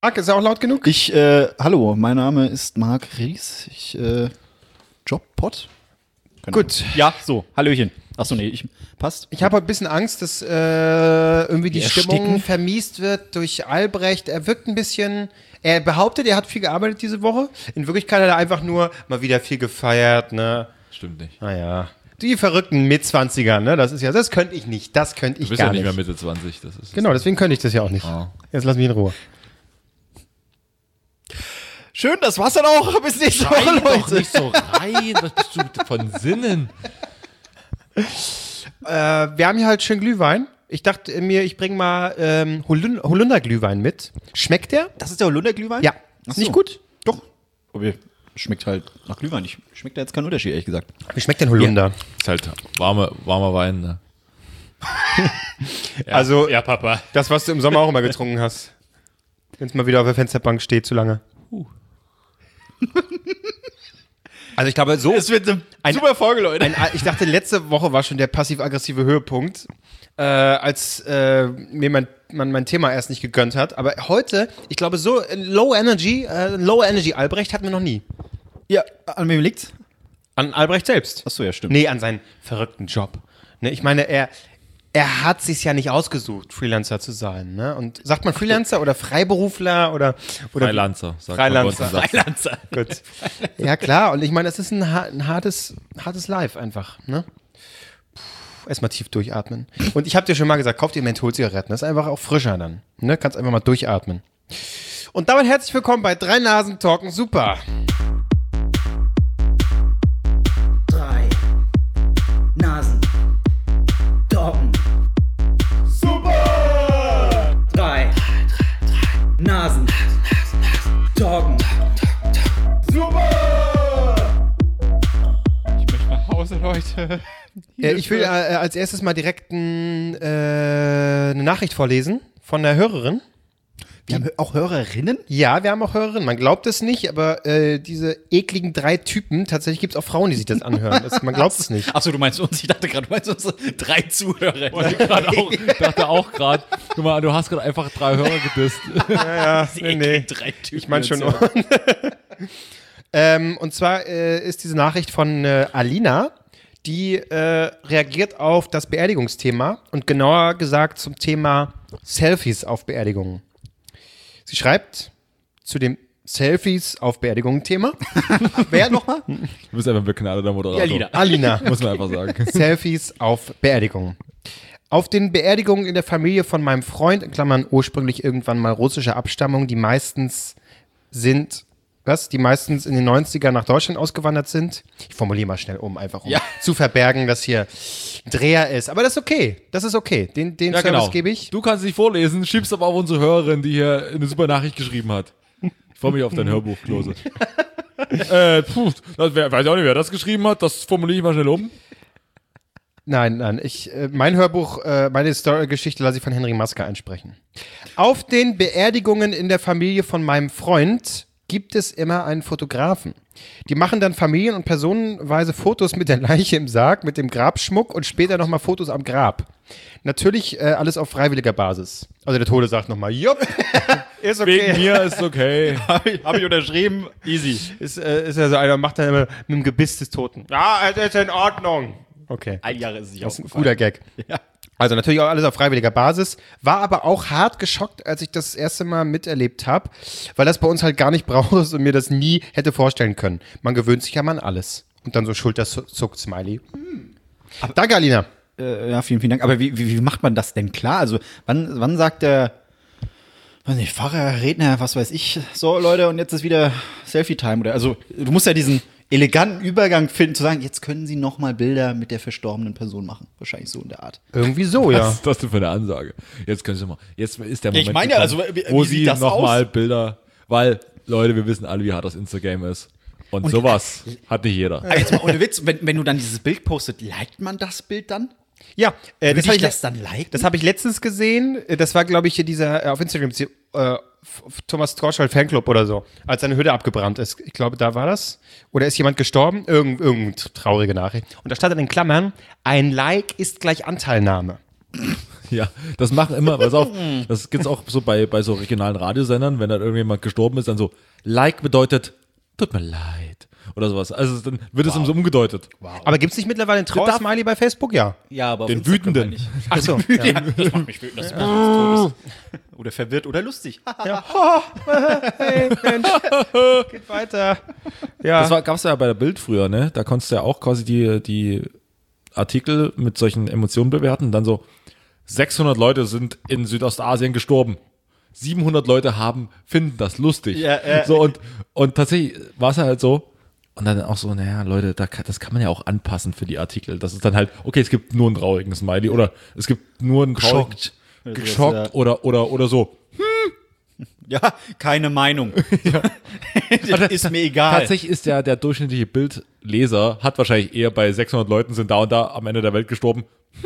Marc, ist er auch laut genug? Hallo, mein Name ist Marc Ries. Jobpot? Gut. Ja, so, Hallöchen. Achso, nee, passt. Ich habe heute ein bisschen Angst, dass irgendwie die Stimmung ersticken. vermiest wird durch Albrecht. Er wirkt ein bisschen, er behauptet, er hat viel gearbeitet diese Woche. In Wirklichkeit hat er einfach nur mal wieder viel gefeiert, ne? Stimmt nicht. Naja. Die verrückten Mitzwanziger, ne? Das könnte ich nicht. Das könnte ich Du bist gar ja nicht nicht. mehr Mitte 20. Das ist Genau, deswegen könnte ich das ja auch nicht. Ah. Jetzt lass mich in Ruhe. Schön, das war's dann auch. Bis nächste Woche, Schreib doch Leute. nicht so rein. Was bist du von Sinnen? Wir haben hier halt schön Glühwein. Ich dachte mir, ich bringe mal Holunderglühwein mit. Schmeckt der? Das ist der Holunderglühwein? Ja. Ach Ist so. nicht gut? Doch. Aber schmeckt halt nach Glühwein. Schmeckt da jetzt kein Unterschied, ehrlich gesagt. Wie schmeckt denn Holunder? Ist halt warmer Wein. Ne? Also, Ja, Papa. das, was du im Sommer auch immer getrunken hast. Wenn es mal wieder auf der Fensterbank steht, zu lange. Also ich glaube, so. Es wird eine super Folge, Leute. Ich dachte, letzte Woche war schon der passiv-aggressive Höhepunkt, als mir mein Thema erst nicht gegönnt hat. Aber heute, ich glaube, so Low Energy Albrecht hatten wir noch nie. Ja, an wem liegt's? An Albrecht selbst. Achso, ja, stimmt. Nee, an seinen verrückten Job. Ne, ich meine, er hat sich's ja nicht ausgesucht, Freelancer zu sein. Ne? Und sagt man Freelancer oder Freiberufler oder Freilanzer. Sagt Freilanzer. man bei uns im Satz. Freilanzer. Gut. Ja, klar. Und ich meine, das ist ein hartes Life einfach. Ne? Erstmal tief durchatmen. Und ich habe dir schon mal gesagt, kauf dir Mentholzigaretten. Das ist einfach auch frischer dann. Ne? Kannst einfach mal durchatmen. Und damit herzlich willkommen bei 3 Nasen Talken Super. 3 Nasen Talken Super! 3 Nasen Talken Ich möchte nach Hause, Leute. Ich will als erstes mal direkt eine Nachricht vorlesen von der Hörerin. Wir haben auch Hörerinnen? Ja, wir haben auch Hörerinnen. Man glaubt es nicht, aber diese ekligen 3 Typen, tatsächlich gibt es auch Frauen, die sich das anhören. Man glaubt es nicht. Achso, du meinst uns? Ich dachte gerade, du meinst unsere 3 Zuhörer. Ich dachte auch gerade, guck mal, du hast gerade einfach 3 Hörer gedisst. Nee. 3 Typen. Ich meine schon. Und zwar ist diese Nachricht von Alina, die reagiert auf das Beerdigungsthema und genauer gesagt zum Thema Selfies auf Beerdigungen. Sie schreibt zu dem Selfies auf Beerdigungen-Thema. Wer nochmal? Du bist einfach ein begnadeter Moderator. Alina. Muss man einfach sagen. Selfies auf Beerdigungen. Auf den Beerdigungen in der Familie von meinem Freund, in Klammern ursprünglich irgendwann mal russischer Abstammung, die meistens in den 90ern nach Deutschland ausgewandert sind. Ich formuliere mal schnell einfach um zu verbergen, dass hier ein Dreher ist. Aber das ist okay. Das ist okay. Den Ja, Service genau. gebe ich. Du kannst nicht vorlesen, schiebst aber auf unsere Hörerin, die hier eine super Nachricht geschrieben hat. Ich freue mich auf dein Hörbuch, Klose. Weiß ich auch nicht, wer das geschrieben hat. Das formuliere ich mal schnell um. Nein. Mein Hörbuch, meine Geschichte lasse ich von Henry Maske einsprechen. Auf den Beerdigungen in der Familie von meinem Freund gibt es immer einen Fotografen. Die machen dann familien- und personenweise Fotos mit der Leiche im Sarg, mit dem Grabschmuck und später nochmal Fotos am Grab. Natürlich alles auf freiwilliger Basis. Also der Tode sagt nochmal, jupp, ist okay. Wegen mir ist okay. Hab ich unterschrieben. Easy. Ist ja so einer, macht dann immer mit dem Gebiss des Toten. Ja, das ist in Ordnung. Okay. Ein Jahr ist es nicht Das ist ein aufgefallen. guter Gag. Ja. Also natürlich auch alles auf freiwilliger Basis. War aber auch hart geschockt, als ich das erste Mal miterlebt habe, weil das bei uns halt gar nicht braucht und mir das nie hätte vorstellen können. Man gewöhnt sich ja mal an alles. Und dann so Schulterzuckt, Smiley. Danke, Alina. Ja, vielen Dank. Aber wie macht man das denn klar? Also wann sagt der, weiß nicht, Pfarrer, Redner, was weiß ich, so Leute, und jetzt ist wieder Selfie-Time oder, also du musst ja diesen eleganten Übergang finden, zu sagen, jetzt können Sie noch mal Bilder mit der verstorbenen Person machen. Wahrscheinlich so in der Art. Irgendwie so, Was ja. ist das denn für eine Ansage? Jetzt können Sie mal. Jetzt ist der Moment Ich meine ja, gekommen, also, wie wo sieht Sie das nochmal aus? Bilder, weil, Leute, wir wissen alle, wie hart das Instagram ist. Und sowas hat nicht jeder. Aber jetzt mal ohne Witz, wenn du dann dieses Bild postet, liked man das Bild dann? Ja, Würde hab ich das dann liken? Das habe ich letztens gesehen. Das war, glaube ich, hier dieser auf Instagram, Thomas Troschel Fanclub oder so, als seine Hütte abgebrannt ist. Ich glaube, da war das. Oder ist jemand gestorben? Irgendeine traurige Nachricht. Und da stand dann in Klammern, ein Like ist gleich Anteilnahme. Ja, das machen immer, pass auf, das gibt's auch so bei so regionalen Radiosendern, wenn dann irgendjemand gestorben ist, dann so, Like bedeutet, tut mir leid. Oder sowas. Also dann wird es so umgedeutet. Aber gibt's nicht mittlerweile einen Trauer-Smiley bei Facebook? Ja. Ja, aber auf Den Instagram Wütenden. halt nicht. Ach so. Ja, das macht mich wütend. Das ist Todes. Oder verwirrt oder lustig. Hey, Mensch. Geht weiter. Ja. Das gab's ja bei der Bild früher, ne? Da konntest du ja auch quasi die Artikel mit solchen Emotionen bewerten und dann so 600 Leute sind in Südostasien gestorben. 700 Leute finden das lustig. Ja, so und tatsächlich war es halt so. Und dann auch so, naja, Leute, das kann man ja auch anpassen für die Artikel. Das ist dann halt, okay, es gibt nur einen traurigen Smiley oder es gibt nur einen traurigen, geschockt oder so. Ja, keine Meinung. Das ist mir egal. Tatsächlich ist der durchschnittliche Bildleser, hat wahrscheinlich eher bei 600 Leuten sind da und da am Ende der Welt gestorben.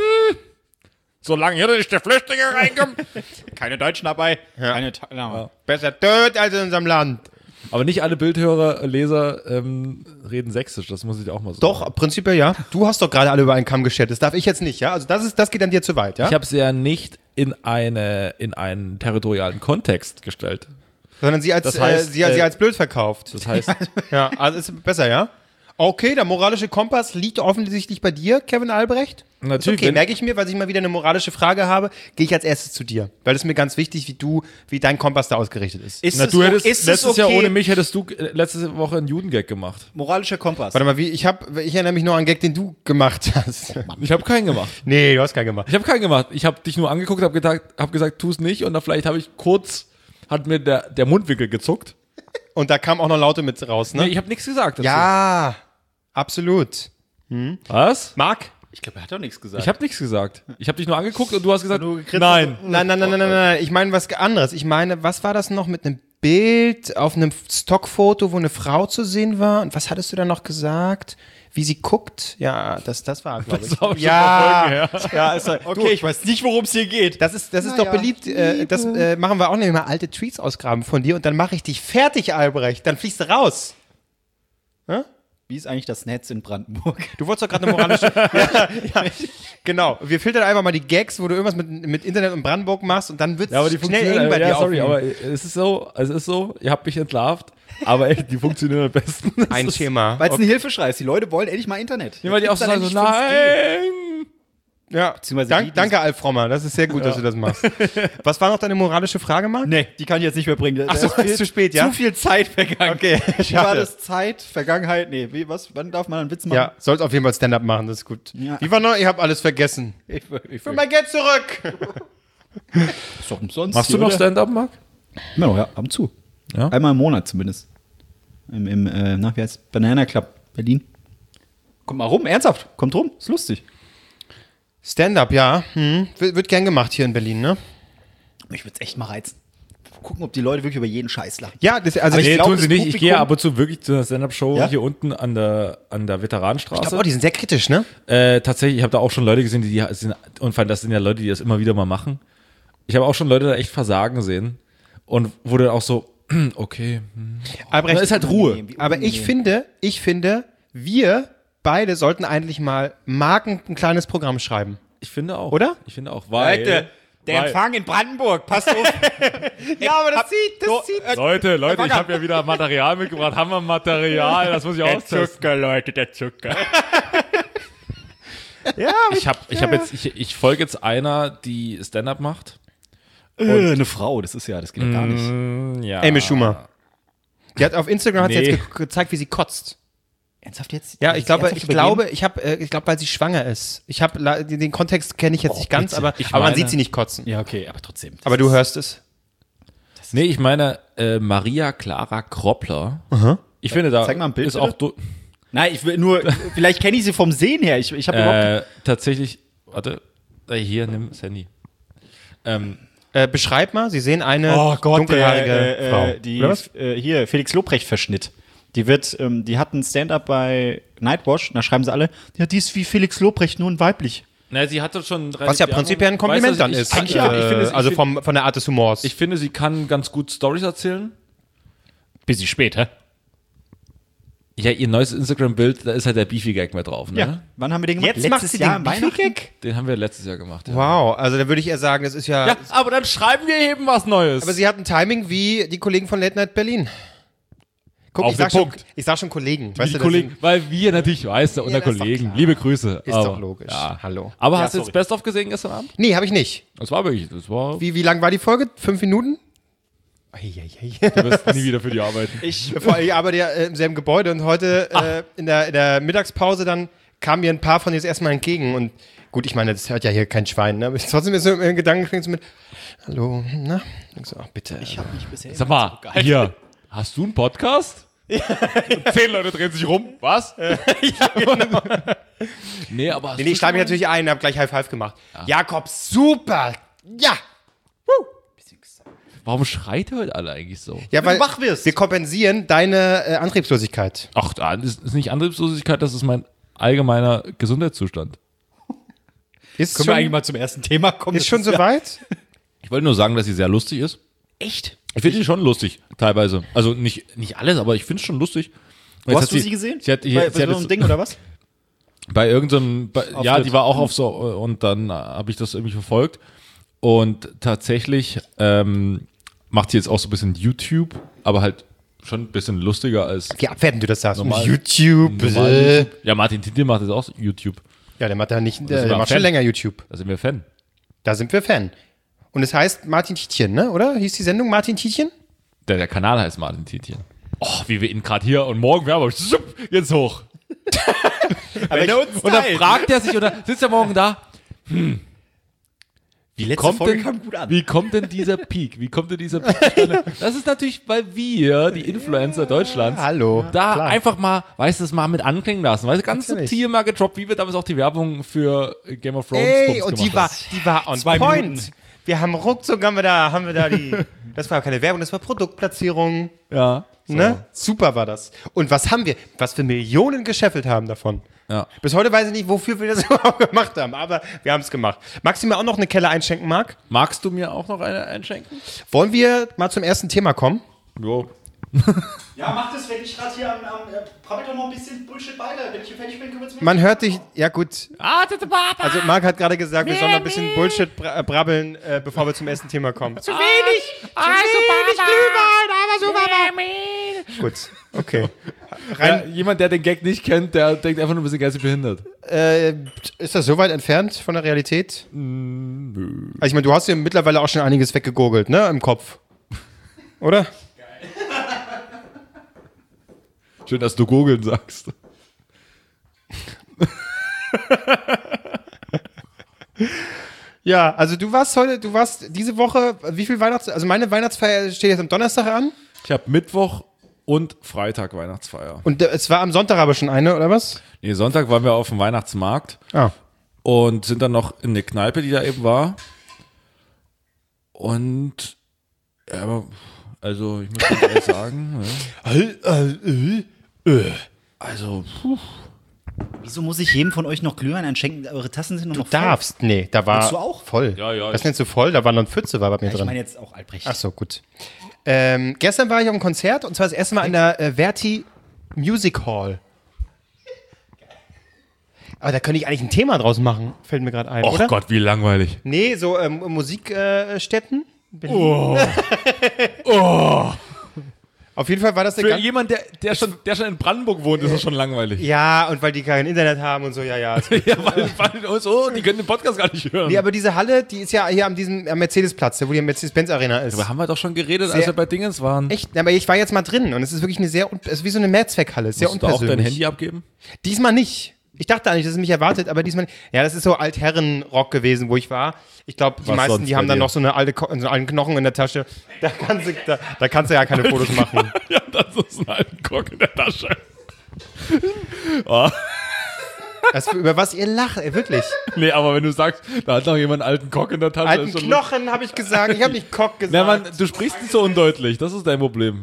Solange hier nicht der Flüchtlinge reinkommen. Keine Deutschen dabei. Keine Besser tot als in unserem Land. Aber nicht alle Bildhörer, Leser reden sächsisch, das muss ich auch mal sagen. Doch, prinzipiell ja. Du hast doch gerade alle über einen Kamm geschert. Das darf ich jetzt nicht, ja? Also das geht an dir zu weit, ja? Ich habe sie ja nicht in einen territorialen Kontext gestellt. Sondern sie als, Das heißt, sie als blöd verkauft. Das heißt, Ja, also ist besser, ja? Okay, der moralische Kompass liegt offensichtlich bei dir, Kevin Albrecht. Natürlich, Okay, wenn- merke ich mir, weil ich mal wieder eine moralische Frage habe, gehe ich als erstes zu dir. Weil es mir ganz wichtig, wie dein Kompass da ausgerichtet ist. na, du hättest letztes Jahr ohne mich hättest du letzte Woche einen Judengag gemacht. Moralischer Kompass. Warte mal, ich erinnere mich nur an einen Gag, den du gemacht hast. Ich habe keinen gemacht. Nee, du hast keinen gemacht. Ich habe keinen gemacht. Ich habe dich nur angeguckt, hab gesagt, tu es nicht und dann vielleicht habe ich hat mir der Mundwinkel gezuckt. Und da kam auch noch Laute mit raus, ne? Nee, ich habe nichts gesagt dazu. Ja, absolut. Was? Marc? Ich glaube, er hat doch nichts gesagt. Ich habe nichts gesagt. Ich habe dich nur angeguckt und du hast gesagt, Nur gegrinst. nein. Nein. Ich meine was anderes. Ich meine, was war das noch mit einem Bild auf einem Stockfoto, wo eine Frau zu sehen war? Und was hattest du da noch gesagt? Wie sie guckt? Ja, das war, glaube ich. Das war schon Ja, Folgen her. ja, ist Okay, ich weiß nicht, worum es hier geht. Das ist doch beliebt. Das machen wir auch nicht mal alte Tweets ausgraben von dir und dann mache ich dich fertig, Albrecht. Dann fliegst du raus. Wie ist eigentlich das Netz in Brandenburg? Du wolltest doch gerade eine moralische. ja, genau. Wir filtern einfach mal die Gags, wo du irgendwas mit Internet und Brandenburg machst und dann wird Ja, aber die schnell funktionieren. eng bei dir Ja, sorry, auf. aber es ist so, ihr habt mich entlarvt, aber echt, die funktionieren am besten. Ein Thema. Weil es ein Hilfeschrei ist. Die Leute wollen endlich mal Internet. Ja, weil die auch so sagen, so, Gibt's dann endlich 5G? nein. Ja, Beziehungsweise die- danke, Alf Frommer. Das ist sehr gut, dass du das machst. Was war noch deine moralische Frage, Marc? Nee, die kann ich jetzt nicht mehr bringen. Ach so, Da ist zu spät, ja? Zu viel Zeit vergangen. Okay, Wie war schade. das? Zeit, Vergangenheit? Nee, wann darf man einen Witz machen? Ja, sollst auf jeden Fall Stand-up machen, das ist gut. Ja. Wie war noch? Ich habe alles vergessen. Ich Für mein Geld zurück! ist doch umsonst. Machst du hier, noch oder? Stand-up, Marc? Immer noch, ja, ab und zu. Ja? Einmal im Monat zumindest. Wie heißt Banana Club Berlin. Kommt mal rum, ernsthaft. Kommt rum, ist lustig. Stand-up, ja. Wird gern gemacht hier in Berlin, ne? Mich würde es echt mal reizen. Gucken, ob die Leute wirklich über jeden Scheiß lachen. Ja, also Aber ich Nee, glaub, tun sie das nicht. Ich Publikum- gehe ab und zu wirklich zu einer Stand-up-Show Ja? hier unten an der Veteranenstraße. glaube, die sind sehr kritisch, ne? Tatsächlich, ich habe da auch schon Leute gesehen, die sind, und vor allem, das sind ja Leute, die das immer wieder mal machen. Ich habe auch schon Leute da echt versagen sehen und wurde auch so, okay. Albrecht, Da ist halt Ruhe. aber ich finde, wir beide sollten eigentlich mal Marken ein kleines Programm schreiben. Ich finde auch. Oder? Ich finde auch, weil. Leute, der weil- Empfang in Brandenburg, passt auf. Ja, aber das zieht. Leute, ich habe ja wieder Material mitgebracht. Haben wir Material? Das muss ich austesten. Leute, der Zucker. Ja, Ich folge jetzt einer, die Stand-up macht. Eine Frau, das geht ja gar nicht. Ja. Amy Schumer. Die hat auf Instagram hat sie Nee. jetzt gezeigt, wie sie kotzt. Ernsthaft jetzt? Ja, Ist ich glaube, ernsthaft übergeben? ich glaube, weil sie schwanger ist. Den Kontext kenne ich jetzt nicht ganz, bitte. aber Ich man meine- sieht sie nicht kotzen. Ja, okay, aber trotzdem. Das Aber du ist- hörst es. Nee, ich meine Maria Clara Kroppler. Ich finde, da Zeig mal ein Bild, ist auch Nein, ich will nur, vielleicht kenne ich sie vom Sehen her. Ich habe überhaupt. tatsächlich, warte, hier, nimm das Handy. Beschreib mal, Sie sehen eine Oh Gott, dunkelhaarige Frau. die Oder was? hier Felix Lobrecht Verschnitt. Die hat ein Stand-up bei Nightwash, da schreiben sie alle, ja, die ist wie Felix Lobrecht, nur ein weiblich. Na, sie hatte schon Was ja prinzipiell ein Kompliment dann ist. Ich finde, Von der Art des Humors. ich finde, sie kann ganz gut Stories erzählen. Bisschen später. Ja, ihr neues Instagram-Bild, da ist halt der Beefy-Gag mehr drauf, ne? Ja. Wann haben wir den gemacht? Jetzt macht sie den Beefy-Gag? Den haben wir letztes Jahr gemacht. Ja. Wow, also da würde ich eher sagen, das ist ja... Ja, aber dann schreiben wir eben was Neues. Aber sie hat ein Timing wie die Kollegen von Late Night Berlin. Guck, Auf ich den sag, schon, Punkt. ich sag schon Kollegen. die Weißt du, das Kollegen, sind- weil wir natürlich, weißt du, unter das ist doch Kollegen. klar. Liebe Grüße. Ist aber, doch logisch. Ja. Hallo. Aber Ja, hast du jetzt sorry. Best-of gesehen gestern Abend? Nee, habe ich nicht. Das war wirklich, Wie lang war die Folge? 5 Minuten? Eieiei. du wirst nie wieder für die arbeiten. Ich arbeite ja im selben Gebäude und heute in der Mittagspause dann kamen mir ein paar von denen das erstmal entgegen und gut, ich meine, das hört ja hier kein Schwein, ne? Aber trotzdem ist so ein Gedanken klingt so mit Hallo, na? Ich so, ach bitte. Ich habe mich bisher Sag mal, hier, hast du einen Podcast? 10 Leute drehen sich rum. Was? Nee, aber hast Nee, du ich schreibe mich schon natürlich ein und habe gleich High Five gemacht. Jakob, super! Ja! Warum schreit ihr heute alle eigentlich so? Ja, weil wach wirst. wir kompensieren deine Antriebslosigkeit. Ach, das ist nicht Antriebslosigkeit, das ist mein allgemeiner Gesundheitszustand. Ist Können wir eigentlich mal zum ersten Thema kommen? ist schon soweit? Ich wollte nur sagen, dass sie sehr lustig ist. Echt? Ich finde sie schon lustig, teilweise. Also nicht alles, aber ich finde es schon lustig. Wo hast du sie gesehen? Sie hat, Bei sie hat so einem jetzt Ding oder was? bei irgendeinem, ja, Auftritt. die war auch auf so, und dann habe ich das irgendwie verfolgt. Und tatsächlich macht sie jetzt auch so ein bisschen YouTube, aber halt schon ein bisschen lustiger als Wie abwertend du das sagst. Normal- YouTube. normal YouTube. Ja, Martin Tintin macht jetzt auch YouTube. Ja, der macht ja nicht, sind der wir macht Fan. schon länger YouTube. Da sind wir Fan. Da sind wir Fan. Und es heißt Martin Tietjen, ne? Oder? Hieß die Sendung Martin Tietjen? Der Kanal heißt Martin Tintin. Oh, wie wir ihn gerade hier und morgen werden wir jetzt hoch. Und dann fragt er sich, oder sitzt er morgen da, Die letzte kommt Folge denn, kam gut an. wie kommt denn dieser Peak? Wie kommt denn dieser Peak? Das ist natürlich, weil wir, die Influencer Deutschlands, Hallo. da Klar. einfach mal, weißt du, das mal mit anklingen lassen. Weißt du, ganz Natürlich. subtil mal gedroppt, wie wir damals auch die Werbung für Game of Thrones Ey, Pumps und die gemacht war on 2 point. Minuten. Wir haben ruckzuck haben wir da die, das war keine Werbung, das war Produktplatzierung. haben. Ja. Ne? Super war das. Und was wir Millionen gescheffelt haben davon. Ja. Bis heute weiß ich nicht, wofür wir das überhaupt gemacht haben, aber wir haben es gemacht. Magst du mir auch noch eine Kelle einschenken, Marc? Magst du mir auch noch eine einschenken? Wollen wir mal zum ersten Thema kommen? Jo. Ja, mach das, wenn ich gerade hier brabbel doch noch ein bisschen Bullshit weiter. Wenn ich hier fertig bin, können wir es Man hört dich, ja gut. Also Marc hat gerade gesagt, wir sollen noch ein bisschen Bullshit brabbeln, bevor wir zum ersten Thema kommen. Zu wenig Glühwein, aber super. Gut, okay. Ja, jemand, der den Gag nicht kennt, der denkt einfach nur ein bisschen geistig behindert. Ist das so weit entfernt von der Realität? Nö. Also ich meine, du hast ja mittlerweile auch schon einiges weggegurgelt, ne, im Kopf. Oder? Schön, dass du googeln sagst. Ja, also du warst diese Woche, wie viel also meine Weihnachtsfeier steht jetzt am Donnerstag an Ich habe Mittwoch und Freitag Weihnachtsfeier. und es war am Sonntag aber schon eine, oder was? Nee, Sonntag waren wir auf dem Weihnachtsmarkt Ah. und sind dann noch in eine Kneipe, die da eben war. Und ja, aber, also ich muss ganz ehrlich sagen, also Wieso muss ich jedem von euch noch Glühwein einschenken? Eure Tassen sind noch voll. Darfst? Nee, da war Willst du auch? voll. Ja, ja, Das ich- nennst du voll? Da war noch ein Pfütze war bei mir Ich drin. meine jetzt auch Albrecht. Ach so, gut. Gestern war ich auf einem Konzert und zwar das erste Mal in der Verti Music Hall. Aber da könnte ich eigentlich ein Thema draus machen, fällt mir gerade ein, oh oder? Gott, wie langweilig. Nee, so Musikstätten. Auf jeden Fall war das eine Für ganz... jemand, der schon in Brandenburg wohnt, ist das schon langweilig. Ja, und weil die kein Internet haben und so, ja. ist gut. Ja, weil so, die können den Podcast gar nicht hören. Nee, aber diese Halle, die ist ja hier am Mercedes-Platz, wo die Mercedes-Benz-Arena ist. Aber haben wir doch schon geredet, als Sehr- wir bei Dingens waren. Echt? Aber ich war jetzt mal drin und es ist wirklich es ist wie so eine Mehrzweckhalle, sehr Musst du da auch unpersönlich. dein Handy abgeben? Diesmal nicht. Ich dachte eigentlich, dass es mich erwartet, aber diesmal nicht. Ja, das ist so Altherren-Rock gewesen, wo ich war. Ich glaube, die Was meisten, sonst die haben bei dann dir? noch so eine so einen alten Knochen in der Tasche. Da kannst du ja keine Fotos machen. Ja, das ist ein alten Kork in der Tasche. Über was ihr lacht, ey, wirklich. Nee, aber wenn du sagst, da hat noch jemand einen alten Kock in der Tasche. Alten ist schon- Knochen, habe ich gesagt. Ich habe nicht Cock gesagt. Na, Mann, du sprichst nicht so undeutlich. Das ist dein Problem.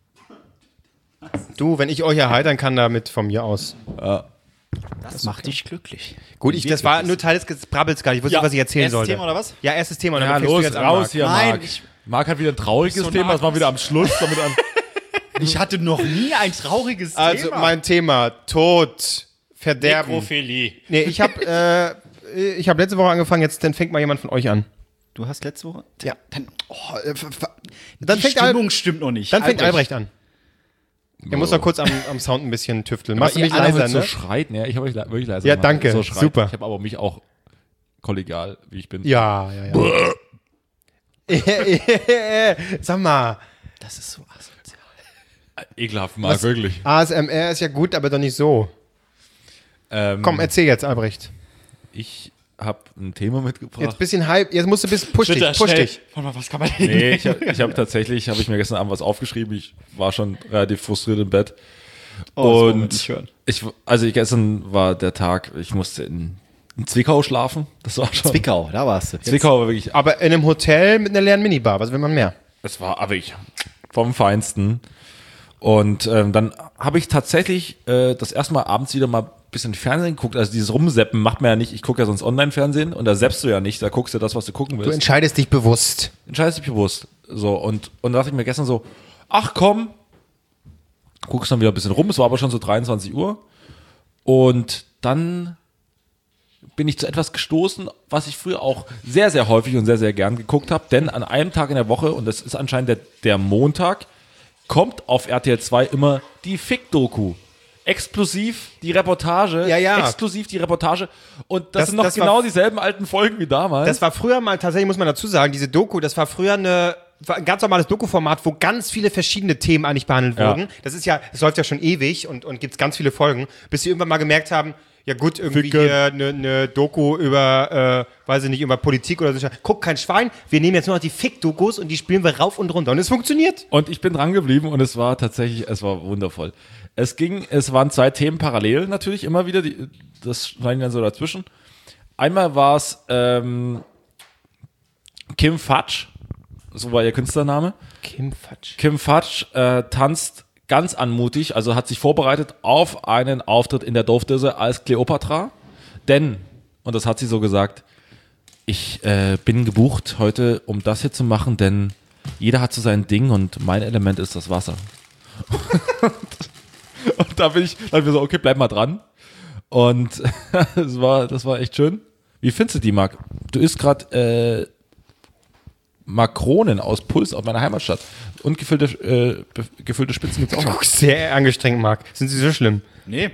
Du, wenn ich euch erheitern kann, damit von mir aus. Das macht dich glücklich. Gut, das war nur Teil des Brabbels gar nicht. Ich wusste, Ja, was ich erzählen erstes sollte. Thema oder was? Ja, erstes Thema. Und dann Ja, fängst du los, jetzt an, raus Marc. hier, Nein, Marc. Marc hat wieder ein trauriges so Thema, nah das machen wir wieder am Schluss. Damit an. Ich hatte noch nie ein trauriges Also Thema. mein Thema, Tod, Verderben. Nekrophilie. Nee, ich habe letzte Woche angefangen, dann fängt mal jemand von euch an. Du hast letzte Woche? Ja. Dann, Dann die fängt Stimmung stimmt noch nicht. Dann fängt Albrecht an. Er muss noch kurz am Sound ein bisschen tüfteln. Machst du mich leiser, so ne? schreit, ne? Ich habe euch wirklich leiser Ja, gemacht. danke. So schreit. Super. Ich habe aber mich auch kollegial, wie ich bin. Ja. Sag mal, Das ist so asozial. Ekelhaft, Marc, wirklich. ASMR ist ja gut, aber doch nicht so. Komm, erzähl jetzt, Albrecht. Ich habe ein Thema mitgebracht. Jetzt bisschen Hype, jetzt musst du ein bisschen push dich. Warte mal, was kann man denn? Nee, ich habe tatsächlich, habe ich mir gestern Abend was aufgeschrieben. Ich war schon relativ frustriert im Bett. das wollen wir Und nicht hören. gestern war der Tag, ich musste in Zwickau schlafen. Das war schon. Zwickau, da warst du. Zwickau war wirklich, Aber in einem Hotel mit einer leeren Minibar, was will man mehr? es war wirklich vom Feinsten. Und dann habe ich tatsächlich das erste Mal abends wieder mal ein bisschen Fernsehen geguckt. Also dieses Rumseppen macht man ja nicht. Ich gucke ja sonst Online-Fernsehen und da seppst du ja nicht. Da guckst du das, was du gucken Du willst. entscheidest dich bewusst. Entscheidest dich bewusst. So, und da dachte ich mir gestern so, ach komm, guckst dann wieder ein bisschen rum. Es war aber schon so 23 Uhr. Und dann bin ich zu etwas gestoßen, was ich früher auch sehr, sehr häufig und sehr, sehr gern geguckt habe. Denn an einem Tag in der Woche, und das ist anscheinend der Montag, kommt auf RTL 2 immer die Fick-Doku. Exklusiv die Reportage. Ja. Exklusiv die Reportage. Und das Das- sind noch das war- genau dieselben alten Folgen wie damals. Das war früher mal, tatsächlich muss man dazu sagen, diese Doku, das war früher war ein ganz normales Doku-Format, wo ganz viele verschiedene Themen eigentlich behandelt Ja. wurden. Das läuft ja schon ewig und gibt's ganz viele Folgen, bis sie irgendwann mal gemerkt haben, ja gut, irgendwie Ficken. hier eine Doku über, weiß ich nicht, über Politik oder so. Guck, kein Schwein, wir nehmen jetzt nur noch die Fick-Dokus und die spielen wir rauf und runter. Und es funktioniert. Und ich bin dran geblieben und es war wundervoll. Es waren zwei Themen parallel natürlich, immer wieder, das schneiden dann so dazwischen. Einmal war es Kim Fudge, so war ihr Künstlername. Kim Fatsch. Kim Fudge tanzt ganz anmutig, also hat sich vorbereitet auf einen Auftritt in der Dorfdisse als Kleopatra. Denn, und das hat sie so gesagt, ich bin gebucht heute, um das hier zu machen, denn jeder hat so sein Ding und mein Element ist das Wasser. Und da bin ich so, okay, bleib mal dran. Und das war echt schön. Wie findest du die, Marc? Du isst gerade Makronen aus Puls aus meiner Heimatstadt. Und gefüllte Spitzen gibt's auch Du noch. guckst sehr angestrengt, Marc. Sind sie so schlimm? Nee.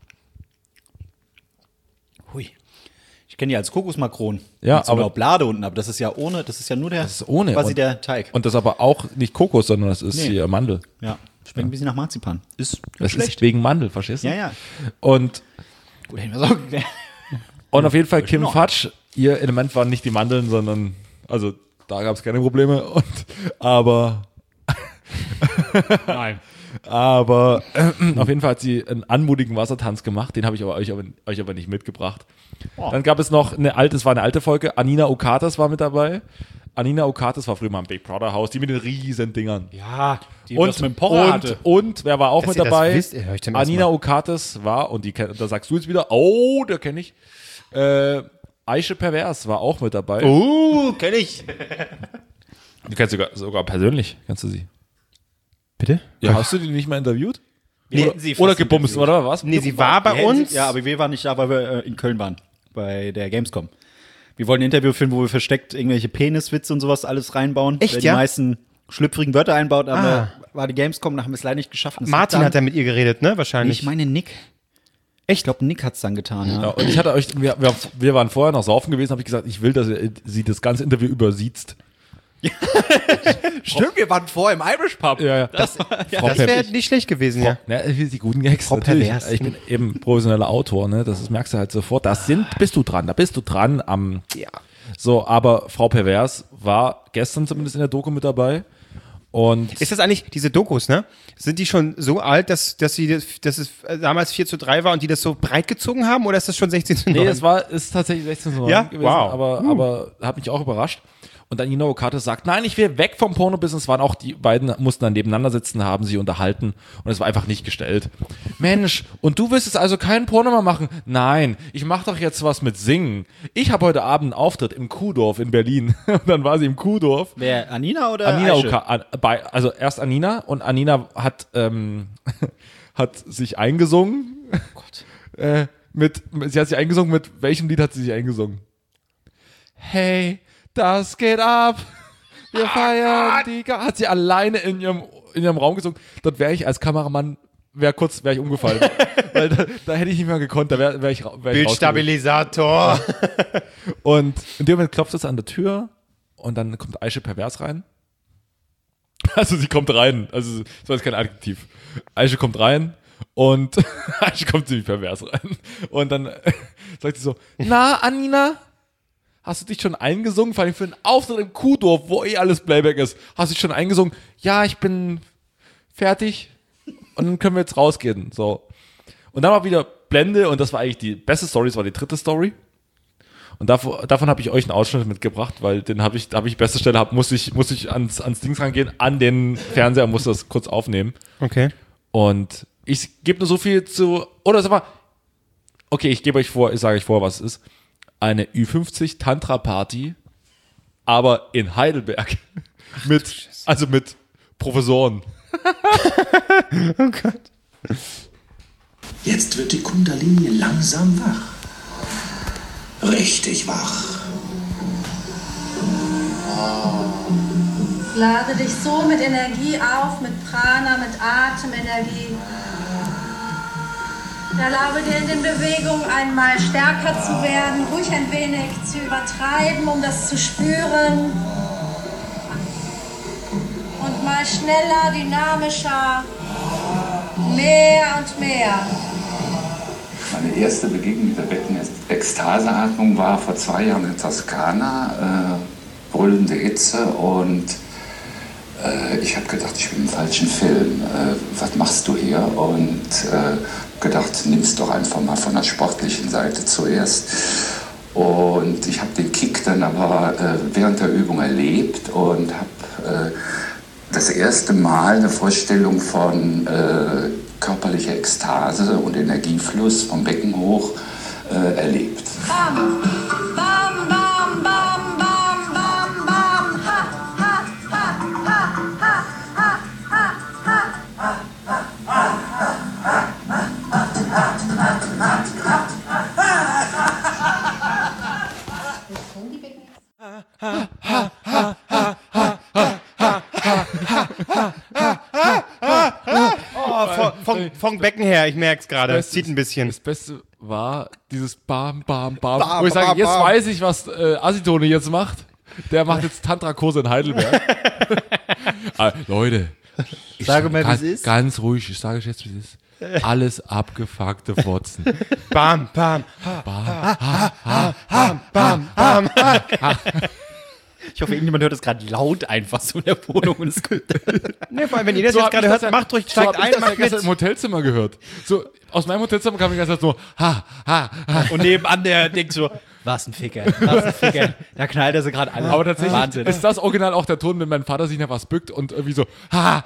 Hui. Ich kenne die als Kokosmakronen. Ja, Mit so einer aber- Oblade unten, aber das ist ja ohne, das ist ja nur der, Das ist ohne. quasi Und- der Teig. Und das aber auch nicht Kokos, sondern das ist Nee. hier Mandel. Ja, schmeckt ein bisschen nach Marzipan. Ist Das schlecht. ist wegen Mandel, verstehst du? Ja, ja. Und Gut, hätten wir sagen. auf jeden Fall Kim noch. Fudge, ihr Element waren nicht die Mandeln, sondern, also da gab es keine Probleme. Aber Nein. auf jeden Fall hat sie einen anmutigen Wassertanz gemacht, den habe ich euch aber nicht mitgebracht. Dann gab es noch es war eine alte Folge, Anina Okatas war mit dabei. Anina Okatas war früher mal im Big Brother Haus, die mit den riesen Dingern. Ja, die Und, das mit dem Pocher hatte. und wer war auch Dass mit ihr das dabei? wisst, höre ich zum ersten Anina Mal. Okatas war, und da sagst du jetzt wieder, oh, der kenne ich. Aische Pervers war auch mit dabei. Kenn ich. Du kennst sogar persönlich, kennst du sie. Bitte? Ja, hast du die nicht mal interviewt? Nee, Oder, hätten sie oder fast gebumst, interviewt. oder was? Nee, sie war bei uns. Ja, aber wir waren nicht da, weil wir in Köln waren. Bei der Gamescom. Wir wollten ein Interview filmen, wo wir versteckt irgendwelche Peniswitze und sowas alles reinbauen. Echt, Wer die ja? meisten schlüpfrigen Wörter einbaut, aber war die Gamescom, da haben wir es leider nicht geschafft. Und es Martin dann- hat da mit ihr geredet, ne? Wahrscheinlich. Ich meine Nick. Echt? Ich glaube, Nick hat's dann getan, ja. Ja, und ich hatte wir waren vorher noch saufen gewesen, habe ich gesagt, ich will, dass sie das ganze Interview übersieht. Stimmt, wir waren vorher im Irish Pub. Ja. Das wäre nicht schlecht gewesen, ja. Ja, die guten Gags, Frau natürlich. Pervers. Ich bin eben professioneller Autor, ne? Das merkst du halt sofort. Da bist du dran am. Ja. So, aber Frau Pervers war gestern zumindest in der Doku mit dabei. Und Ist das eigentlich, diese Dokus, ne? Sind die schon so alt, dass es damals 4:3 war und die das so breit gezogen haben, oder ist das schon 16:9? nee, ist tatsächlich 16:09 Ja? gewesen, Wow. aber hat mich auch überrascht. Und dann Nina Okate sagt, nein, ich will weg vom Porno-Business, waren auch die beiden, mussten dann nebeneinander sitzen, haben sie unterhalten und es war einfach nicht gestellt. Mensch, und du willst jetzt also keinen Porno mehr machen? Nein, ich mache doch jetzt was mit Singen. Ich habe heute Abend einen Auftritt im Kuhdorf in Berlin. Und dann war sie im Kuhdorf. Wer, Anina oder Anina Aische? also erst Anina und Anina hat sich eingesungen. Oh Gott. Sie hat sich eingesungen, mit welchem Lied hat sie sich eingesungen? Hey, das geht ab. Wir feiern die hat sie alleine in ihrem Raum gesungen. Dort wäre ich als Kameramann, wäre ich umgefallen. Weil da hätte ich nicht mehr gekonnt, da wäre ich Bildstabilisator. Und in dem Moment klopft es an der Tür und dann kommt Aische pervers rein. Also sie kommt rein, also das war jetzt kein Adjektiv. Aische kommt rein und Aische kommt ziemlich pervers rein. Und dann sagt sie so, na Anina, hast du dich schon eingesungen? Vor allem für einen Auftritt im Kuhdorf, wo alles Playback ist. Hast du dich schon eingesungen? Ja, ich bin fertig und dann können wir jetzt rausgehen. So. Und dann war wieder Blende und das war eigentlich die beste Story, das war die dritte Story. Und davon habe ich euch einen Ausschnitt mitgebracht, weil da habe ich beste Stelle, muss ich ans Dings rangehen, an den Fernseher, muss das kurz aufnehmen. Okay. Und ich gebe nur so viel oder sag mal, okay, ich sage euch vor, was es ist. Eine Ü50 Tantra-Party, aber in Heidelberg. mit Professoren. Oh Gott. Jetzt wird die Kundalini langsam wach. Richtig wach. Lade dich so mit Energie auf, mit Prana, mit Atemenergie. Erlaube dir in den Bewegungen einmal stärker zu werden, ruhig ein wenig zu übertreiben, um das zu spüren. Und mal schneller, dynamischer, mehr und mehr. Meine erste Begegnung mit der Becken-Ekstaseatmung war vor 2 Jahren in Toskana. Brüllende Hitze und ich habe gedacht, ich bin im falschen Film. Was machst du hier? Und gedacht, nimm's doch einfach mal von der sportlichen Seite zuerst. Und ich habe den Kick dann aber während der Übung erlebt und habe das erste Mal eine Vorstellung von körperlicher Ekstase und Energiefluss vom Becken hoch erlebt. Bam, bam, bam, bam, bam, bam, bam, ha, ha, ha, ha, ha, ha, ha, Vom Becken her, ich merke es gerade. Es zieht ein bisschen. Das Beste war dieses Bam, Bam, Bam. Wo ich sage, jetzt weiß ich, was Asitone jetzt macht. Der macht jetzt Tantra-Kurse in Heidelberg. Leute, Sage mal, wie es ist. Ganz ruhig, ich sage euch jetzt, wie es ist. Alles abgefuckte Fotzen. Bam, bam, bam, bam. Ich hoffe, irgendjemand hört das gerade laut einfach so in der Wohnung. Und es Ne, vor allem, wenn ihr das jetzt gerade hört, macht ruhig, steigt ein, Ich macht habe gestern im Hotelzimmer gehört. So, aus meinem Hotelzimmer kam die ganze Zeit so, Und nebenan der denkt so, was ein Ficker, was ein Ficker. Da knallt er sie gerade alle. Aber tatsächlich Wahnsinn. ist das original auch der Ton, wenn mein Vater sich nach was bückt und irgendwie so,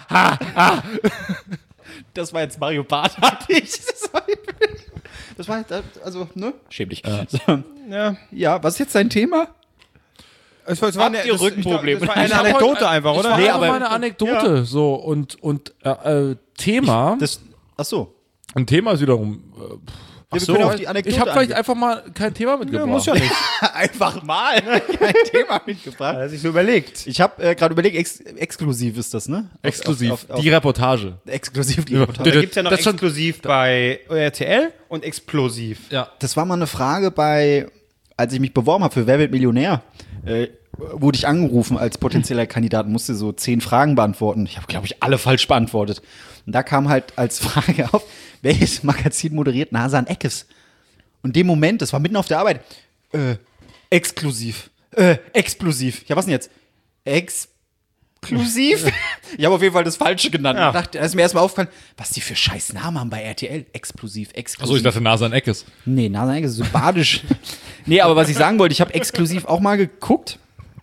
Das war jetzt Mario Barth-artig. Das war, also, ne? Schäm dich. So. Ja, was ist jetzt dein Thema? Es war Habt ihr Rückenprobleme? Das war eine Anekdote einfach, oder? Das war Nee, aber aber- meine Anekdote. So, und Thema, Ach so. ein Thema ist wiederum, Wir können auf die Anekdote ich habe vielleicht eingehen. einfach mal kein Thema mitgebracht. Muss ja nicht. Einfach mal kein Thema mitgebracht. Hat er sich so überlegt. Ich habe gerade überlegt, exklusiv ist das, ne? Exklusiv, Auf die Reportage. exklusiv die Ja. Reportage. Da gibt es ja noch Das schon- exklusiv bei RTL und explosiv. Ja. Das war mal eine Frage als ich mich beworben habe für Wer wird Millionär, wurde ich angerufen als potenzieller Kandidat und musste so 10 Fragen beantworten. Ich habe, glaube ich, alle falsch beantwortet. Und da kam halt als Frage auf, welches Magazin moderiert Nasan Eckes? Und in dem Moment, das war mitten auf der Arbeit, exklusiv, explosiv. Ja, was denn jetzt? Exklusiv? Ich habe auf jeden Fall das Falsche genannt. Ja. Da ist mir erstmal aufgefallen, was die für scheiß Namen haben bei RTL. Explosiv, exklusiv. Achso, ich dachte Nasan Eckes. Nee, Nasan Eckes ist so badisch. Nee, aber was ich sagen wollte, ich habe exklusiv auch mal geguckt.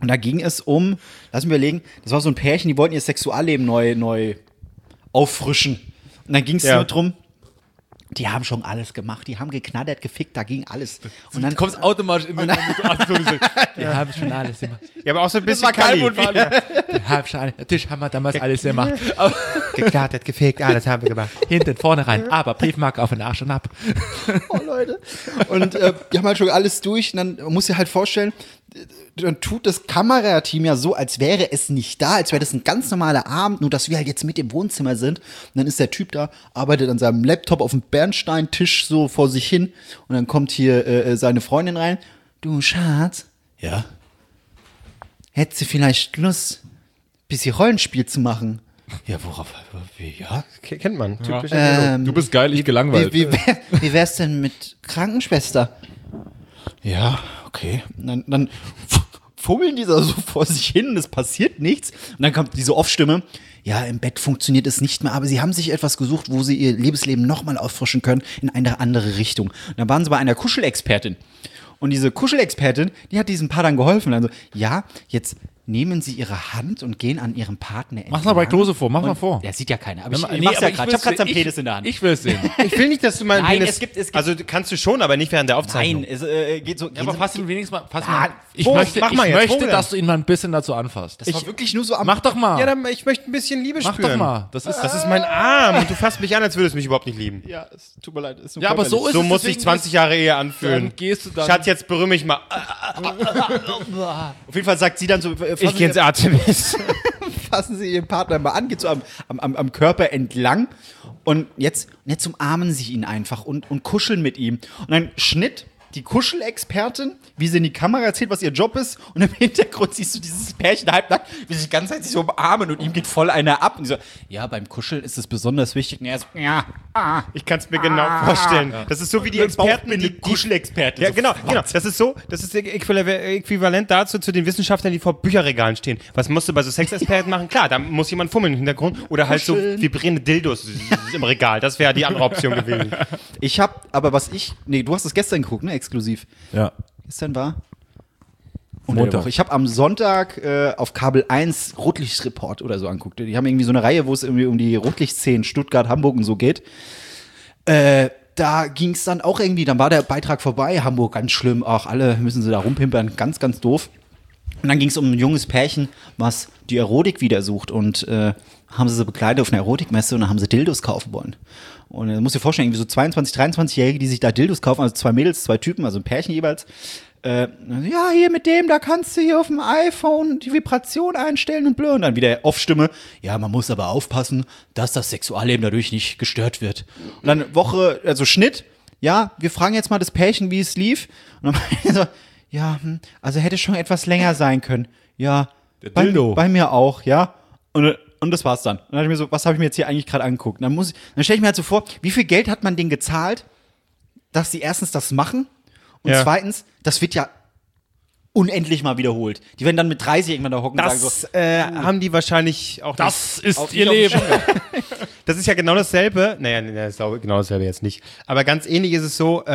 Und da ging es um, lass mich überlegen, das war so ein Pärchen, die wollten ihr Sexualleben neu auffrischen. Und dann ging es nur drum, die haben schon alles gemacht, die haben geknattert, gefickt, da ging alles. Und dann Du kommst automatisch in den Wir haben schon alles gemacht. Ja, aber auch so ein bisschen Wir haben schon alles. Natürlich haben wir damals alles gemacht. geknattert, gefegt, alles haben wir gemacht. Hinten, vorne rein. Aber Briefmarke auf den Arsch und ab. oh Leute. Und die haben halt schon alles durch. Und dann musst du dir halt vorstellen, dann tut das Kamerateam ja so, als wäre es nicht da, als wäre das ein ganz normaler Abend, nur dass wir halt jetzt mit im Wohnzimmer sind. Und dann ist der Typ da, arbeitet an seinem Laptop auf dem Bernsteintisch so vor sich hin. Und dann kommt hier seine Freundin rein. Du Schatz. Ja. Hättest du vielleicht Lust, ein bisschen Rollenspiel zu machen? Ja, worauf? Ja. Kennt man. Typisch. Du bist geil, ich gelangweilt. Wie wär's denn mit Krankenschwester? Ja, okay. Dann fummeln die da so vor sich hin, es passiert nichts. Und dann kommt diese Off-Stimme. Ja, im Bett funktioniert es nicht mehr, aber sie haben sich etwas gesucht, wo sie ihr Lebensleben nochmal auffrischen können in eine andere Richtung. Und dann waren sie bei einer Kuschelexpertin. Und diese Kuschelexpertin, die hat diesem Paar dann geholfen. Also, ja, jetzt nehmen sie ihre Hand und gehen an ihrem Partner entlang. Mach mal bei Klose vor, mach mal vor. Der sieht ja keiner. Aber Nee, ich mach's ja aber gerade. Ich hab gerade seinen Penis in der Hand. Ich will es sehen. Ich will nicht, dass du meinen Nein, Penis... es gibt- Also kannst du schon, aber nicht während der Aufzeichnung. Nein, es geht so. Ja, aber fass ihn wenigstens mal. Ich wo? möchte, Mach mal jetzt, wo möchte denn? dass du ihn mal ein bisschen dazu anfasst. das war wirklich nur so am. Mach doch mal. Ja, dann, ich möchte ein bisschen Liebe Mach spüren. doch mal. Das ist mein Arm und du fasst mich an, als würdest du mich überhaupt nicht lieben. Ja, es tut mir leid. Ist nur Ja, aber körperlich. so ist So es. muss sich deswegen 20 Jahre Ehe anfühlen. Dann gehst du dann. Schatz, jetzt berühre mich mal. Auf jeden Fall sagt sie dann so: Ich gehe ins Artemis. fassen sie ihren Partner mal an, geht so am Körper entlang und jetzt umarmen sie ihn einfach und kuscheln mit ihm. Und dann Schnitt die Kuschelexpertin, wie sie in die Kamera erzählt, was ihr Job ist, und im Hintergrund siehst du dieses Pärchen halbnackt, wie sie die ganze Zeit sich so umarmen und ihm geht voll einer ab. Und die so, ja, beim Kuscheln ist es besonders wichtig. Und er so, ja, Ich kann es mir genau vorstellen. Das ist so wie die Experten, die Kuschelexperten. Ja, genau. Das ist äquivalent dazu zu den Wissenschaftlern, die vor Bücherregalen stehen. Was musst du bei so Sexexperten machen? Klar, da muss jemand fummeln im Hintergrund oder halt so vibrierende Dildos im Regal. Das wäre die andere Option gewesen. Ich hab, aber du hast es gestern geguckt, ne, exklusiv. Ja. Gestern war? Montag. Ich habe am Sonntag auf Kabel 1 Rotlichtreport oder so angeguckt. Die haben irgendwie so eine Reihe, wo es irgendwie um die Rotlichtszenen Stuttgart, Hamburg und so geht. Da ging es dann auch irgendwie, dann war der Beitrag vorbei, Hamburg ganz schlimm, ach, alle müssen sie da rumpimpern, ganz, ganz doof. Und dann ging es um ein junges Pärchen, was die Erotik wieder sucht und haben sie begleitet auf einer Erotikmesse und dann haben sie Dildos kaufen wollen. Und du musst dir vorstellen, irgendwie so 22, 23-Jährige, die sich da Dildos kaufen, also 2 Mädels, 2 Typen, also ein Pärchen jeweils. Ja, hier mit dem, da kannst du hier auf dem iPhone die Vibration einstellen und blöd. Und dann wieder Off-Stimme, ja, man muss aber aufpassen, dass das Sexualleben dadurch nicht gestört wird. Und dann Schnitt, ja, wir fragen jetzt mal das Pärchen, wie es lief. Und dann meinte er so, ja, also hätte schon etwas länger sein können. Ja, Der Dildo. Bei mir auch, ja. Und das war's dann. Und dann dachte ich mir so, was habe ich mir jetzt hier eigentlich gerade angeguckt? Dann stelle ich mir halt so vor, wie viel Geld hat man denen gezahlt, dass sie erstens das machen und zweitens, das wird ja unendlich mal wiederholt. Die werden dann mit 30 irgendwann da hocken und sagen so, Das haben die wahrscheinlich auch Das ist auf- ihr nicht auf Leben. Das ist ja genau dasselbe. Naja, das ist auch genau dasselbe jetzt nicht. Aber ganz ähnlich ist es so,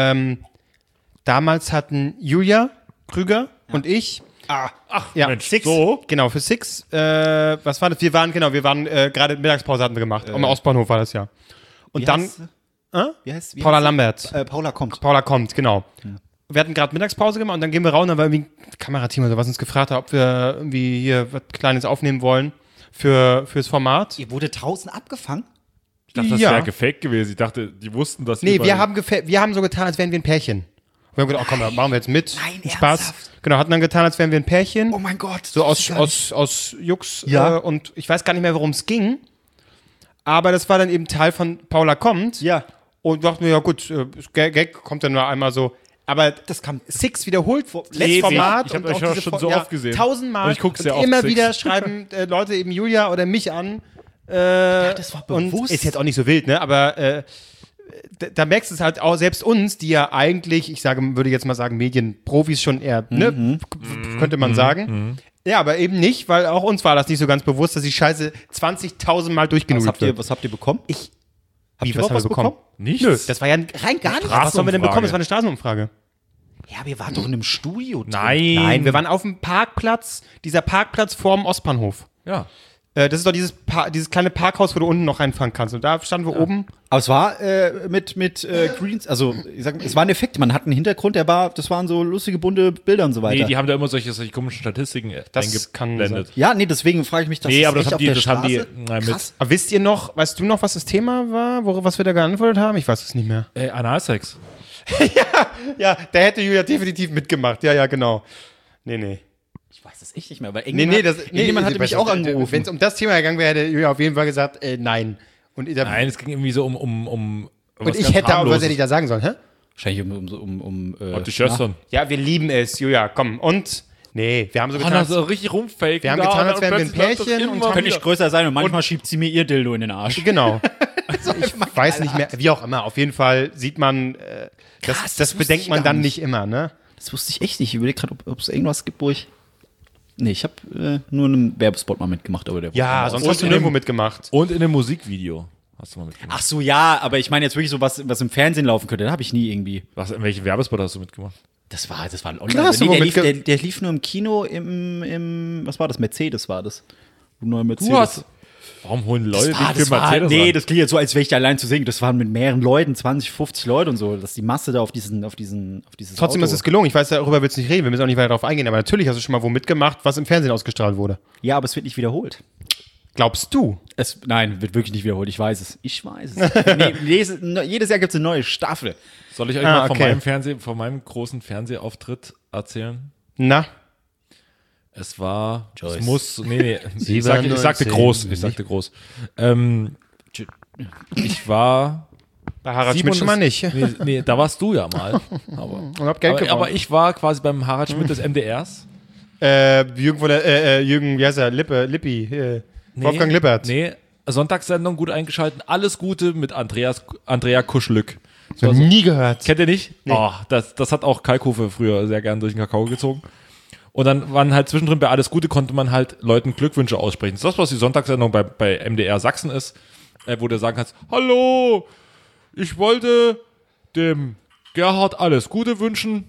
damals hatten Julia Krüger und ich. Ja, Mensch, Six. so? Genau, für Six. Was war das? Wir waren gerade Mittagspause hatten wir gemacht. Am Ostbahnhof war das ja. Und wie dann heißt sie? Paula Lambert. Paula kommt. Paula kommt, genau. Wir hatten gerade Mittagspause gemacht und dann gehen wir raus und dann war irgendwie ein Kamerateam oder was uns gefragt hat, ob wir irgendwie hier was Kleines aufnehmen wollen fürs Format. Ihr wurde draußen abgefangen? Ich dachte, das Ja. wäre gefaked gewesen. Ich dachte, die wussten, dass Nee, ihr wir bei- haben so getan, als wären wir ein Pärchen. Wir haben gedacht, komm, machen wir jetzt mit. Nein, Spaß. ernsthaft? Genau, hatten dann getan, als wären wir ein Pärchen. Oh mein Gott. So das ist gar nicht- aus Jux. Ja. Und ich weiß gar nicht mehr, worum es ging. Aber das war dann eben Teil von Paula kommt. Ja. Und dachten wir, ja gut, Gag kommt dann nur einmal so. Aber Das kam. Six wiederholt, letztes Lese. Format. Ich hab und euch auch ja diese schon Fo- so oft gesehen. 1000-mal. Und ich guck's ja und auf immer Six. wieder schreiben Leute eben Julia oder mich an. Das war Und bewusst. ist jetzt auch nicht so wild, ne? Aber da merkst du es halt auch selbst uns, die ja eigentlich, würde jetzt mal sagen, Medienprofis schon eher, ne? Könnte man sagen. Ja, aber eben nicht, weil auch uns war das nicht so ganz bewusst, dass die Scheiße 20.000 Mal durchgenudelt wird. Was habt ihr bekommen? Wie, Habt was ihr haben wir was bekommen? bekommen? Nichts. Nö, das war ja Rein gar nicht. Was haben wir denn bekommen? Straßenumfrage. Das war eine Straßenumfrage. Ja, aber ihr wart doch in einem Studio drin. Nein, wir waren auf dem Parkplatz, dieser Parkplatz vorm Ostbahnhof. Ja. Das ist doch dieses kleine Parkhaus, wo du unten noch reinfahren kannst. Und da standen wir oben. Aber es war mit Greens, also ich sag, es war ein Effekt. Man hat einen Hintergrund, das waren so lustige, bunte Bilder und so weiter. Nee, die haben da immer solche komischen Statistiken Das kann eingeblendet. ja, nee, deswegen frage ich mich, Nee, aber das echt haben auf die, der das haben die Straße? mit Aber weißt du noch, was das Thema war, was wir da geantwortet haben? Ich weiß es nicht mehr. Analsex. Ja, da hätte Julia definitiv mitgemacht. Ja, genau. Nee. Ich weiß es echt nicht mehr, weil Irgendjemand hatte mich auch angerufen. Wenn es um das Thema gegangen wäre, hätte Julia auf jeden Fall gesagt, nein. Und Nein, es ging irgendwie so um und ich hätte auch, was hätte ich da sagen sollen, hä? Wahrscheinlich um die Schwestern. Ja, wir lieben es, Julia, komm. Und? Nee, wir haben so Oh, getan, so richtig rumfaken. Wir haben getan, als wären wir ein Pärchen und haben- könnte ich größer sein und manchmal schiebt sie mir ihr Dildo in den Arsch. genau. Ich weiß nicht mehr, wie auch immer. Auf jeden Fall sieht man, Krass, das wusste bedenkt ich man gar dann nicht. nicht immer, ne? Das wusste ich echt nicht. Ich überlege gerade, ob es irgendwas gibt, wo ich. Nee, ich habe nur in einem Werbespot mal mitgemacht, aber der Ja, war sonst aus. hast du nirgendwo mitgemacht. Und in einem Musikvideo hast du mal mitgemacht. Ach so, ja, aber ich meine jetzt wirklich so was im Fernsehen laufen könnte. Da habe ich nie irgendwie. In welchen Werbespot hast du mitgemacht? Das war ein Klar, Online. hast du Nee, womit der lief nur im Kino im was war das? Mercedes war das. Neuer Mercedes. Warum holen Leute Das klingt jetzt so, als wäre ich da allein zu singen. Das waren mit mehreren Leuten, 20, 50 Leute und so, dass die Masse da auf dieses Trotzdem Auto. ist es gelungen. Ich weiß, darüber willst du nicht reden. Wir müssen auch nicht weiter darauf eingehen. Aber natürlich hast du schon mal wo mitgemacht, was im Fernsehen ausgestrahlt wurde. Ja, aber es wird nicht wiederholt. Glaubst du? Nein, wird wirklich nicht wiederholt. Ich weiß es. Jedes Jahr gibt es eine neue Staffel. Soll ich euch mal okay. von meinem großen Fernsehauftritt erzählen? Na? Es war, Joyce. es muss, nee, ich sagte groß. Ich war Bei Harald Schmidt schon mal nicht. Nee, da warst du ja mal. Und hab Geld gewonnen. Aber ich war quasi beim Harald Schmidt des MDRs. Jürgen, wie heißt er? Lippi. Wolfgang Lippert. Nee, Sonntagssendung, gut eingeschaltet. Alles Gute mit Andrea Kuschlück. Noch nie gehört. Kennt ihr nicht? Nee. Oh, das hat auch Kalkofe früher sehr gern durch den Kakao gezogen. Und dann waren halt zwischendrin bei Alles Gute konnte man halt Leuten Glückwünsche aussprechen. Das ist das, was die Sonntagssendung bei MDR Sachsen ist, wo du sagen kannst, hallo, ich wollte dem Gerhard alles Gute wünschen.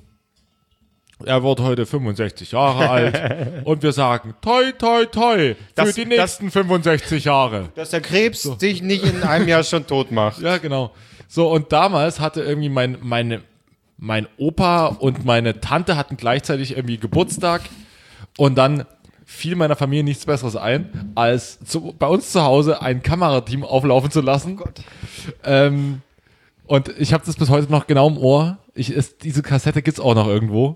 Er wird heute 65 Jahre alt und wir sagen toi, toi, toi für die nächsten 65 Jahre. Dass der Krebs dich nicht in einem Jahr schon tot macht. Ja, genau. So, und damals hatte irgendwie mein Opa und meine Tante hatten gleichzeitig irgendwie Geburtstag und dann fiel meiner Familie nichts Besseres ein, als bei uns zu Hause ein Kamerateam auflaufen zu lassen. Oh Gott. Und ich habe das bis heute noch genau im Ohr. Diese Kassette gibt's auch noch irgendwo.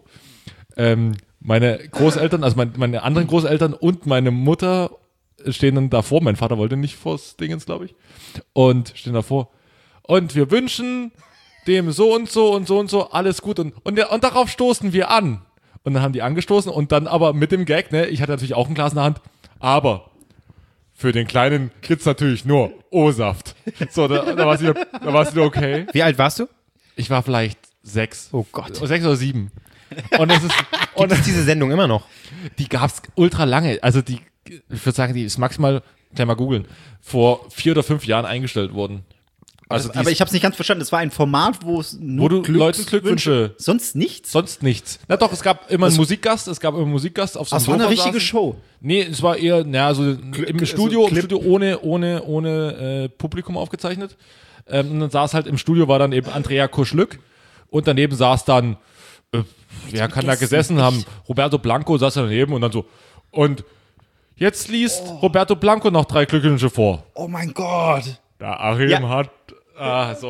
Meine Großeltern, also meine anderen Großeltern und meine Mutter stehen dann davor. Mein Vater wollte nicht vors Dingens, glaube ich. Und stehen davor. Und wir wünschen dem so und so und so und so alles gut. Und darauf stoßen wir an. Und dann haben die angestoßen und dann aber mit dem Gag, ne, ich hatte natürlich auch ein Glas in der Hand, aber für den Kleinen gibt's natürlich nur O-Saft. So, da war's wieder okay. Wie alt warst du? Ich war vielleicht 6. Oh Gott. 6 oder 7. Und es ist, Gibt es diese Sendung immer noch? die gab's ultra lange. Also ich würde sagen, die ist maximal, gleich mal googeln, vor 4 oder 5 Jahren eingestellt worden. Also Aber ich habe es nicht ganz verstanden. Es war ein Format, wo es nur wo du Leuten Glückwünsche. Sonst nichts? Sonst nichts. Na doch, es gab immer einen Musikgast. auf so einem Das war eine Sofa richtige saßen. Show. Nee, es war eher, im Studio ohne Publikum aufgezeichnet. Und dann saß halt im Studio, war dann eben Andrea Kuschlück und daneben saß dann, wer kann da gesessen haben? Roberto Blanco saß daneben und dann so, und jetzt liest Roberto Blanco noch 3 Glückwünsche vor. Oh mein Gott. Der Achim hat, so.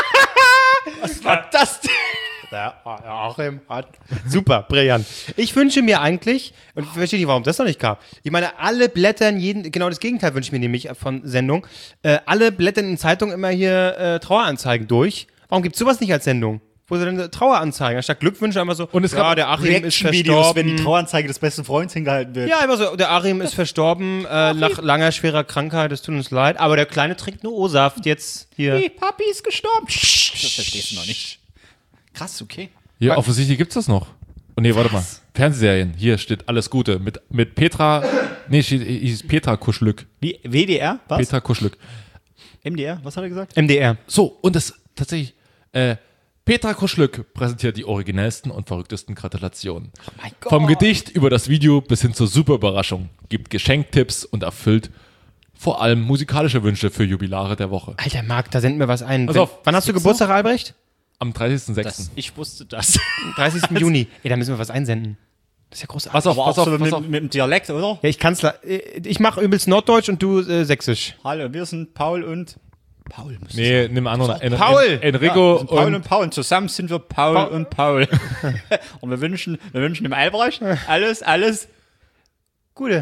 Was war das denn? Der Achim hat. Super, brillant. Ich wünsche mir eigentlich, und ich verstehe nicht, warum das noch nicht gab. Ich meine, alle blättern genau das Gegenteil wünsche ich mir nämlich von Sendung. Alle blättern in Zeitungen immer hier Traueranzeigen durch. Warum gibt es sowas nicht als Sendung? Wo sie dann Traueranzeigen, anstatt Glückwünsche einfach so, Und es gab der Achim ist Reaction-Videos, verstorben. wenn die Traueranzeige des besten Freundes hingehalten wird. Ja, einfach so, der Achim ist verstorben nach langer, schwerer Krankheit, es tut uns leid, aber der Kleine trinkt nur O-Saft jetzt hier. Papi ist gestorben. Das verstehst du noch nicht. Krass, okay. Ja, offensichtlich gibt's das noch. Oh nee, warte mal. Fernsehserien. Hier steht alles Gute. Mit Petra, hieß Petra Kuschlück. Wie, WDR? Was? Petra Kuschlück. MDR? Was hat er gesagt? MDR. So, und das tatsächlich, Petra Kruschlück präsentiert die originellsten und verrücktesten Gratulationen. Oh mein Gott. Vom Gedicht über das Video bis hin zur Superüberraschung, gibt Geschenktipps und erfüllt vor allem musikalische Wünsche für Jubilare der Woche. Alter, Marc, da senden wir was ein. Pass auf, Wann hast du Geburtstag, Albrecht? Am 30.06. Ich wusste das. 30. Juni. Ey, da müssen wir was einsenden. Das ist ja großartig. Pass auf, pass auf, pass auf. Mit dem Dialekt, oder? Ja, ich mache übelst Norddeutsch und du Sächsisch. Hallo, wir sind Paul und Paul. Nee, nimm anderen. Paul! Enrico wir sind Paul und und Paul. Und zusammen sind wir Paul und Paul. Und wir wünschen dem Albrecht alles Gute.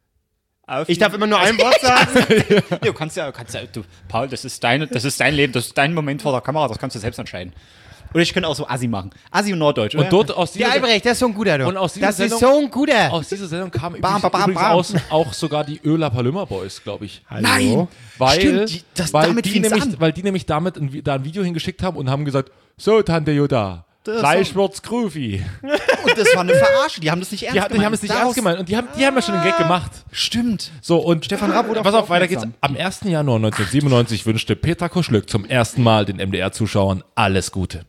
auf Ich darf immer nur ein Wort sagen. Du kannst ja, Paul, das ist dein Leben, das ist dein Moment vor der Kamera, das kannst du selbst entscheiden. Oder ich könnte auch so Assi machen. Assi und Norddeutsch, oder? und dort aus Der dieser Albrecht, der ist so ein guter, du. Und aus dieser das ist Sendung- so ein guter. Aus dieser Sendung kamen Bam, übrigens, bam, bam, übrigens auch sogar die Öler Palömer Boys, glaube ich. Nein! Weil, Stimmt, damit fing's an. weil die nämlich da ein Video hingeschickt haben und haben gesagt, so Tante Jutta, gleich wird's groovy. Und das war eine Verarsche, die haben das nicht ernst Die haben es nicht ernst gemeint und die haben ja schon den Gag gemacht. Stimmt. So, und Stefan Raab wurde pass auch auf, weiter geht's. aufmerksam. Am 1. Januar 1997 wünschte Petra Kruschlück zum ersten Mal den MDR-Zuschauern alles Gute.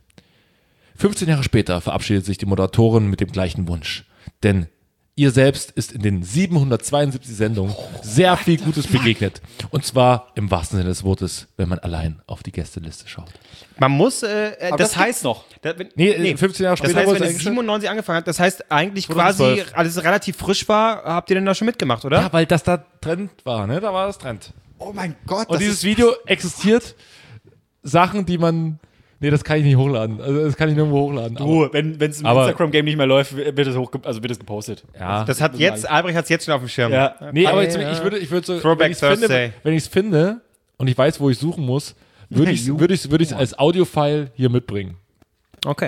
15 Jahre später verabschiedet sich die Moderatorin mit dem gleichen Wunsch. Denn ihr selbst ist in den 772 Sendungen sehr viel Gutes begegnet. Und zwar im wahrsten Sinne des Wortes, wenn man allein auf die Gästeliste schaut. Man muss, Aber das heißt gibt's noch. Nee, 15 Jahre Das später heißt, wurde wenn es es eingestellt. 97 angefangen hat, das heißt eigentlich 2012. quasi, als es relativ frisch war, habt ihr denn da schon mitgemacht, oder? Ja, weil das da Trend war, ne? Da war das Trend. Oh mein Gott, Und dieses Video existiert Sachen, die man. Nee, das kann ich nicht hochladen. Also das kann ich nirgendwo hochladen. Du, wenn es im aber- Instagram-Game nicht mehr läuft, wird es gepostet. Ja. Das hat jetzt, Albrecht hat es jetzt schon auf dem Schirm. Ja. Nee, aber Ja, jetzt, ja. ich würde so, Throwback wenn ich es Thursday. finde und ich weiß, wo ich suchen muss, würde ich als Audiofile hier mitbringen. Okay.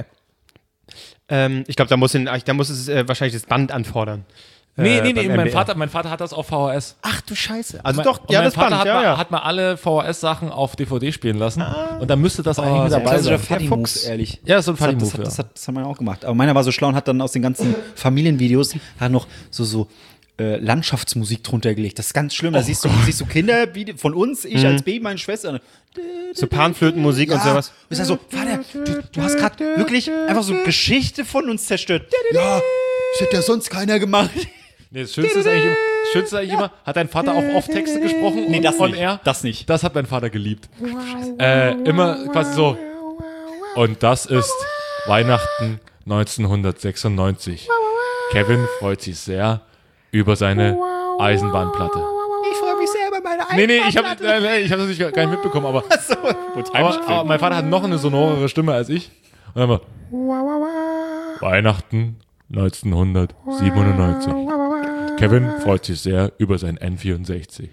Ich glaube, da muss es wahrscheinlich das Band anfordern. Nee, beim mein MDR. Vater hat das auf VHS. Ach du Scheiße. Also Mein- doch, und ja, mein das Vater Band, hat, ja, mal, ja. hat mal alle VHS-Sachen auf DVD spielen lassen und dann müsste das eigentlich mit dabei klassischer sein. Funny-Move, Fuchs. ehrlich. Ja, so ein Das hat, Funny-Move, das hat man auch gemacht. Aber meiner war so schlau und hat dann aus den ganzen Familienvideos hat noch so Landschaftsmusik drunter gelegt. Das ist ganz schlimm. Da siehst du Kinder wie von uns, ich als Baby, meine Schwester. So Panflötenmusik und sowas. Ist ja so, Vater, du hast gerade wirklich einfach so Geschichte von uns zerstört. Ja, das hätte ja sonst keiner gemacht. Nee, das Schönste ist eigentlich immer, hat dein Vater auch oft Texte gesprochen? Nee, das on nicht. Air? Das nicht. Das hat mein Vater geliebt. Immer quasi so. Und das ist Weihnachten 1996. Kevin freut sich sehr über seine Eisenbahnplatte. Ich freue mich sehr über meine Nee, ich habe das natürlich gar nicht mitbekommen, aber mein Vater hat noch eine sonorere Stimme als ich. Und dann mal Weihnachten 1997. Kevin freut sich sehr über sein N64.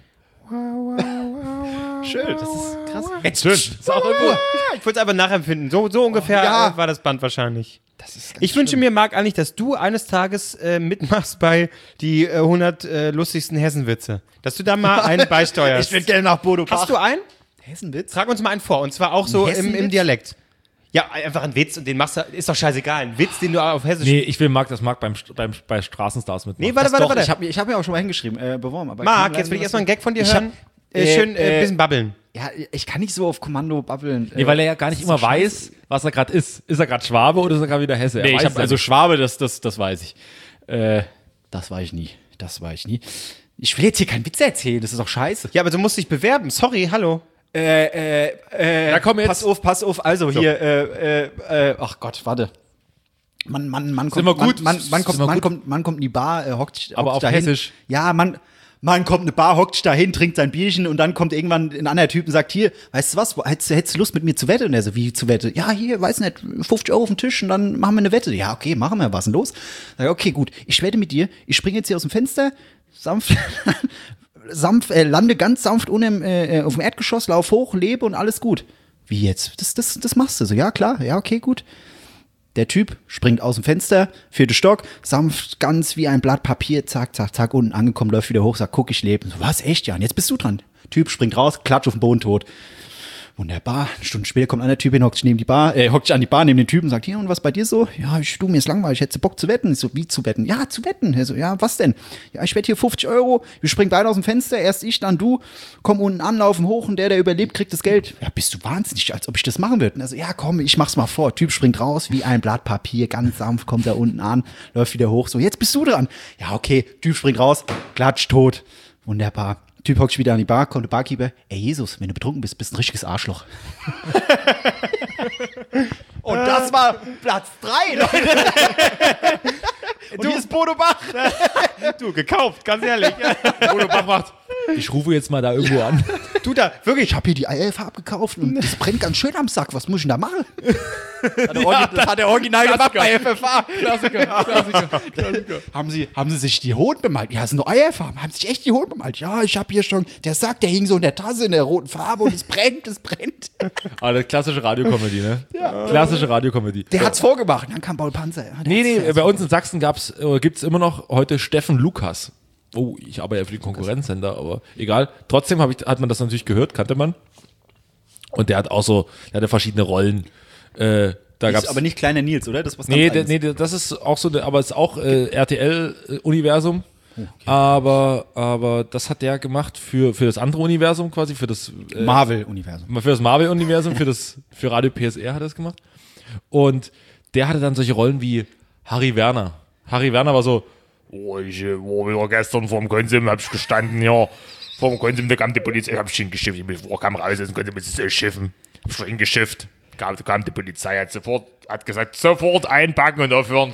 Schön, das ist krass. Schön. Ist auch irgendwo. Ich würde es einfach nachempfinden. So ungefähr Ja. war das Band wahrscheinlich. Das ist ganz Ich wünsche mir, Marc, eigentlich, dass du eines Tages mitmachst bei die 100 lustigsten Hessenwitze. Dass du da mal einen beisteuerst. Ich würde gerne nach Bodo Hast du einen? Hessenwitz? Trag uns mal einen vor. Und zwar auch so im Hessenwitz? Dialekt. Ja, einfach ein Witz und den machst du, ist doch scheißegal. Ein Witz, den du auf Hessisch. Nee, ich will Marc bei Straßenstars mitmachen. Nee, warte. Ich hab mir auch schon mal hingeschrieben, beworben. Aber Marc, jetzt will ich erstmal einen Gag von dir hören. Schön bisschen babbeln. Ja, ich kann nicht so auf Kommando babbeln. Nee, weil er ja gar nicht immer weiß, was er gerade ist. Ist er gerade Schwabe oder ist er gerade wieder Hesse? Er Nee, weiß ich es hab, ja also nicht. Schwabe, das weiß ich. Das war ich nie. Ich will jetzt hier keinen Witz erzählen, das ist doch scheiße. Ja, aber du musst dich bewerben. Sorry, hallo. Ja, komm jetzt. Pass auf, also hier, ach Gott, warte. Man kommt, wir gut? man Sind wir gut? kommt in die Bar, hockt Aber auf dahin. Hessisch. Ja, man kommt in eine Bar, hockt sich dahin, trinkt sein Bierchen und dann kommt irgendwann ein anderer Typ und sagt, hier, weißt du was, hättest du Lust mit mir zu wetten? Und er so, wie zu wetten? Ja, hier, weiß nicht, 50 Euro auf den Tisch und dann machen wir eine Wette. Ja, okay, machen wir, was ist denn los? Sag ich, okay, gut, ich wette mit dir, ich springe jetzt hier aus dem Fenster, lande ganz sanft unten auf dem Erdgeschoss, lauf hoch, lebe und alles gut. Wie jetzt? Das machst du so, ja klar, ja, okay, gut. Der Typ springt aus dem Fenster, 4. Stock, sanft, ganz wie ein Blatt Papier, zack, zack, zack, unten angekommen, läuft wieder hoch, sagt, guck, ich lebe. So, was, echt, Jan? Jetzt bist du dran. Typ springt raus, klatscht auf den Boden tot. Wunderbar. Eine Stunde später kommt einer Typ hin, hockt sich an die Bar neben den Typen, sagt, hier, und was bei dir so? Ja, mir ist langweilig, ich hätte Bock zu wetten. Ich so, wie zu wetten? Ja, zu wetten. Er so, ja, was denn? Ja, ich wette hier 50 €, wir springen beide aus dem Fenster, erst ich, dann du, komm unten an, laufen hoch und der überlebt, kriegt das Geld. Ja, bist du wahnsinnig, als ob ich das machen würde. Und er so, ja, komm, ich mach's mal vor. Typ springt raus, wie ein Blatt Papier, ganz sanft, kommt er unten an, läuft wieder hoch, so, jetzt bist du dran. Ja, okay, Typ springt raus, klatsch, tot. Wunderbar. Typ hockt sich wieder an die Bar, kommt der Barkeeper. Ey, Jesus, wenn du betrunken bist, bist du ein richtiges Arschloch. Und das war Platz 3, Leute. Und hier ist Bodo Bach. Du, gekauft, ganz ehrlich. Bodo Bach macht. Ich rufe jetzt mal da irgendwo an. Du da, wirklich, ich habe hier die Eierfarbe gekauft und das brennt ganz schön am Sack. Was muss ich denn da machen? Das hat er original gemacht bei FFA. Klassiker. Haben Sie sich die Hoden bemalt? Ja, das sind nur Eierfarben. Haben Sie sich echt die Hoden bemalt? Ja, ich habe hier schon, der Sack, der hing so in der Tasse in der roten Farbe und es brennt. Aber das klassische Radiokomödie, ne? Ja. Klassische Radiokomödie. Der hat's vorgemacht. Dann kam Paul Panzer. Ja, Nee, bei uns in Sachsen gibt's immer noch heute Steffen Lukas. Oh, ich arbeite ja für den Konkurrenzsender, aber egal. Trotzdem hat man das natürlich gehört, kannte man. Und der hatte verschiedene Rollen. Da gab's aber nicht kleiner Nils, oder? Das ist was nee, ganz Eigenes. das ist auch so, aber es ist auch RTL-Universum. Okay. Aber das hat der gemacht für das andere Universum quasi, für das Marvel-Universum. Für das Marvel-Universum, für Radio PSR hat er es gemacht. Und der hatte dann solche Rollen wie Harry Werner. Harry Werner war so, ich war wieder gestern vorm Konsum, hab ich gestanden, ja, vorm Konsum, da kam die Polizei, hab ich hingeschifft, ich kam raus, jetzt konnte man sich schiffen, hab ich hingeschifft, kam die Polizei, hat gesagt, sofort einpacken und aufhören,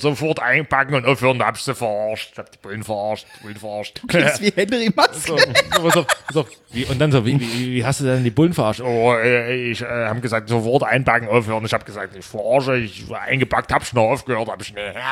da hab ich sie verarscht, hab die Bullen verarscht. Du klingst wie Henry Maske. Pass auf. Und dann so, wie hast du denn die Bullen verarscht? Ich haben gesagt, sofort einpacken, aufhören. Ich habe gesagt, ich verarsche, eingepackt, hab ich noch aufgehört, hab ich nicht.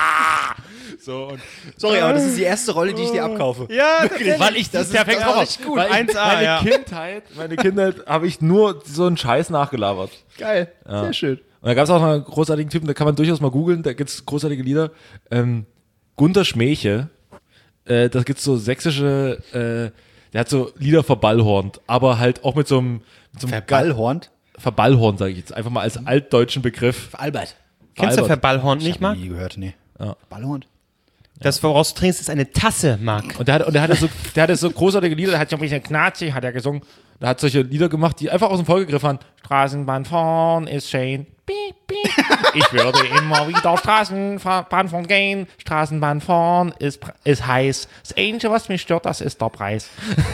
So, und Sorry, aber das ist die erste Rolle, die ich dir abkaufe. Ja, weil ich das perfekt richtig gut. Weil 1A, meine Kindheit habe ich nur so einen Scheiß nachgelabert. Geil, sehr schön. Und da gab es auch noch einen großartigen Typen, da kann man durchaus mal googeln, da gibt es großartige Lieder. Gunther Schmäche, da gibt es so sächsische, der hat so Lieder verballhornt, aber halt auch mit so einem Verballhornt? Verballhornt, sage ich jetzt, einfach mal als altdeutschen Begriff. Albert. Kennst du Verballhorn nicht mal? Nie gehört, nee. Ja. Ballhornt? Das, woraus du trinkst, ist eine Tasse, Marc. Und der hatte so großartige Lieder, der hat schon ein bisschen Knazi, hat er gesungen. Der hat solche Lieder gemacht, die einfach aus dem Volk gegriffen haben. Straßenbahn fahren ist schön. Piep, piep. Ich würde immer wieder Straßenbahn fahren gehen. Straßenbahn fahren ist heiß. Das Einzige, was mich stört, das ist der Preis.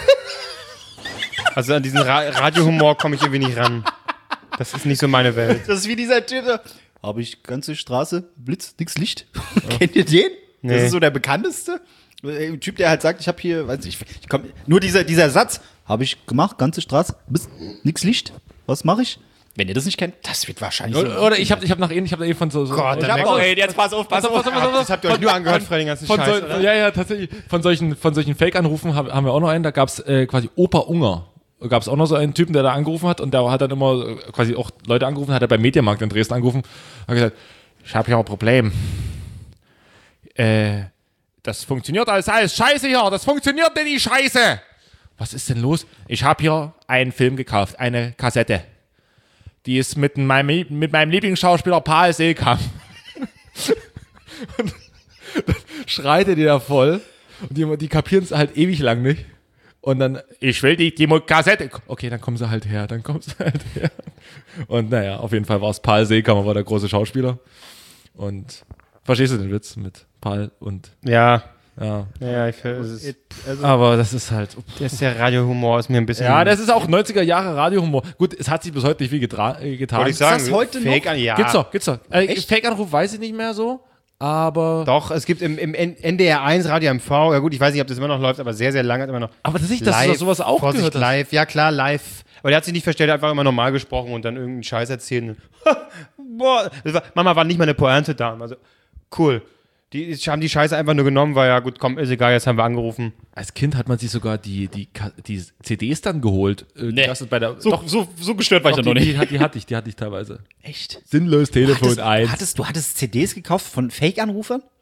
Also an diesen Radiohumor komme ich irgendwie nicht ran. Das ist nicht so meine Welt. Das ist wie dieser Typ, habe ich ganze Straße, Blitz, nix Licht. Kennt ihr den? Nee. Das ist so der bekannteste. Ein Typ, der halt sagt, ich habe hier, weiß nicht, ich komm, nur dieser Satz, habe ich gemacht, ganze Straße, nix Licht. Was mache ich? Wenn ihr das nicht kennt, das wird wahrscheinlich Oder ich hab da eben von so Gott, jetzt pass auf. Das habt ihr euch nur angehört vor den ganzen Scheiß, oder? Ja, tatsächlich. Von solchen Fake-Anrufen haben wir auch noch einen. Da gab's quasi Opa Unger. Gab es auch noch so einen Typen, der da angerufen hat und der hat dann immer quasi auch Leute angerufen, hat er beim Mediamarkt in Dresden angerufen, hat gesagt, ich habe hier ein Problem. Das funktioniert alles scheiße hier, das funktioniert nicht, die Scheiße. Was ist denn los? Ich habe hier einen Film gekauft, eine Kassette. Die ist mit meinem Lieblingsschauspieler Paul Seelkamp. Und dann schreit er die da voll und die kapieren es halt ewig lang nicht. Und dann, ich will die Kassette. Okay, dann kommen sie halt her. Und naja, auf jeden Fall war es Paul Seelkamp, war der große Schauspieler. Und verstehst du den Witz mit Paul und... Ja, Ja, ich finde, aber das ist halt... der Radiohumor ist mir ein bisschen... Ja, das ist auch 90er Jahre Radiohumor. Gut, es hat sich bis heute nicht viel getan. Wollte ich sagen, das heute Fake noch? Ja. Gibt's doch. Fake-Anruf weiß ich nicht mehr so, aber... Doch, es gibt im NDR 1 Radio MV, ja gut, ich weiß nicht, ob das immer noch läuft, aber sehr, sehr lange hat immer noch... Aber tatsächlich, dass du sowas auch Vorsicht, gehört hast. live, ja klar, live. Aber der hat sich nicht verstellt, einfach immer normal gesprochen und dann irgendeinen Scheiß erzählen. Boah, Mama war nicht mal eine Pointe da. Also, cool. Die haben die Scheiße einfach nur genommen, weil ja gut, komm, ist egal, jetzt haben wir angerufen. Als Kind hat man sich sogar die CDs dann geholt. Das ist bei der, So gestört war ich da noch nicht. Die hatte ich teilweise. Echt? Sinnlos Telefon 1. Du hattest CDs gekauft von Fake-Anrufern?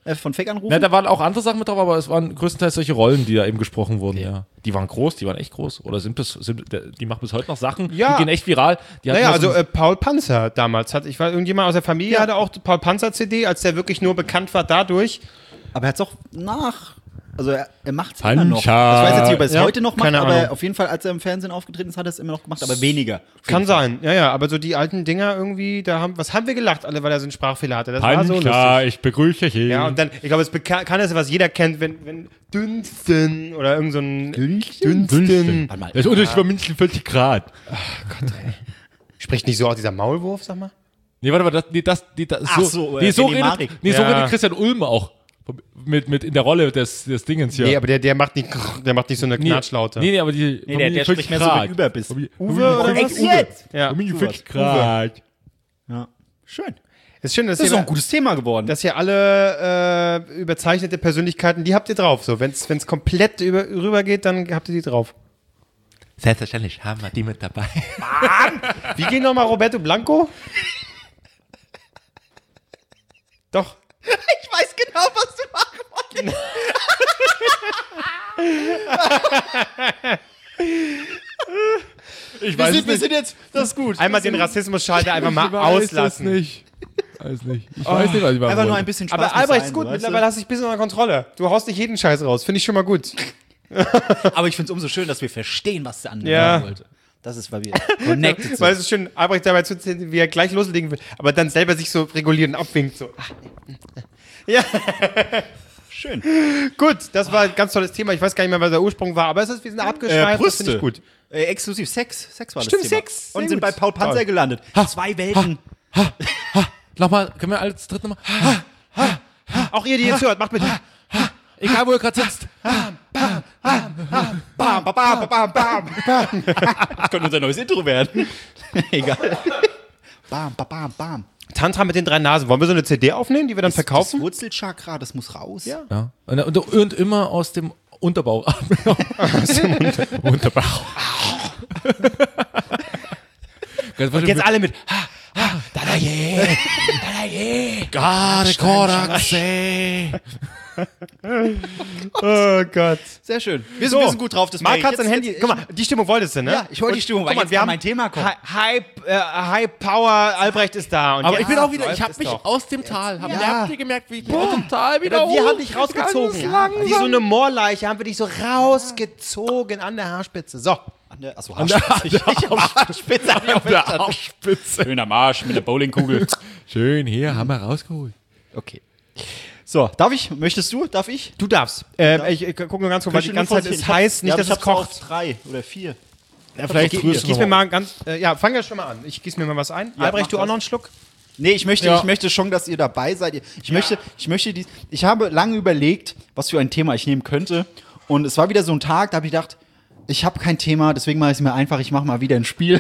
von Fake-Anrufen? Na, da waren auch andere Sachen mit drauf, aber es waren größtenteils solche Rollen, die da eben gesprochen wurden, ja. Die waren groß, die waren echt groß. Oder die machen bis heute noch Sachen, Ja. die gehen echt viral. Die hatten Naja, da so also Paul Panzer damals irgendjemand aus der Familie hatte auch Paul Panzer CD, als der wirklich nur bekannt war dadurch. Aber er hat's auch also er macht's immer noch. Pancha. Ich weiß jetzt nicht, ob er es Ja, heute noch macht, keine aber Ahnung. auf jeden Fall, als er im Fernsehen aufgetreten ist, hat er es immer noch gemacht, aber weniger. Kann sein, ja, aber so die alten Dinger irgendwie, was haben wir gelacht alle, weil er so einen Sprachfehler hatte? Das war so lustig. Pancha, ich begrüße dich. Ja, und dann, ich glaube, es bekannteste, was jeder kennt, wenn Dünsten oder irgend so ein Dünsten. Warte mal. Das ist Unterschied von mindestens 40 Grad. Spricht nicht so aus dieser Maulwurf, sag mal? Nee, warte mal, das ist Ach so. so, Nee, so René Marik. so Ja. redet Christian Ulm auch. Mit in der Rolle des Dingens hier. Nee, aber der macht nicht so eine Knatschlaute. Nee, aber die. Nee, der spricht mehr so mit Überbiss. Uwe oder was? Ja. Familie 40 Grad. Ja. Schön. Ist schön, dass Das ist ihr doch ein gutes Thema geworden. dass ihr alle überzeichnete Persönlichkeiten, die habt ihr drauf. So, wenn's komplett rübergeht, dann habt ihr die drauf. Selbstverständlich haben wir die mit dabei. Wie ging nochmal Roberto Blanco? Doch. Ich weiß genau, was du machen wolltest. Ich weiß es nicht. sind jetzt, das ist gut. Einmal den Rassismus-Schalter einfach mal Ich weiß auslassen. Es nicht. Weiß nicht. Ich weiß nicht, was ich machen Einfach nur wollte. ein bisschen Spaß. Aber muss Albrecht sein, ist gut, so, weißt du? mittlerweile hast du dich ein bisschen unter Kontrolle. Du haust nicht jeden Scheiß raus, finde ich schon mal gut. Aber ich finde es umso schön, dass wir verstehen, was der andere Ja. sagen wollte. Das ist, weil wir connected sind. Weil es ist schön, Albrecht dabei zu sehen, wie er gleich loslegen will, aber dann selber sich so regulieren und abwinkt. So. Ja, Schön. gut, das war ein ganz tolles Thema. Ich weiß gar nicht mehr, was der Ursprung war, aber wir sind abgeschweift, das finde ich gut. Exklusiv Sex. Sex war Stimmt, das Thema. Sex. Und Sehr sind gut. bei Paul Panzer Toll. gelandet. 2 Welten. Nochmal, können wir als dritte nochmal? Auch ihr, die jetzt hört, macht mit. Egal, wo ihr gerade sitzt. Bam, bam, bam, bam, bam. Das könnte unser neues Intro werden. Egal. Bam, bam, bam, bam. Tantra mit den 3 Nasen. Wollen wir so eine CD aufnehmen, die wir dann Das verkaufen? Wurzelchakra, das muss raus. Ja. Ja. Und immer aus dem Unterbauch. Unterbauch. Jetzt alle mit. Gare Koraxe. Oh Gott. Sehr schön. Wir sind gut drauf. Das Marc merke hat ich. sein Handy. Guck mal, die Stimmung wolltest du, ne? Ja, ich wollte die Stimmung, weil guck mal, jetzt wir an haben mein Thema kommen. High Power, Albrecht ist da. Und Aber jetzt ich bin auch wieder, läuft ich habe es mich doch. aus dem Tal, Ja. habt ihr gemerkt, wie ich mich aus dem Tal wieder Wir haben dich rausgezogen. Ganz Wie so eine Moorleiche haben wir dich so rausgezogen an der Haarspitze. So. Achso, Haarspitze. Ich auf Haarspitze. hab ich auch verstanden. Haarspitze. Schön am Arsch mit der Bowlingkugel. Schön, hier haben wir rausgeholt. Okay. So, darf ich? Möchtest du? Darf ich? Du darfst. Ich gucke nur ganz kurz, weil die ganze Zeit ist heiß, nicht, dass es kocht. 3 oder 4. Ja, vielleicht Ich gieß mir mal ganz, fang ja schon mal an. Ich gieß mir mal was ein. Albrecht, mach du auch das. noch einen Schluck? Nee, ich möchte schon, dass ihr dabei seid. Ich habe lange überlegt, was für ein Thema ich nehmen könnte. Und es war wieder so ein Tag, da habe ich gedacht, ich habe kein Thema, deswegen mache ich es mir einfach, ich mache mal wieder ein Spiel.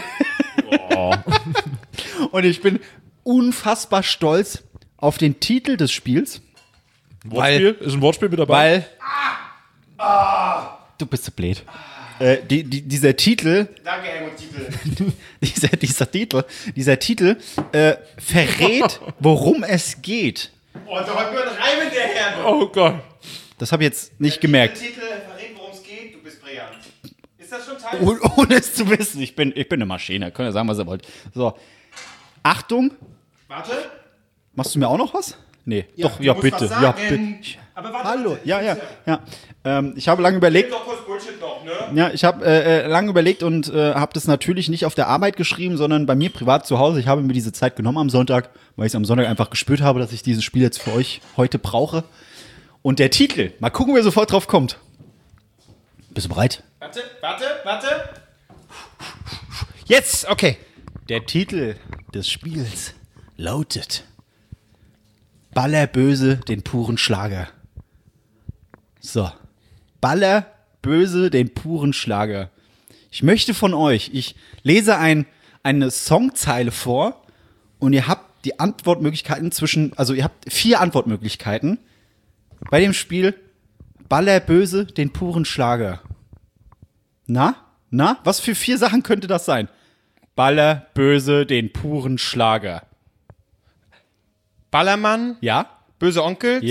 Und ich bin unfassbar stolz auf den Titel des Spiels. Wortspiel? Ist ein Wortspiel mit dabei? Weil. Du bist so blöd. Dieser Titel. Danke, Helmut Titel. Dieser Titel verrät, worum es geht. Oh, da hat nur ein Reim hinterher. Oh Gott. Das habe ich jetzt nicht gemerkt. Titel verrät, worum es geht. Du bist brillant. Ist das schon Teil? Ohne es zu wissen. Ich bin eine Maschine. Könnt ihr sagen, was ihr wollt. So. Achtung. Warte. Machst du mir auch noch was? Nee. Doch, du ja, musst bitte. was Ja, sagen. bitte. Aber warte. Hallo. warte. Ja. Ich habe lange überlegt. Doch kurz Bullshit noch, ne? Ja, ich habe lange überlegt und habe das natürlich nicht auf der Arbeit geschrieben, sondern bei mir privat zu Hause. Ich habe mir diese Zeit genommen am Sonntag, weil ich es am Sonntag einfach gespürt habe, dass ich dieses Spiel jetzt für euch heute brauche. Und der Titel, mal gucken, wer sofort drauf kommt. Bist du bereit? Warte. Jetzt, okay. Der Titel des Spiels lautet Ballerböse den puren Schlager. So. Ballerböse den puren Schlager. Ich möchte von euch, ich lese eine Songzeile vor und ihr habt die Antwortmöglichkeiten ihr habt 4 Antwortmöglichkeiten bei dem Spiel Ballerböse den puren Schlager. Na? Was für 4 Sachen könnte das sein? Ballerböse den puren Schlager. Ballermann, Ja? böse Onkel, Ja?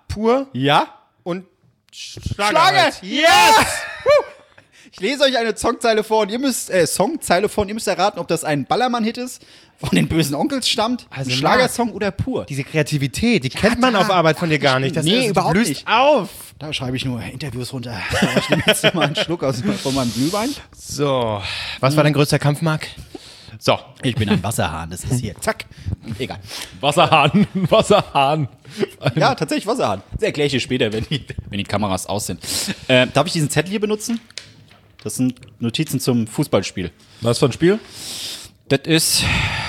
pur Ja? und Schlager. Schlager! Halt. Yes! Ich lese euch eine Songzeile vor und ihr müsst erraten, ob das ein Ballermann-Hit ist, von den bösen Onkels stammt, Also, ein Schlagersong oder pur. Diese Kreativität, die kennt man auf Arbeit von dir gar nicht. Nee, überhaupt du blühst nicht. auf. Da schreibe ich nur Interviews runter. So, ich nehme jetzt mal einen Schluck von meinem Glühwein. So, was war dein größter Kampf, Marc? So, Ich bin ein Wasserhahn, das ist hier. Zack. Egal. Wasserhahn, Wasserhahn. Ja, tatsächlich Wasserhahn. Das erkläre ich dir später, wenn die Kameras aus sind. Darf ich diesen Zettel hier benutzen? Das sind Notizen zum Fußballspiel. Was für ein Spiel? Das ist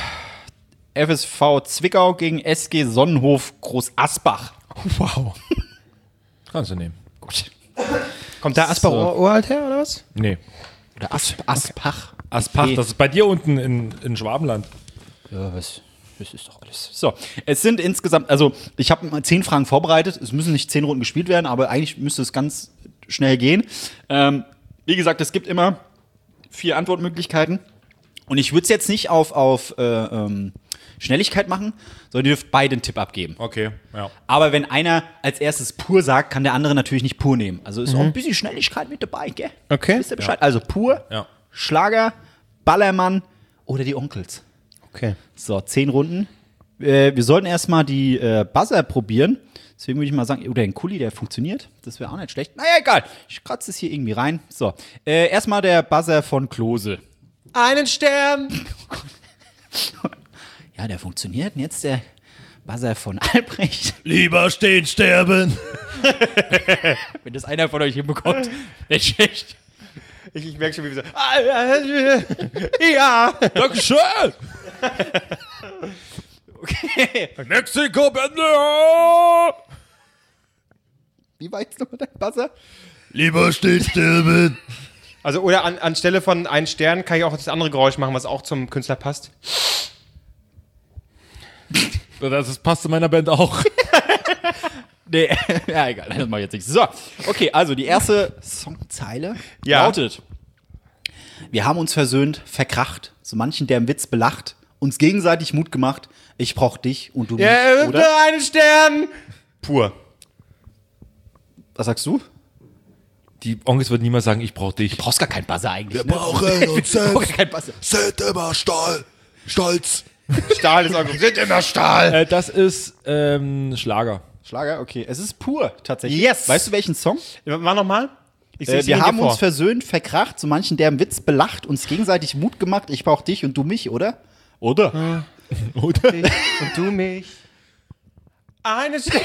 FSV Zwickau gegen SG Sonnenhof Groß Asbach. wow. Kannst du nehmen. Gut. Kommt da Asbach uralt her, oder was? Nee. Oder Aspach. Aspach, Okay. das ist bei dir unten in Schwabenland. Ja, das ist doch alles. So, es sind insgesamt, also ich habe mal 10 Fragen vorbereitet. Es müssen nicht 10 Runden gespielt werden, aber eigentlich müsste es ganz schnell gehen. Wie gesagt, es gibt immer 4 Antwortmöglichkeiten. Und ich würde es jetzt nicht auf Schnelligkeit machen, sondern ihr dürft beide einen Tipp abgeben. Okay, ja. Aber wenn einer als erstes pur sagt, kann der andere natürlich nicht pur nehmen. Also ist auch ein bisschen Schnelligkeit mit dabei, gell? Okay. Wisst ihr Bescheid? Also pur, Ja. Schlager, Ballermann oder die Onkels. Okay. So, 10 Runden. Wir sollten erstmal die Buzzer probieren. Deswegen würde ich mal sagen, oder den Kuli, der funktioniert. Das wäre auch nicht schlecht. Naja, egal. Ich kratze es hier irgendwie rein. So, erstmal der Buzzer von Klose. Einen Stern. Ja, der funktioniert. Und jetzt der Buzzer von Albrecht. Lieber stehen, sterben. Wenn das einer von euch hinbekommt, nicht schlecht. Ich merke schon, wie wir so. Ja. Dankeschön. Okay. Mexiko, Bände. Wie war jetzt nochmal dein Buzzer? Lieber stehen, sterben. Also, oder anstelle von einen Stern kann ich auch das andere Geräusch machen, was auch zum Künstler passt. Das passt zu meiner Band auch. Nee, ja, egal, das mach ich jetzt nicht. So, okay, also die erste Songzeile lautet: Wir haben uns versöhnt, verkracht, so manchen, der im Witz belacht, uns gegenseitig Mut gemacht, ich brauch dich und du mich, oder? Einen Stern. Pur. Was sagst du? Die Onkels würden niemals sagen, ich brauch dich. Du brauchst gar keinen Buzzer eigentlich. Wir brauchen uns Du brauchst selbst, keinen Buzzer. sind immer stolz. Stahl ist auch sind immer Stahl. Das ist Schlager. Schlager, okay. Es ist pur, tatsächlich. Yes. Weißt du welchen Song? War nochmal? Wir haben uns versöhnt, verkracht, so manchen, der im Witz belacht, uns gegenseitig Mut gemacht, ich brauch dich und du mich, oder? Oder? Oder? und du mich. Eine Stern.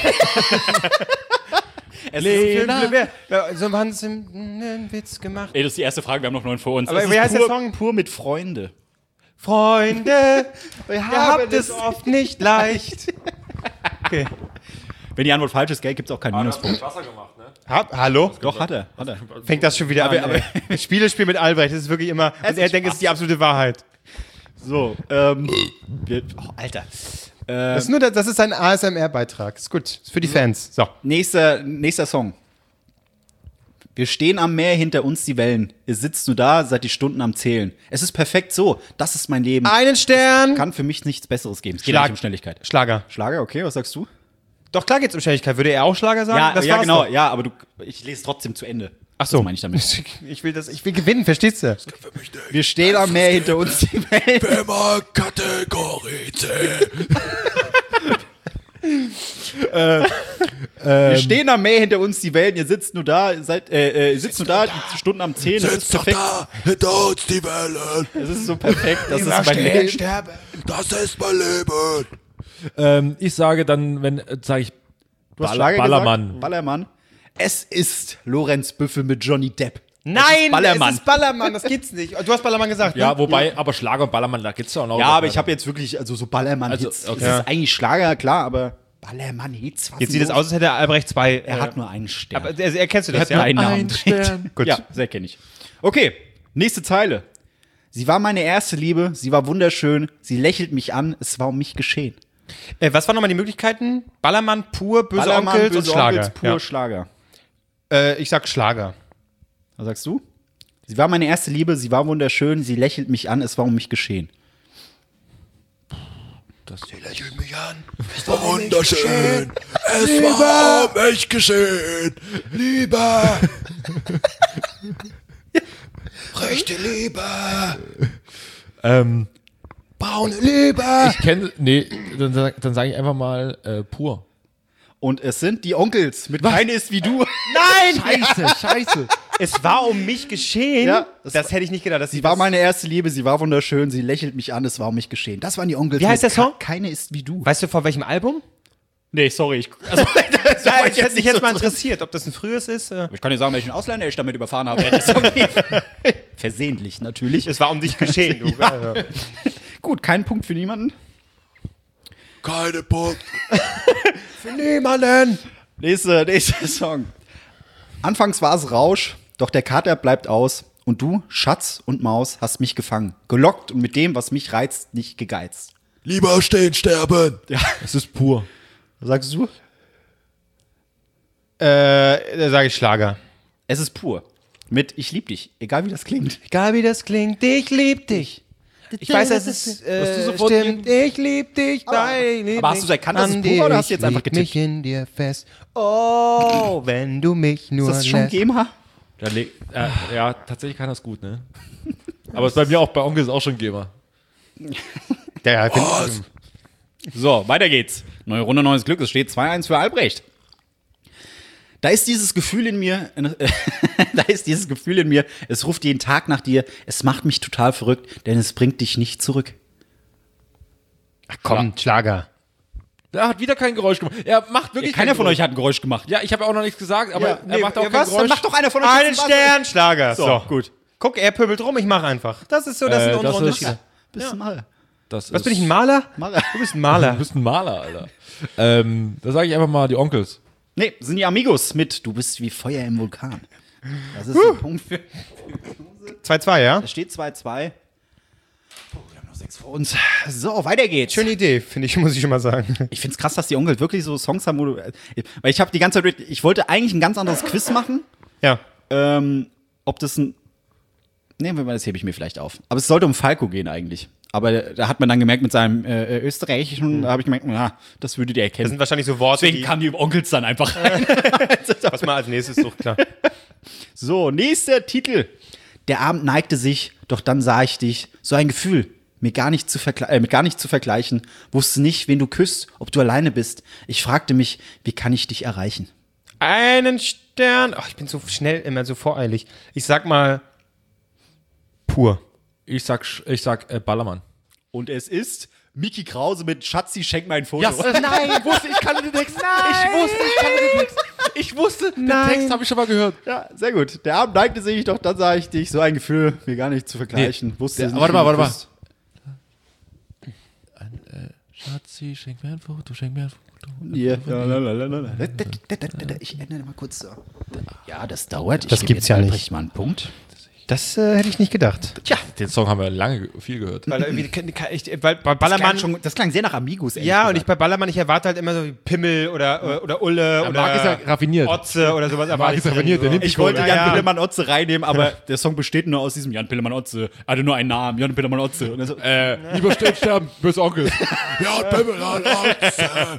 So haben sie einen Witz gemacht. Ey, das ist die erste Frage, wir haben noch 9 vor uns. Aber Es wie ist heißt der Song? Pur mit Freunde. Freunde, ihr habt es oft nicht leicht. Okay. Wenn die Antwort falsch ist, gell, gibt's auch keinen Minuspunkt. Wasser gemacht, ne? Hallo? Doch, hat er. Fängt das schon wieder an. Spiel mit Albrecht, das ist wirklich immer. Und er denkt, es ist die absolute Wahrheit. So, Alter. Das ist ein ASMR-Beitrag. Ist gut. Ist für die Fans. So. Nächster Song. Wir stehen am Meer, hinter uns die Wellen. Ihr sitzt nur da, seid die Stunden am Zählen. Es ist perfekt so. Das ist mein Leben. Einen Stern. Kann für mich nichts Besseres geben. Es geht Schlag- nicht um Schnelligkeit. Schlager. Schlager, okay, was sagst du? Doch, klar geht's um Schnelligkeit. Würde er auch Schlager sagen? Das war's genau. doch. Ja, aber ich lese trotzdem zu Ende. Ach so. Das meine ich damit. Ich will gewinnen, verstehst du? Wir stehen am Meer, hinter uns die Wellen. Immer Kategorie C. Wir stehen am Meer, hinter uns die Wellen. Ihr sitzt nur da, sitzt nur da, die Stunden am Zählen. Das ist Sitzt doch perfekt. da, hinter uns die Wellen. Das ist so perfekt. Das ist mein Leben. Das ist mein Leben. Ich sage dann, sage ich Du hast Schlager Ballermann. gesagt? Ballermann. Es ist Lorenz Büffel mit Johnny Depp. Nein, Ballermann. es ist Ballermann, das gibt's nicht. Du hast Ballermann gesagt, Ja, ne? wobei, aber Schlager und Ballermann, da geht's ja auch noch. Ja, aber ich habe jetzt wirklich, also so Ballermann-Hits. Also, okay. Das ist eigentlich Schlager, klar, aber Ballermann-Hits, was Jetzt sieht es aus, als hätte Albrecht 2. Er hat nur einen Stern. Aber erkennst du er das, hat nur ja? einen Namen. Ein Stern. Gut. Ja, sehr kenne ich. Okay, nächste Zeile. Sie war meine erste Liebe, sie war wunderschön, sie lächelt mich an, es war um mich geschehen. Was waren nochmal die Möglichkeiten? Ballermann, pur, böse Ballermann, Onkels böse und Schlager. Onkels, pur Schlager. Ich sag Schlager. Was sagst du? Sie war meine erste Liebe, sie war wunderschön, sie lächelt mich an, es war um mich geschehen. Sie lächelt mich an. Es war wunderschön. Es war um mich geschehen. Liebe. Rechte Liebe. Braune Liebe. Ich kenne, dann sage ich einfach mal pur. Und es sind die Onkels mit Keine ist wie du. Nein! Scheiße. Es war um mich geschehen. Ja, das hätte ich nicht gedacht. Dass Sie war meine erste Liebe, sie war wunderschön, sie lächelt mich an, es war um mich geschehen. Das waren die Onkels. Wie heißt mit der Song? Keine ist wie du. Weißt du, von welchem Album? Nee, sorry. Ich hätte mich jetzt mal interessiert, ob das ein frühes ist. Ich kann dir sagen, welchen Ausländer ich damit überfahren habe. Versehentlich natürlich. Es war um dich geschehen, du. Ja. Gut, kein Punkt für niemanden. Keine Punkt. Für niemanden. Nächster Song. Anfangs war es Rausch, doch der Kater bleibt aus. Und du, Schatz und Maus, hast mich gefangen. Gelockt und mit dem, was mich reizt, nicht gegeizt. Lieber stehen, sterben. Ja, Es ist pur. was sagst du? Da sage ich Schlager. Es ist pur. Mit Ich lieb dich, egal wie das klingt. Egal wie das klingt, ich lieb dich. Ich weiß, dass es stimmt. Ich lieb dich. Aber hast du erkannt, dass es pur oder hast du jetzt einfach getippt? mich in dir fest. Oh, wenn du mich nur Ist das schon lässt. GEMA? Ja, tatsächlich kann das gut, ne? Aber es ist bei mir auch, bei Onkel ist auch schon GEMA. Ja, So, weiter geht's. Neue Runde, neues Glück. Es steht 2-1 für Albrecht. Da ist dieses Gefühl in mir, es ruft jeden Tag nach dir, es macht mich total verrückt, denn es bringt dich nicht zurück. komm, Schlager. Der hat wieder kein Geräusch gemacht. Er macht wirklich Keiner kein von Geräusch. euch hat ein Geräusch gemacht. Ja, ich habe ja auch noch nichts gesagt, aber er macht auch kein was? Geräusch. Dann macht doch einer von euch Einen jetzt was. Stern, Schlager. So, gut. Guck, er pöbelt rum, ich mach einfach. Das ist so, das sind unsere das ist- Unterschiede. Bist du mal. Das Was ist, bin ich, ein Maler? Maler. Du bist ein Du Maler. bist ein Maler, Alter. Da sage ich einfach mal die Onkels. Nee, sind die Amigos mit Du bist wie Feuer im Vulkan. Das ist ein Punkt für. 2-2, ja? Es steht 2-2. Wir haben noch 6 vor uns. So, weiter geht's. Schöne Idee, finde ich, muss ich schon mal sagen. Ich find's krass, dass die Onkels wirklich so Songs haben, wo du. Weil ich habe die ganze Zeit. Ich wollte eigentlich ein ganz anderes Quiz machen. Ja. Ob das ein. Nehmen wir mal, das hebe ich mir vielleicht auf. Aber es sollte um Falco gehen eigentlich. Aber da hat man dann gemerkt mit seinem österreichischen, da habe ich gemerkt, na, das würdet ihr Das erkennen. sind wahrscheinlich so Worte, Deswegen kamen die Onkels dann einfach rein. was man als nächstes sucht, klar. So, nächster Titel. Der Abend neigte sich, doch dann sah ich dich. So ein Gefühl, mit gar nicht zu vergleichen. Wusste nicht, wen du küsst, ob du alleine bist. Ich fragte mich, wie kann ich dich erreichen? Einen Stern. Ach, ich bin so schnell, immer so voreilig. Ich sag mal pur. Ich sag Ballermann. Und es ist Miki Krause mit Schatzi, schenk mir ein Foto. Nein, ich wusste, ich kannte den Text. Ich wusste, den Text habe ich schon mal gehört. Ja, sehr gut. Der Abend neigte sich, doch dann sah ich dich. So ein Gefühl, mir gar nicht zu vergleichen. Wusste nicht, warte wie mal. du bist. Schatzi, schenk mir ein Foto, schenk mir ein Foto. Hier. Ich ändere mal kurz so. Ja, das dauert. Das gibt's ja nicht. Albrecht mal einen Punkt. Das hätte ich nicht gedacht. Tja, den Song haben wir lange viel gehört. Weil, weil bei Ballermann. Das klang sehr nach Amigos. ehrlich Ja, und gesagt. ich bei Ballermann, ich erwarte halt immer so wie Pimmel oder Ulle oder Marc ist ja raffiniert. Otze oder sowas. erwarte ist ich drin, raffiniert, der so. nimmt Ich wollte Ja, Jan ja. Pillemann Otze reinnehmen, aber der Song besteht nur aus diesem Jan Pillemann Otze. Er hatte nur einen Namen, Jan Pillemann Otze. Und dann so, Lieber stehen, sterben, böse Onkel. Ja, Pimmel an Otze.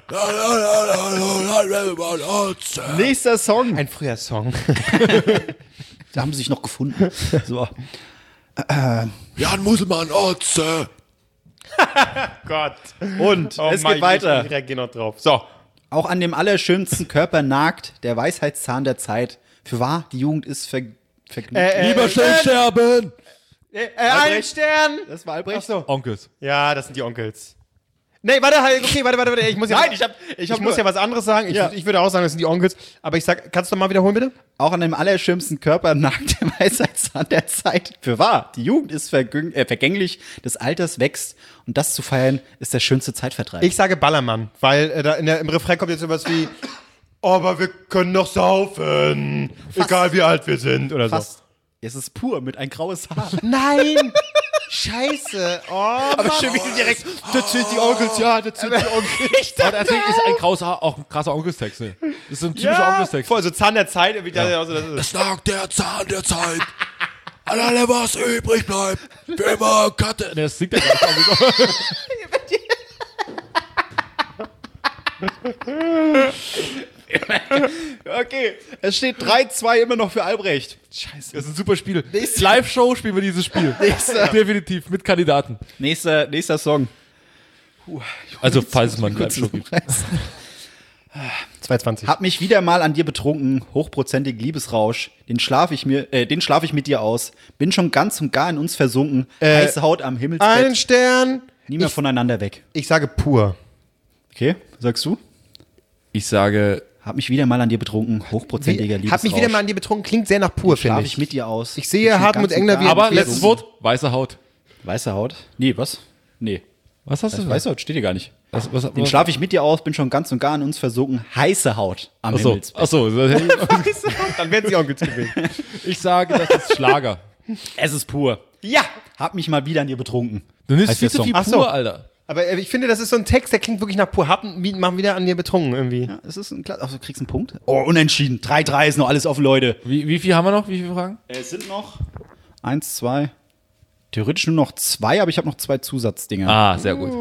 Otze. nächster Song. Ein früher Song. Da haben sie sich noch gefunden. So. Jan Muselmann Otze. Gott. Und es geht weiter. Ich reagiere noch drauf. So. Auch an dem allerschönsten Körper nagt der Weisheitszahn der Zeit. Für wahr, die Jugend ist vergnügt. Lieber stehen, sterben. Ein Stern. Das war Albrecht. Ach so. Onkels. Ja, das sind die Onkels. Nee, warte. Ich muss ja, Nein, ich muss ja was anderes sagen. Ja. Ich würde auch sagen, das sind die Onkels. Aber ich sag, kannst du mal wiederholen, bitte? Auch an dem allerschönsten Körper nagt der Weisheitszahn der Zeit. Für wahr, die Jugend ist vergänglich, des Alters wächst. Und das zu feiern, ist der schönste Zeitvertreib. Ich sage Ballermann, weil da im Refrain kommt jetzt sowas wie, aber wir können noch saufen, egal wie alt wir sind oder so. Fast. Es ist pur mit ein graues Haar. Nein! Scheiße! Oh, aber schön, wie du direkt. das sind die Onkels, ja, das sind die Onkels. Aber deswegen ist ein krasser, auch ein krasser Onkelstext. Ne? Das ist so ein typischer Onkelstext. Voll, so Zahn der Zeit, irgendwie das ist. Es lag der Zahn der Zeit. An allem, was übrig bleibt. Für immer Katte. Das singt ja gar nicht. Okay, es steht 3-2 immer noch für Albrecht. Scheiße. Das ist ein super Spiel. Live-Show spielen wir dieses Spiel. Definitiv, mit Kandidaten. Nächster Song. Also, falls man Live-Show gibt. 220. Hab mich wieder mal an dir betrunken, hochprozentig Liebesrausch. Den schlaf ich mit dir aus. Bin schon ganz und gar in uns versunken. Heiße Haut am Himmelsbett. Einen Stern. Nie mehr voneinander weg. Ich sage pur. Okay, sagst du? Ich sage, Hab mich wieder mal an dir betrunken, hochprozentiger Liebesrausch. Hab mich wieder mal an dir betrunken, klingt sehr nach pur, finde Schlaf ich. ich mit dir aus. Ich sehe Bin schon Hartmut ganz und Engler gar wie- aber wir letztes sind- Wort, weiße Haut. Weiße Haut? Nee, was? Nee. Was hast du Weiße Haut steht hier gar nicht. Was, Den schlaf ich mit dir aus, bin schon ganz und gar in uns versunken. Heiße Haut am Achso, Himmelsbett. achso. Dann werden sie Onkels gewählt. Ich sage, das ist Schlager. Es ist pur. Ja. Hab mich mal wieder an dir betrunken. Du nimmst Heißt viel der zu Song. viel Ach so. pur, Alter. Aber ich finde, das ist so ein Text, der klingt wirklich nach pur. Machen wieder an dir betrunken irgendwie. Ja, es ist ein Ach, du kriegst einen Punkt. Oh, unentschieden. 3-3 ist noch alles offen, Leute. Wie viel haben wir noch? Wie viele Fragen? Es sind noch 1, 2. Theoretisch nur noch 2, aber ich habe noch 2 Zusatzdinger. Ah, sehr gut.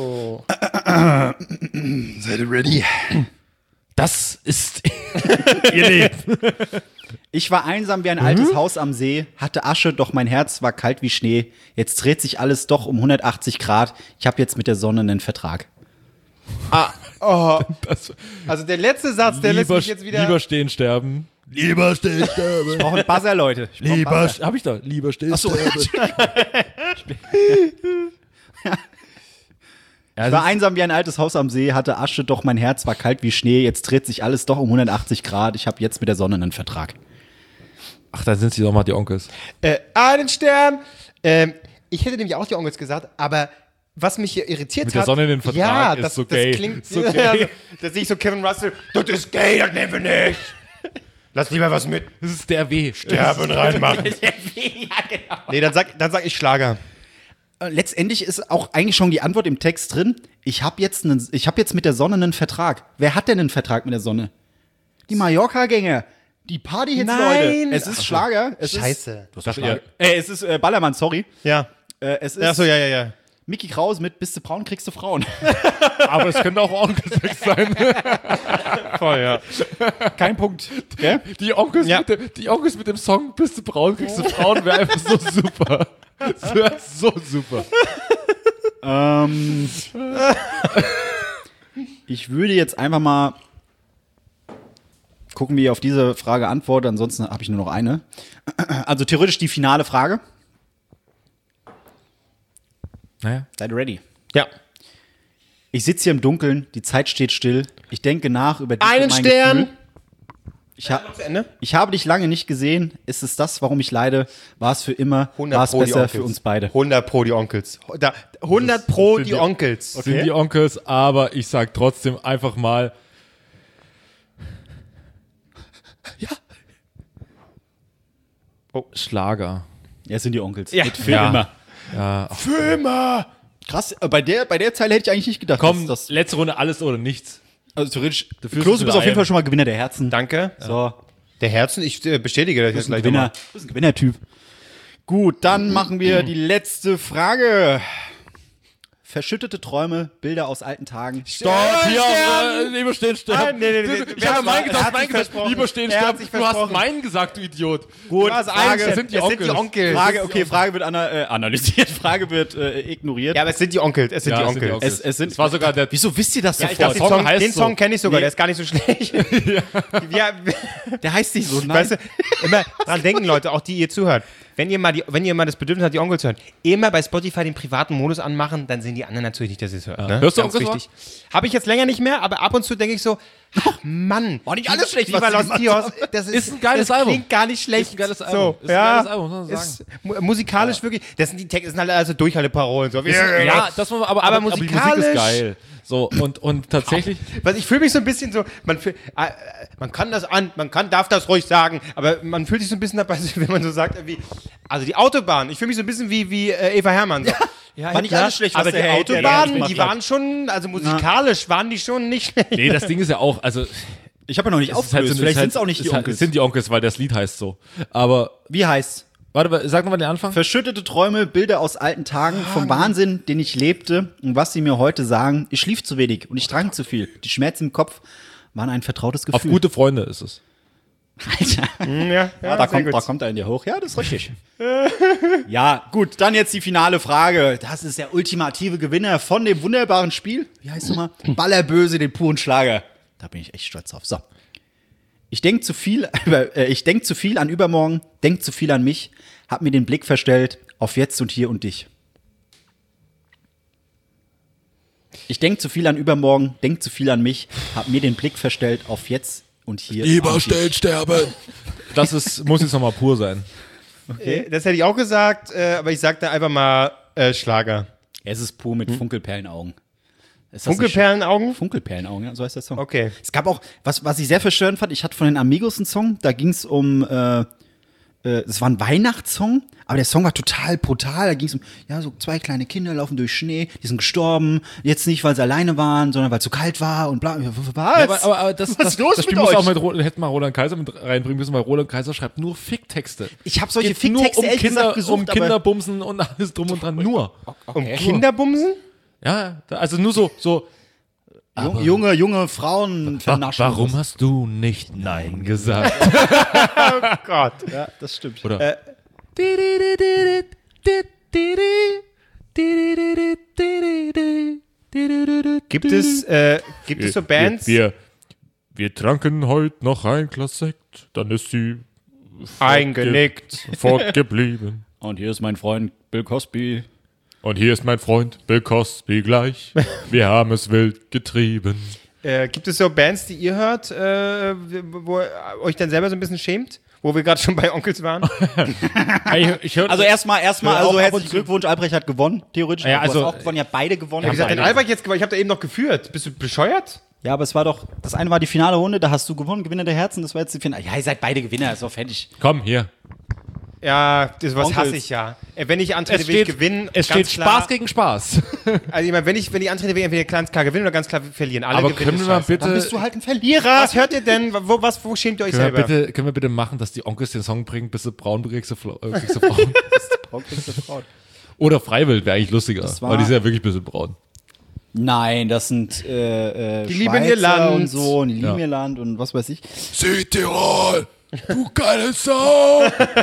Seid ihr ready? Das ist Ihr Leben. Ich war einsam wie ein altes Haus am See, hatte Asche, doch mein Herz war kalt wie Schnee. Jetzt dreht sich alles doch um 180 Grad. Ich habe jetzt mit der Sonne einen Vertrag. Also der letzte Satz, der lässt lieber, mich jetzt wieder... lieber stehen, sterben. Lieber still sterben. Ich brauche einen Buzzer, Leute. Ich brauch einen Lieber, Buzzer. Hab ich doch. lieber still sterben. Ich war einsam wie ein altes Haus am See, hatte Asche, doch mein Herz war kalt wie Schnee. Jetzt dreht sich alles doch um 180 Grad. Ich habe jetzt mit der Sonne einen Vertrag. Ach, da sind sie doch mal die Onkels. Einen Stern. Ich hätte nämlich auch die Onkels gesagt, aber was mich hier irritiert Mit hat... der Sonne in den Vertrag ja, ist das, so das gay. Klingt, So gay. Ja, das sehe ich so Kevin Russell. Das ist gay, das nehmen wir nicht. Lass lieber was mit. Das ist der W. Sterben reinmachen. Nee, dann sag ich Schlager. Letztendlich ist auch eigentlich schon die Antwort im Text drin. Ich habe jetzt mit der Sonne einen Vertrag. Wer hat denn einen Vertrag mit der Sonne? Die Mallorca-Gänger. Die Party-Hits, Nein. Leute. Es ist Schlager. Es Scheiße. Es ist Ballermann, sorry. Ja. Es ist Achso, ja. Mickey Krause mit Bist du braun, kriegst du Frauen. Aber es könnte auch Onkels sein. Voll, ja. Kein Punkt. Okay? Die Onkels, Ja. die Onkels mit dem Song Bist du braun, kriegst du Frauen, wäre einfach so super. Das wäre so super. Ich würde jetzt einfach mal gucken, wie ich auf diese Frage antworte. Ansonsten habe ich nur noch eine. Also theoretisch die finale Frage. Naja. Seid ihr ready? Ja. Ich sitze hier im Dunkeln, die Zeit steht still. Ich denke nach über dich Einen und mein Stern. Gefühl. Zu Ende? Ich habe dich lange nicht gesehen. Ist es das, warum ich leide? War es für immer? 100 War es Pro die besser Onkels. für uns beide? 100 Pro die Onkels. 100 Pro sind die die- Onkels. Sind die Onkels, aber ich sag trotzdem einfach mal. Oh, Schlager. Ja, es sind die Onkels. Ja. Mit für Ja. immer. Ja, Für immer. Krass, bei der Zeile hätte ich eigentlich nicht gedacht. komm, dass letzte Runde alles oder nichts. also theoretisch, fühlst Klose, es du bist mit auf jeden ein. Fall schon mal Gewinner der Herzen. Danke. So, Der Herzen, ich bestätige das du jetzt bist ein gleich Gewinner. nochmal. Du bist ein Gewinnertyp. Gut, dann machen wir die letzte Frage. Verschüttete Träume, Bilder aus alten Tagen. Stopp, hier, lieber stehen, sterben. Nee. Ich habe meinen Er gesagt, hat meinen sich gesagt. versprochen. Lieber stehen, Er hat sterben. sich Du hast versprochen. meinen gesagt, du Idiot. Gut, Du hast Frage, einen, sind die es sind die Onkels. Onkels. Frage wird analysiert, Frage wird ignoriert. Ja, aber es sind die Onkels. Es sind Ja, die es sind die Onkels. Onkels. Es sind, Es war sogar der. wieso wisst ihr das Ja, ich sofort? glaube, Song heißt den so. Song kenne ich sogar, Nee. der ist gar nicht so schlecht. Ja, Der heißt nicht so, nein. weißt du, immer dran denken, Leute, auch die ihr zuhört. Wenn ihr mal das Bedürfnis habt, die Onkels zu hören, immer bei Spotify den privaten Modus anmachen, dann sehen die anderen natürlich nicht, dass ihr es hört. Ne? Hörst du Ganz Onkels wichtig. Habe ich jetzt länger nicht mehr, aber ab und zu denke ich so, ach Mann, War nicht alles schlecht, Viva was die Los gemacht Tios, das Ist ein geiles das Album. klingt gar nicht schlecht. Ist ein geiles So, Album. Ist ein ja, geiles Album, muss man sagen. Ist musikalisch wirklich, das sind die Texte, sind halt also Durchhalteparolen. So. Ja, das muss man, aber die Musik ist musikalisch- geil. So, und tatsächlich. Weil ich fühle mich so ein bisschen so, man darf das ruhig sagen, aber man fühlt sich so ein bisschen dabei, wenn man so sagt, irgendwie, also die Autobahn, ich fühle mich so ein bisschen wie Eva Herrmann. So. Ja, War nicht alles schlecht, was aber der die Herr Hitler Autobahnen, gemacht die hat. waren schon, also musikalisch waren die schon nicht schlecht. Nee, das Ding ist ja auch, also. Ich habe ja noch nicht es ist halt aufgelöst. so- Vielleicht es sind es auch nicht es die halt- Onkels. Es sind die Onkels, weil das Lied heißt so. Aber Wie heißt? Warte, sag nochmal den Anfang. Verschüttete Träume, Bilder aus alten Tagen, vom Wahnsinn, den ich lebte und was sie mir heute sagen. Ich schlief zu wenig und ich trank zu viel. Die Schmerzen im Kopf waren ein vertrautes Gefühl. Auf gute Freunde ist es. Alter. Ja, Da kommt er in dir hoch. Ja, das ist richtig. Ja, gut, dann jetzt die finale Frage. Das ist der ultimative Gewinner von dem wunderbaren Spiel. Wie heißt es nochmal? Ballerböse, den puren Schlager. Da bin ich echt stolz drauf. So. Ich denk zu viel an übermorgen, denk zu viel an mich, hab mir den Blick verstellt auf jetzt und hier und dich. Ich denk zu viel an übermorgen, denk zu viel an mich, hab mir den Blick verstellt auf jetzt und hier Lieber und dich. schnell sterben. Muss jetzt nochmal pur sein. Okay. Das hätte ich auch gesagt, aber ich sag da einfach mal Schlager. Es ist pur mit Funkelperlenaugen. Ist das Funkelperlenaugen? nicht- Funkelperlenaugen, ja, so heißt der Song. Okay. Es gab auch, was ich sehr verstörend fand, ich hatte von den Amigos einen Song, da ging es um, es war ein Weihnachtssong, aber der Song war total brutal, da ging es um, ja, so 2 kleine Kinder laufen durch Schnee, die sind gestorben, jetzt nicht, weil sie alleine waren, sondern weil es zu kalt war und bla, was? Aber das Was ist los das Spiel mit muss euch? auch hätten mal Roland Kaiser mit reinbringen müssen, weil Roland Kaiser schreibt nur Ficktexte. Ich habe solche Geht nur Ficktexte ehrlich gesagt gesucht, um Kinderbumsen und alles drum und dran. Nur. Um Kinderbumsen? Ja, also nur so. aber junge Frauen vernaschen. Warum hast du nicht Nein gesagt? Oh Gott. Ja, das stimmt. Oder? Gibt es so Bands? Wir tranken heute noch ein Glas Sekt, dann ist sie Eingenickt. fortgeblieben. Und hier ist mein Freund Bill Cosby. Und hier ist mein Freund Bill Cosby gleich. Wir haben es wild getrieben. Gibt es so Bands, die ihr hört, wo ihr euch dann selber so ein bisschen schämt? Wo wir gerade schon bei Onkels waren? Ich hör, Also erstmal, auch also ab und herzlichen zu- Glückwunsch, Albrecht hat gewonnen, theoretisch. Ja, Du hast also- auch gewonnen, ihr habt beide gewonnen. Wie gesagt, den Albert jetzt gewonnen. Ich habe da eben noch geführt. Bist du bescheuert? Ja, aber es war doch, das eine war die finale Runde, da hast du gewonnen, Gewinner der Herzen, das war jetzt die Finale. Ja, ihr seid beide Gewinner, ist doch fertig. Komm, hier. Ja, das was Onkels. hasse ich ja. Wenn ich antrete, will ich gewinnen. Es ganz steht klar. Spaß gegen Spaß. Also ich meine, wenn ich antrete, will ich entweder ganz klar gewinnen oder ganz klar verlieren. Alle Aber gewinnen. können wir ist mal scheiße. bitte, Dann bist du halt ein Verlierer. Was hört ihr denn? Wo schämt ihr euch selber? können wir bitte machen, dass die Onkels den Song bringen, bis sie braun kriegst du Frauen. Oder Freiwild wäre eigentlich lustiger. war- Weil die sind ja wirklich ein bisschen braun. Nein, das sind Die lieben ihr Schweizer Land. und so, und die lieben Ja. ihr Land und was weiß ich. Südtirol, du geile Sau.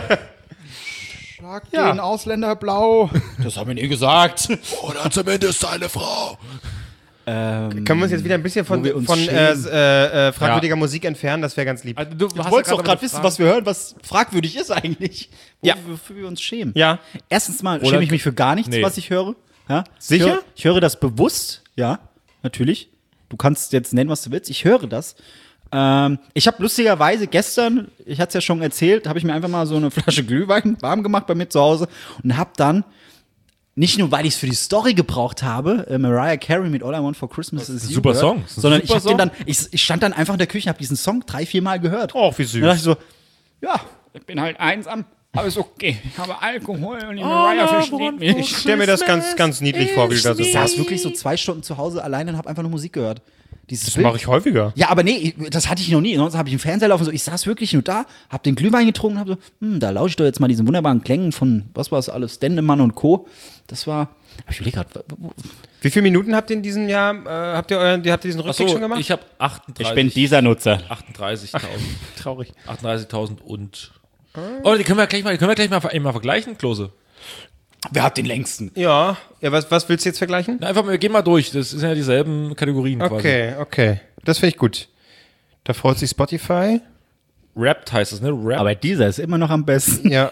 Schlag den Ausländer blau. Das haben wir nie gesagt. Oder zumindest seine Frau. Können wir uns jetzt wieder ein bisschen von Wo wir uns fragwürdiger Musik entfernen? Das wäre ganz lieb. Also, Du wolltest doch gerade wissen, was wir hören, was fragwürdig ist eigentlich. Wofür wir uns schämen. Ja. Erstens mal schäme ich mich für gar nichts, Nee. was ich höre. Ja? Sicher? Ich höre das bewusst, ja, natürlich. Du kannst jetzt nennen, was du willst. Ich höre das. Ich habe lustigerweise gestern, ich hatte es ja schon erzählt, habe ich mir einfach mal so eine Flasche Glühwein warm gemacht bei mir zu Hause und habe dann, nicht nur weil ich es für die Story gebraucht habe, Mariah Carey mit All I Want for Christmas is You super gehört, Song. Das ist ein sondern ich super habe den Song. dann, ich stand dann einfach in der Küche, habe diesen Song 3-4 Mal gehört. Oh, wie süß. Dann dachte ich so, ja, ich bin halt einsam, aber ist okay. Ich habe Alkohol und die Mariah versteht mich. Ich stelle mir das ganz, ganz niedlich vor, wie du das Ich saß sagst. wirklich so 2 Stunden zu Hause alleine und habe einfach nur Musik gehört. Dieses Das Bild. mache ich häufiger. Ja, aber nee, das hatte ich noch nie. Sonst habe ich im Fernseher laufen. So, ich saß wirklich nur da, habe den Glühwein getrunken, habe so, da lausche ich doch jetzt mal diesen wunderbaren Klängen von, was war es alles, Dendemann und Co. Das war, ich überlege gerade, Wie viele Minuten habt ihr in diesem Jahr, habt ihr diesen Rückblick schon gemacht? ich habe 38. dieser Nutzer. 38.000. Traurig. 38.000 und. Oh, die können wir gleich mal vergleichen, Klose. Wer hat den längsten? Ja. Was willst du jetzt vergleichen? Na, einfach, wir gehen mal durch. Das sind ja dieselben Kategorien quasi. Okay. Das finde ich gut. Da freut sich Spotify. Rapped heißt es, ne? Rap. Aber dieser ist immer noch am besten. Ja.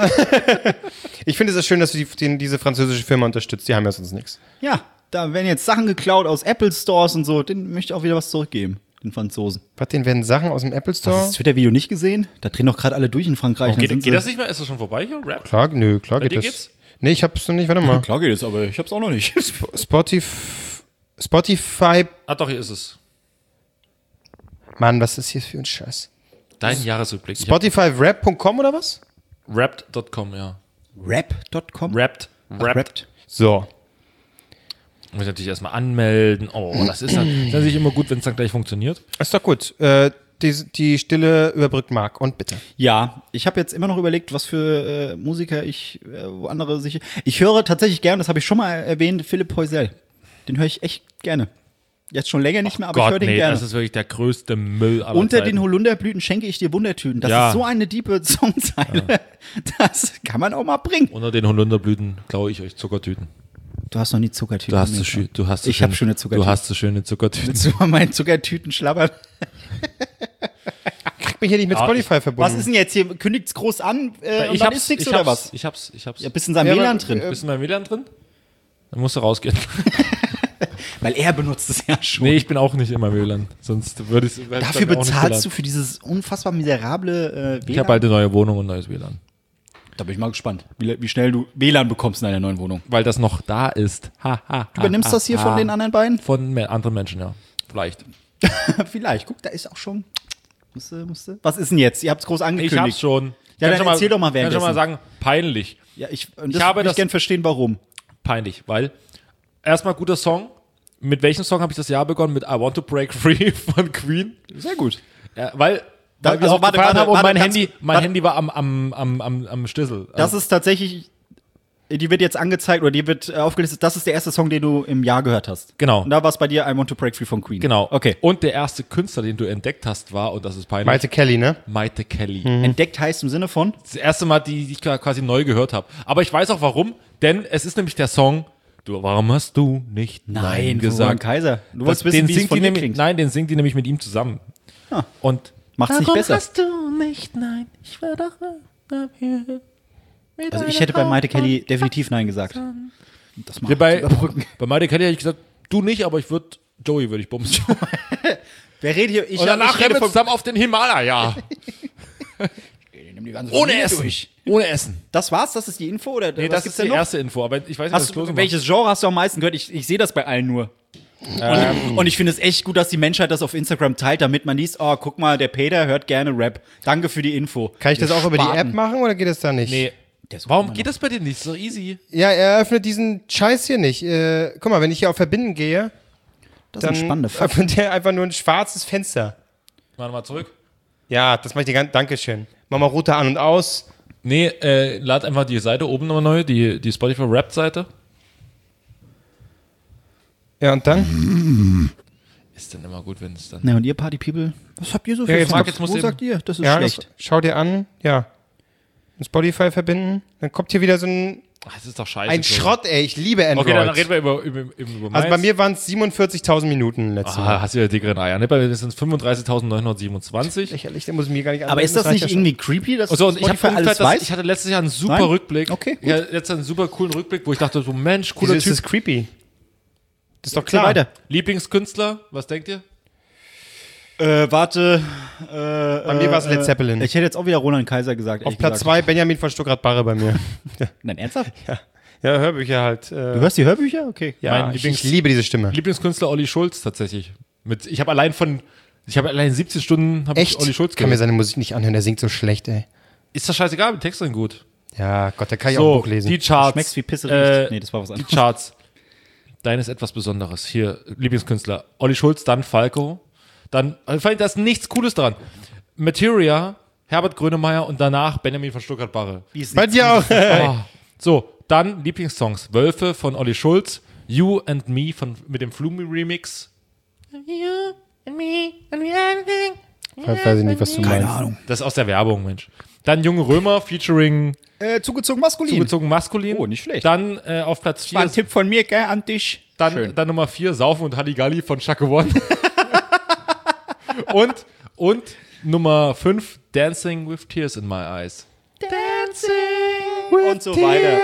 Ich finde es ist schön, dass du diese französische Firma unterstützt. Die haben ja sonst nichts. Ja, da werden jetzt Sachen geklaut aus Apple Stores und so. Den möchte ich auch wieder was zurückgeben, den Franzosen. Was, denen werden Sachen aus dem Apple Hast du Store? das Twitter-Video nicht gesehen? Da drehen doch gerade alle durch in Frankreich. Dann sind geht sie- das nicht mehr? Ist das schon vorbei hier? Rap? Klar, nö, klar geht dir das. geht's? Nee, ich hab's noch nicht, warte mal. Klar geht es, aber ich hab's auch noch nicht. Spotify. Ah, doch, hier ist es. Mann, was ist hier für ein Scheiß? Dein Jahresrückblick. Spotifyrap.com oder was? Rapped.com, ja. Rap.com? Rapped. Rapped. So. Muss ich natürlich erstmal anmelden. Oh, das ist natürlich immer gut, wenn es dann gleich funktioniert. Ist doch gut. die Stille überbrückt Marc. Und bitte. Ja, ich habe jetzt immer noch überlegt, was für Musiker wo andere sich. Ich höre tatsächlich gern, das habe ich schon mal erwähnt, Philipp Heusel. Den höre ich echt gerne. Jetzt schon länger nicht mehr, aber ich höre den gerne. Das ist wirklich der größte Müll aller Unter Zeiten. den Holunderblüten schenke ich dir Wundertüten. Das ist so eine diepe Songzeile. Ja. Das kann man auch mal bringen. Unter den Holunderblüten klaue ich euch Zuckertüten. Du hast noch nie Zuckertüten. Ich habe schöne Zuckertüten. Du hast so schöne Zuckertüten. Willst du mal meinen Zuckertüten schlabbern? Kriegt mich hier nicht mit Spotify verbunden. Was ist denn jetzt hier? Kündigt's groß an und dann ist nix oder was? Ich hab's. Ja, bist in seinem WLAN drin. Bist du in meinem WLAN drin? Dann musst du rausgehen. Weil er benutzt es ja schon. Nee, ich bin auch nicht immer WLAN. Sonst würde ich Dafür bezahlst du für dieses unfassbar miserable WLAN? Ich habe bald eine neue Wohnung und neues WLAN. Da bin ich mal gespannt, wie schnell du WLAN bekommst in deiner neuen Wohnung. Weil das noch da ist. Du übernimmst das hier von den anderen beiden? Von anderen Menschen, ja. Vielleicht. Vielleicht. Guck, da ist auch schon. Musste. Was ist denn jetzt? Ihr habt es groß angekündigt. Ich hab's schon. Ja, dann erzähl doch mal währenddessen. Kann schon mal sagen, peinlich. Ja, ich habe würde gerne verstehen, warum. Peinlich, weil erstmal guter Song. Mit welchem Song habe ich das Jahr begonnen? Mit I Want to Break Free von Queen. Sehr gut. Ja, weil wir auch gefeiert haben und mein Handy war am Stissel. Das ist tatsächlich, die wird jetzt angezeigt oder die wird aufgelistet, das ist der erste Song, den du im Jahr gehört hast. Genau. Und da war es bei dir I Want to Break Free von Queen. Genau. Okay. Und der erste Künstler, den du entdeckt hast, war, und das ist peinlich. Maite Kelly, ne? Maite Kelly. Entdeckt heißt im Sinne von? Das erste Mal, die ich quasi neu gehört habe. Aber ich weiß auch warum, denn es ist nämlich der Song Warum hast du nicht Nein gesagt? Kaiser. Du wolltest wissen, wie es von dir klingt. Nein, den singt die nämlich mit ihm zusammen. Ah. Und macht's nicht besser. Warum hast du nicht Nein? Ich war doch hier. Also ich hätte bei Maite Kelly definitiv Nein gesagt. Das mal bei Maite Kelly hätte ich gesagt, du nicht, aber Joey würde ich bumsen. Wer redet hier? Und danach rennen wir zusammen auf den Himalaya. Ohne Essen. Ohne Essen. Das war's? Das ist die Info? Oder nee, das ist die erste Info, aber ich weiß nicht, welches Genre hast du am meisten gehört? Ich sehe das bei allen nur. Und ich finde es echt gut, dass die Menschheit das auf Instagram teilt, damit man liest, oh, guck mal, der Peter hört gerne Rap. Danke für die Info. Kann ich das auch über die App machen oder geht das da nicht? Nee. Warum geht das bei dir nicht? Ist doch easy. Ja, er öffnet diesen Scheiß hier nicht. Guck mal, wenn ich hier auf Verbinden gehe, das dann ist ein spannender Fakt. öffnet er einfach nur ein schwarzes Fenster. Warte mal zurück. Ja, das mache ich dir ganz. Dankeschön. Mach mal Router an und aus. Nee, lad einfach die Seite oben nochmal neu, die Spotify Rap-Seite. Ja, und dann? Ist dann immer gut, wenn es dann. Na, und ihr Party People, was habt ihr so für jetzt Fragen? jetzt musst Wo du sagt ihr? Das ist Ja, schlecht. schau dir an. Ja. Mit Spotify verbinden. Dann kommt hier wieder so ein Das ist doch scheiße. Ein Schrott, ey. Ich liebe Android. Okay, dann reden wir über Also meins. bei mir waren es 47.000 Minuten letztes Mal. Hast du ja dickere Eier. Ne? Bei mir sind es 35.927. Lächerlich, der muss mir gar nicht Aber ist das nicht irgendwie creepy, dass Also, ich Spotify alles weiß? Ich hatte letztes Jahr einen super Nein? Rückblick. Okay, gut. Ich hatte letztes Jahr einen super coolen Rückblick, wo ich dachte so, Mensch, Wieso cooler ist Typ. das creepy? Das ist doch Klar. klar. Weiter. Lieblingskünstler, was denkt ihr? Warte. Bei mir war es Led Zeppelin. Ich hätte jetzt auch wieder Roland Kaiser gesagt. Auf Platz 2 Benjamin von Stuttgart-Barre bei mir. Nein, ernsthaft? Ja, Hörbücher halt. Du hörst die Hörbücher? Okay. Ja, Mein ich liebe diese Stimme. Lieblingskünstler Olli Schulz tatsächlich. Ich habe allein 17 Stunden Echt? Olli Schulz Ich kann mir gehört. seine Musik nicht anhören, der singt so schlecht, ey. Ist das scheißegal, die Texte sind gut. Ja, Gott, da kann ich auch ein Buch lesen. Die Charts. Schmeckst wie Pisse riecht. Nee, das war was Die anderes. Charts. Dein ist etwas Besonderes. Hier, Lieblingskünstler. Olli Schulz, dann Falco. Dann, da ist nichts Cooles dran. Materia, Herbert Grönemeyer und danach Benjamin von Stuttgart-Barre. Bei dir auch. Oh. So, dann Lieblingssongs. Wölfe von Olli Schulz. You and Me mit dem Flumi-Remix. You and me and we everything. Weiß ich nicht, was du meinst. Ahnung. Das ist aus der Werbung, Mensch. Dann Junge Römer featuring Zugezogen maskulin. Zugezogen Maskulin. Oh, nicht schlecht. Dann auf Platz War 4. ein Tipp von mir, gell, an dich. Dann Nummer 4, Saufen und Halligalli von Chaka One. und Nummer 5, Dancing with Tears in My Eyes. Und so weiter.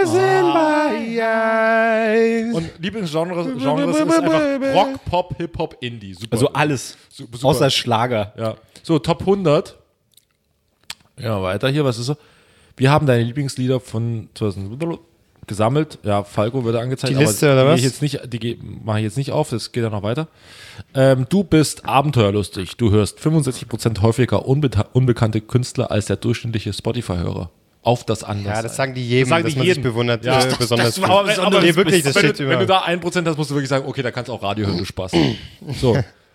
Und Lieblingsgenre ist einfach Rock, Pop, Hip-Hop, Indie. Super. Also alles. Super. Außer Schlager. Ja. So, Top 100. Ja, weiter hier, was ist so? Wir haben deine Lieblingslieder von 2000 gesammelt. Ja, Falco wird angezeigt. Die Liste, aber oder was? Die mache ich jetzt nicht auf, das geht ja noch weiter. Du bist abenteuerlustig. Du hörst 65% häufiger unbekannte Künstler als der durchschnittliche Spotify-Hörer. Auf das anders. Ja, das sagen die jedem, Das sagen dass die man jedem. sich bewundert, Ja. besonders aber, nee, wirklich, das steht wenn überall. du da 1% hast, musst du wirklich sagen, okay, da kannst du auch Radio hören, du Spaß. So.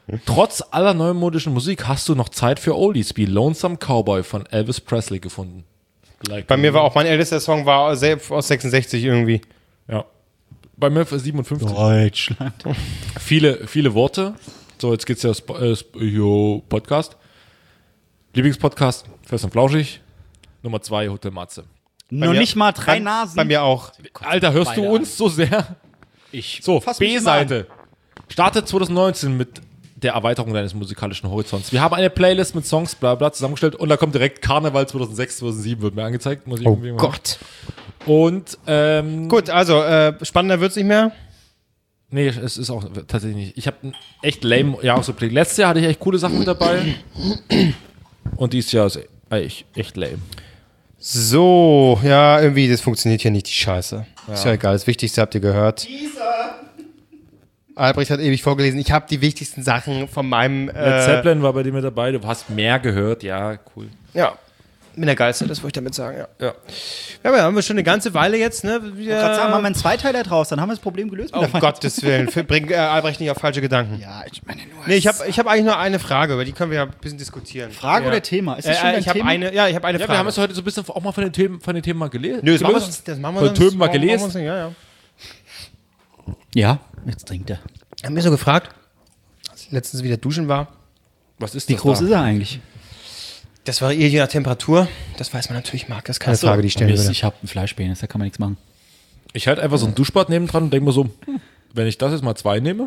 Trotz aller neumodischen Musik hast du noch Zeit für Oldies wie Lonesome Cowboy von Elvis Presley gefunden. Bei mir war auch mein ältester Song war aus 66 irgendwie. Ja. Bei mir für 57. Deutschland. Viele Worte. So, jetzt geht's ja Podcast. Lieblingspodcast, Fest und Flauschig. Nummer 2, Hotel Matze. Noch mir- nicht mal 3 Nasen. Bei mir auch. Alter, hörst du uns so sehr? So, fass mich B-Seite. Startet 2019 mit der Erweiterung deines musikalischen Horizonts. Wir haben eine Playlist mit Songs, bla bla, zusammengestellt und da kommt direkt Karneval 2006, 2007 wird mir angezeigt. Muss ich Oh irgendwie mal- Gott. Und, Gut, also spannender wird's nicht mehr. nee, es ist auch tatsächlich nicht. Ich habe einen echt lame Jahresrückblick. Letztes Jahr hatte ich echt coole Sachen mit dabei. Und dieses Jahr ist echt lame. So, ja, irgendwie, das funktioniert hier nicht, die Scheiße. Ist ja egal, das Wichtigste habt ihr gehört. Albrecht hat ewig vorgelesen. Ich habe die wichtigsten Sachen von meinem. Led Zeppelin war bei dir mit dabei. Du hast mehr gehört. Ja, cool. Ja, bin der Geilste, das wollte ich damit sagen, ja. Ja. Ja, aber haben wir schon eine ganze Weile jetzt, ne? Ich gerade sagen, machen wir einen Zweiteiler draus, dann haben wir das Problem gelöst. Oh Gottes Willen, bring Albrecht nicht auf falsche Gedanken. Ja, ich meine nur. Nee, ich hab eigentlich nur eine Frage, über die können wir ja ein bisschen diskutieren. Frage ja. oder Thema? Ist das schon ein ich habe Thema? eine Ja, Frage. wir haben es heute so ein bisschen auch mal von den Themen mal gelesen. Nö, das machen wir sonst. Das machen wir Von sonst. Töben mal Machen wir gelesen. uns nicht, ja, ja. Ja, jetzt trinkt er. Haben wir so gefragt, als ich letztens wieder duschen war. Was ist Wie das groß da? ist er eigentlich? Das variiert je nach Temperatur. Das weiß man natürlich, Marc. Das ist keine Frage, die ich stellen würde. Ich habe einen Fleischpenis, da kann man nichts machen. Ich halte einfach so ein Duschbad nebendran und denke mir so, wenn ich das jetzt mal 2 nehme,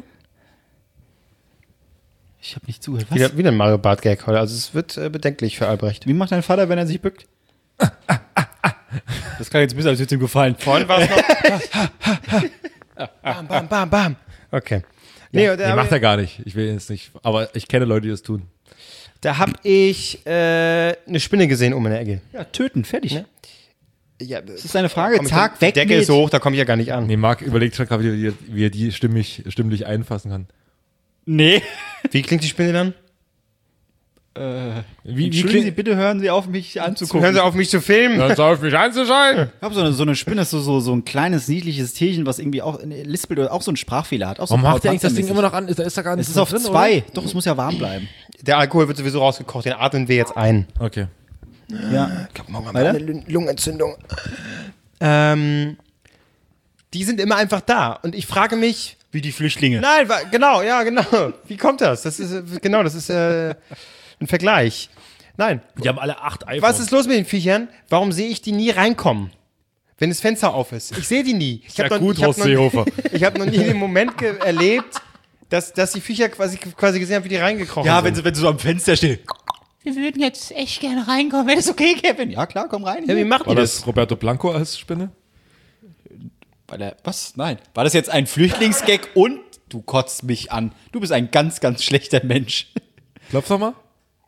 Ich habe nicht zugehört. Was? Wieder ein Mario Bart Gag heute. Also es wird bedenklich für Albrecht. Wie macht dein Vater, wenn er sich bückt? Das kann jetzt ein bisschen, als würde es ihm gefallen. Vorhin war es noch. Bam, bam, bam, bam. Okay. Nee, nee, macht er gar nicht. Ich will jetzt nicht, aber ich kenne Leute, die das tun. da habe ich eine Spinne gesehen in der Ecke. Ja, töten, fertig. Ne? Ja, Das ist eine Frage. komm ich Zack, dann- weg Die Decke mit. ist so hoch, da komme ich ja gar nicht an. Nee, Marc überlegt schon gerade, wie er die stimmlich einfassen kann. Nee. Wie klingt die Spinne dann? Wie Entschuldigen Sie, bitte hören Sie auf, mich anzugucken. Hören Sie auf, mich zu filmen. Hör auf mich anzuschreien. Ich habe so eine Spinne, das ist so ein kleines, niedliches Tierchen, was irgendwie auch lispelt oder auch so einen Sprachfehler hat. Auch so Warum macht Paul der eigentlich das Ding Panzer-mäßig. immer noch an? Ist da gar nicht Es ist auf 2. Doch, es muss ja warm bleiben. Der Alkohol wird sowieso rausgekocht, den atmen wir jetzt ein. Okay. Ja. Ich glaube, morgen haben wir wir eine eine Lungenentzündung. Die sind immer einfach da. Und ich frage mich, Wie die Flüchtlinge. nein, genau, ja, genau. Wie kommt das? Das ist ein Vergleich. Nein. Die haben alle 8 iPhones. Was ist los mit den Viechern? Warum sehe ich die nie reinkommen? Wenn das Fenster auf ist. Ich sehe die nie. Ich Ja hab gut, ich hab Horst Seehofer. Ich habe noch nie den Moment erlebt, dass die Viecher quasi gesehen haben, wie die reingekrochen Ja, sind. wenn sie so am Fenster stehen. Wir würden jetzt echt gerne reinkommen. Wäre das okay, Kevin? Ja, klar, komm rein. Ja, wie macht War die das das? Roberto Blanco als Spinne? Was? Nein. War das jetzt ein Flüchtlingsgag und du kotzt mich an? Du bist ein ganz, ganz schlechter Mensch. Klopf doch mal.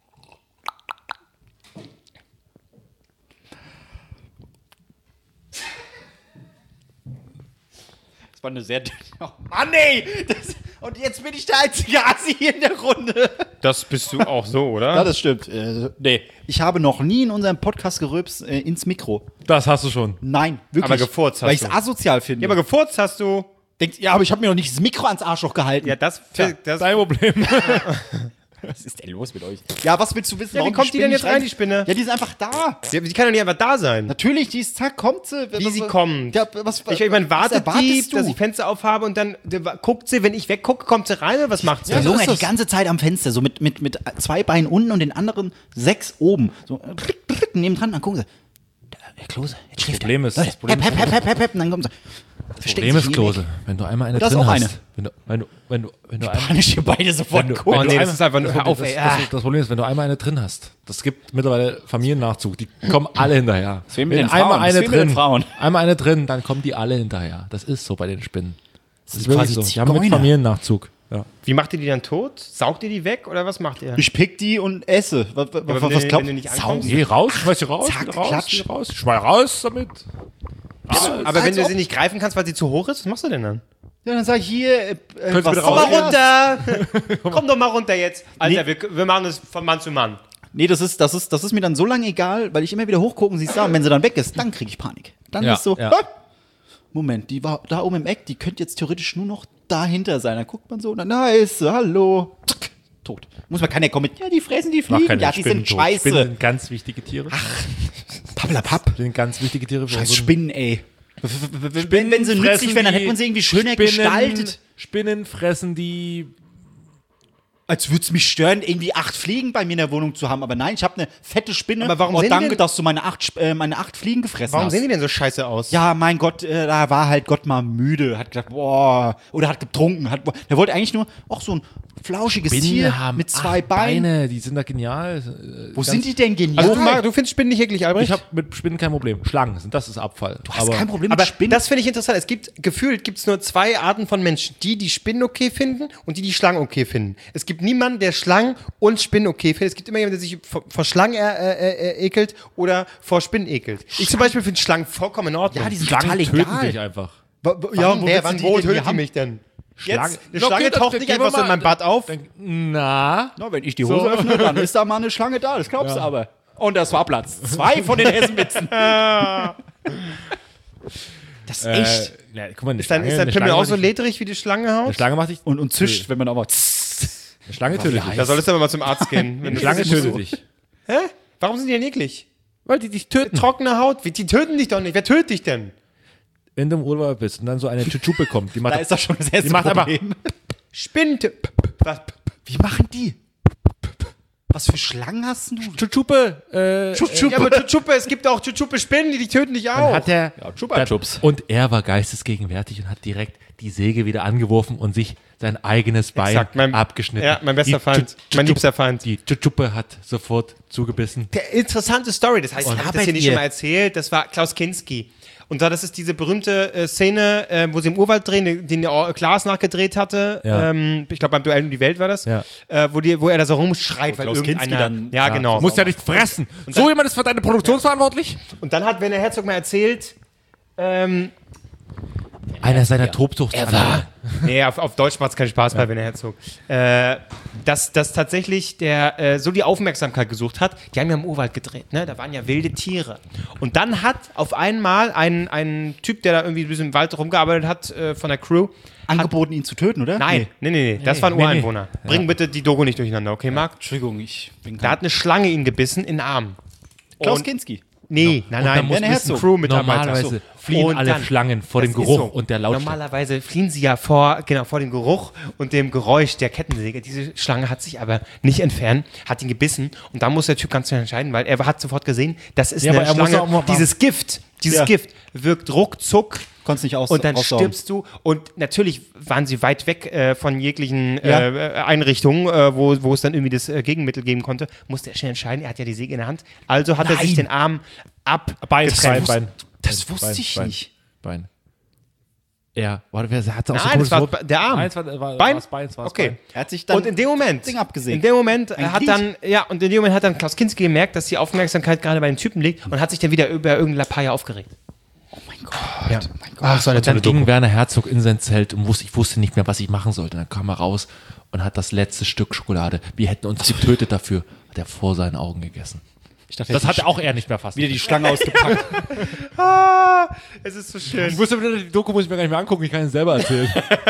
Das war eine sehr... Oh Mann, ey! Und jetzt bin ich der einzige Assi hier in der Runde. Das bist du auch so, oder? Ja, das stimmt. Nee. Ich habe noch nie in unserem Podcast gerülpst ins Mikro. Das hast du schon. Nein, wirklich. Aber gefurzt hast Weil ich es du. asozial finde. Ja, aber gefurzt hast du. Denkt, ja, aber ich habe mir noch nicht das Mikro ans Arschloch gehalten. Ja, das Dein Problem. Was ist denn los mit euch? Ja, was willst du wissen? Ja, wie warum kommt die denn Spinne jetzt nicht rein, die Spinne? Ja, die ist einfach da. die kann doch nicht einfach da sein. Natürlich, die ist, zack, kommt sie. Wie sie kommt. Ja, Ich meine, wartet die, erwartest du? dass ich Fenster aufhabe und dann guckt sie, wenn ich weggucke, kommt sie rein oder was macht sie? Ja, so Junge, ist die das. ganze Zeit am Fenster, so mit 2 Beinen unten und den anderen 6 oben. So, nebendran, dann gucken sie. Herr Klose, jetzt schläft Problem er. ist- das Problem ist- Hepp, und dann kommen sie. Problem ist, Klose, wenn du einmal eine Das ist drin auch hast. Wenn du einmal Panisch hier beide sofort Wenn du- gucken. Oh wenn nee, du das ist einfach nur, hör auf, ey. das Problem ist, wenn du einmal eine drin hast, das gibt mittlerweile Familiennachzug, die kommen alle hinterher. fehlen mir Wenn den Frauen, einmal das eine fehlen mir den drin, Frauen. einmal eine drin, dann kommen die alle hinterher. Das ist so bei den Spinnen. Das ist sind wirklich quasi so. Die haben mit Zigeuner. Familiennachzug. Ja. Wie macht ihr die dann tot? Saugt ihr die weg oder was macht ihr? Ich pick die und esse. Was wenn glaubt du nicht Sau. ankommst? Geh raus, schmeiß sie raus, Zack, geh raus, klatsch. geh raus, schmeiß raus damit. Aber wenn als du ob- sie nicht greifen kannst, weil sie zu hoch ist, was machst du denn dann? Ja, dann sag ich hier, Könntest was bitte Komm raus- mal runter! Komm doch mal runter jetzt. Alter, wir machen das von Mann zu Mann. Nee, das ist mir dann so lange egal, weil ich immer wieder hochgucke und sie ist da. Und wenn sie dann weg ist, dann kriege ich Panik. Dann Ja, ist so, ja. Moment, die war da oben im Eck, die könnte jetzt theoretisch nur noch dahinter sein. Dann guckt man so und dann, da ist sie, hallo. Zack, tot. Kann ja kommen mit, ja, die fressen die Ich mach Fliegen, keine ja, die Spinnen sind tot. scheiße. Spinnen sind ganz wichtige Tiere. Pappelapapp. Sind ganz wichtige Tiere. für Scheiß unseren- Spinnen, ey. Wenn sie nützlich wären, dann hätte man sie irgendwie schöner gestaltet. Spinnen fressen die. Als würde es mich stören, irgendwie 8 Fliegen bei mir in der Wohnung zu haben. Aber nein, ich habe eine fette Spinne. Aber warum oh, sehen die danke, denn- dass du meine 8 Fliegen gefressen Warum hast. sehen die denn so scheiße aus? Ja, mein Gott, da war halt Gott mal müde. Hat gedacht, boah. Oder hat getrunken. Der wollte eigentlich nur auch so ein flauschiges Tier haben mit 2 8 Beinen. Beine, die sind da genial. Wo sind die denn genial? Also du findest Spinnen nicht eklig, Albrecht? Ich habe mit Spinnen kein Problem. Schlangen sind, das ist Abfall. du hast kein Problem mit Aber Spinnen. das finde ich interessant. Gefühlt gibt es nur 2 Arten von Menschen. Die Spinnen okay finden und die Schlangen okay finden. Es gibt niemanden, der Schlangen und Spinnen okay findet. Es gibt immer jemanden, der sich vor Schlangen ekelt oder vor Spinnen ekelt. Ich zum Beispiel finde Schlangen vollkommen in Ordnung. Ja, die sind Schlangen total töten egal. dich einfach. Wann wo denn tötet hier die haben? mich denn? Schlange- Jetzt, eine Schlange Okay, taucht dann nicht gehen wir einfach so in mal- meinem Bad auf. Na, wenn ich die Hose öffne, dann ist da mal eine Schlange da. Das glaubst du aber. Und das war Platz 2 von den Hessenwitzen. Das ist echt. Ja, guck mal, eine Ist dein Schlange Pimmel auch macht so dich- ledrig wie die Schlangenhaut? Eine Schlange macht dich. Und zischt, wenn man auch mal. Eine Schlange tötet dich. Da solltest du aber mal zum Arzt gehen. Wenn Eine du- Schlange tötet dich. Hä? Warum sind die denn eklig? Weil die dich töten. Trockene Haut? Die töten dich doch nicht. Wer tötet dich denn? Wenn du im Urlaub bist und dann so eine Chuchupe kommt, die macht, Da ist doch schon das erste die macht aber. Problem. Spinnt. Was? Wie machen die? Was für Schlangen hast du? Chuchupe. Ja, aber Chuchupe, es gibt auch Chuchupe-Spinnen, die töten dich auch. Hat er. Chupa Chups. Und er war geistesgegenwärtig und hat direkt die Säge wieder angeworfen und sich sein eigenes Bein Exakt, abgeschnitten. Ja, mein bester Die Feind. Mein liebster Feind. Die Chuchupe hat sofort zugebissen. Der interessante Story, das heißt, ich habe das hier nicht schon mal erzählt, das war Klaus Kinski. Und zwar, das ist diese berühmte Szene, wo sie im Urwald drehen, den Klaas nachgedreht hatte. Ja. Ich glaube, beim Duell um die Welt war das. Ja. Wo er da so rumschreit, weil Klaus Kinski irgendeiner... dann- ja, genau. Du musst ja nicht fressen. So jemand ist für deine Produktion verantwortlich? Und dann hat Werner Herzog mal erzählt, Einer seiner Tobsucht. nee, auf Deutsch macht es keinen Spaß bei Werner Herzog, dass tatsächlich der so die Aufmerksamkeit gesucht hat. Die haben ja im Urwald gedreht, ne? Da waren ja wilde Tiere. Und dann hat auf einmal ein Typ, der da irgendwie ein bisschen im Wald rumgearbeitet hat, von der Crew, Angeboten, ihn zu töten, oder? Nein, nee. Das war ein nee. Ureinwohner. Bring bitte die Doku nicht durcheinander, okay, Marc? Entschuldigung, ich bin Da hat eine Schlange ihn gebissen in den Arm. Klaus Und- Kinski. Nee, nein, dann muss Werner ein Herzog. Crew-Mitarbeiter. Normalerweise fliehen Und alle dann- Schlangen vor dem Das ist Geruch so. und der Lautstärke. Normalerweise fliehen sie ja vor dem Geruch und dem Geräusch der Kettensäge. Diese Schlange hat sich aber nicht entfernt, hat ihn gebissen und da muss der Typ ganz schnell entscheiden, weil er hat sofort gesehen, das ist Ja, eine aber er muss Schlange. auch mal- Dieses Gift wirkt ruckzuck. Konntest nicht Und dann raussaugen. stirbst du. Und natürlich waren sie weit weg von jeglichen Ja. Einrichtungen, wo es dann irgendwie das Gegenmittel geben konnte. Musste er schnell entscheiden. Er hat ja die Säge in der Hand. Also hat er sich den Arm abgetrennt. Das wusste ich nicht. Bein. Ja, warte, wer hat auch so Nein, das war komisches Wort? der Arm. War Bein? das Bein, es war das Okay. Bein. Er hat sich dann Und in dem Moment, Ding abgesägt. in dem Moment Ein hat Glied. dann Klaus Kinski gemerkt, dass die Aufmerksamkeit gerade bei den Typen liegt und hat sich dann wieder über irgendeine Lappalie aufgeregt. Oh mein Gott. Ja. Ach, so eine Und dann tolle Doku. ging Werner Herzog in sein Zelt und ich wusste nicht mehr, was ich machen sollte. Dann kam er raus und hat das letzte Stück Schokolade. Wir hätten uns getötet dafür. Hat er vor seinen Augen gegessen. Ich dachte, Das hat auch er nicht mehr fast. wieder die Schlange ausgepackt. Es ist so schön. Ich wusste, die Doku muss ich mir gar nicht mehr angucken. Ich kann es selber erzählen.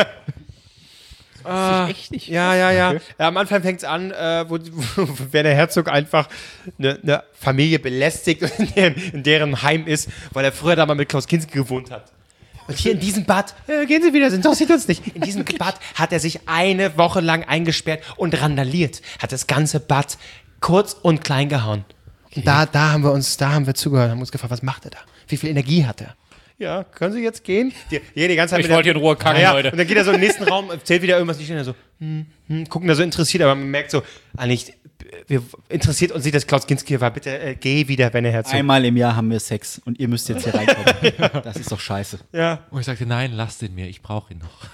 Echt nicht. Ja. Am Anfang fängt es an, wo Werner Herzog einfach eine Familie belästigt und in deren Heim ist, weil er früher da mal mit Klaus Kinski gewohnt hat. Und hier in diesem Bad, gehen Sie wieder, interessiert uns nicht. In diesem Bad hat er sich eine Woche lang eingesperrt und randaliert. Hat das ganze Bad kurz und klein gehauen. Und da haben wir zugehört, haben uns gefragt, was macht er da? Wie viel Energie hat er? Ja, können Sie jetzt gehen? Die ganze Zeit Ich wollte hier in Ruhe kacken, Leute. Und dann geht er so in den nächsten Raum, erzählt wieder irgendwas nicht, und er so, gucken da so interessiert, aber man merkt so, eigentlich, interessiert uns nicht, dass Klaus Kinski war, bitte geh wieder, wenn er Herzog. Einmal im Jahr haben wir Sex und ihr müsst jetzt hier reinkommen. Das ist doch scheiße. Ja. Und ich sagte, nein, lasst ihn mir, ich brauche ihn noch.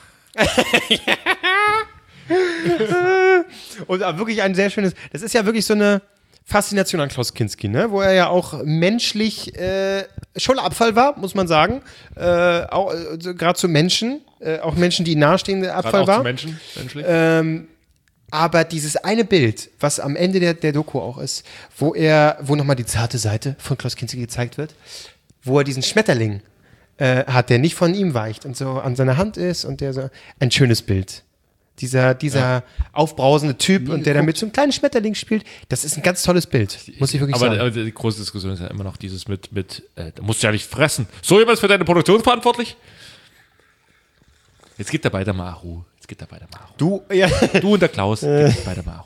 Und wirklich ein sehr schönes, das ist ja wirklich so eine Faszination an Klaus Kinski, ne? Wo er ja auch menschlich schon Abfall war, muss man sagen. Gerade zu Menschen, auch Menschen, die ihm nahestehen, Abfall war. Menschen, menschlich. Aber dieses eine Bild, was am Ende der Doku auch ist, wo nochmal die zarte Seite von Klaus Kinski gezeigt wird, wo er diesen Schmetterling hat, der nicht von ihm weicht und so an seiner Hand ist und der so, ein schönes Bild. dieser aufbrausende Typ und der damit so einen kleinen Schmetterling spielt. Das ist ein ganz tolles Bild, muss ich wirklich sagen. Aber die große Diskussion ist ja immer noch dieses da musst du ja nicht fressen. So jemand ist für deine Produktion verantwortlich? Jetzt geht der bei der Maru. Du Du und der Klaus, geht bei der Maru.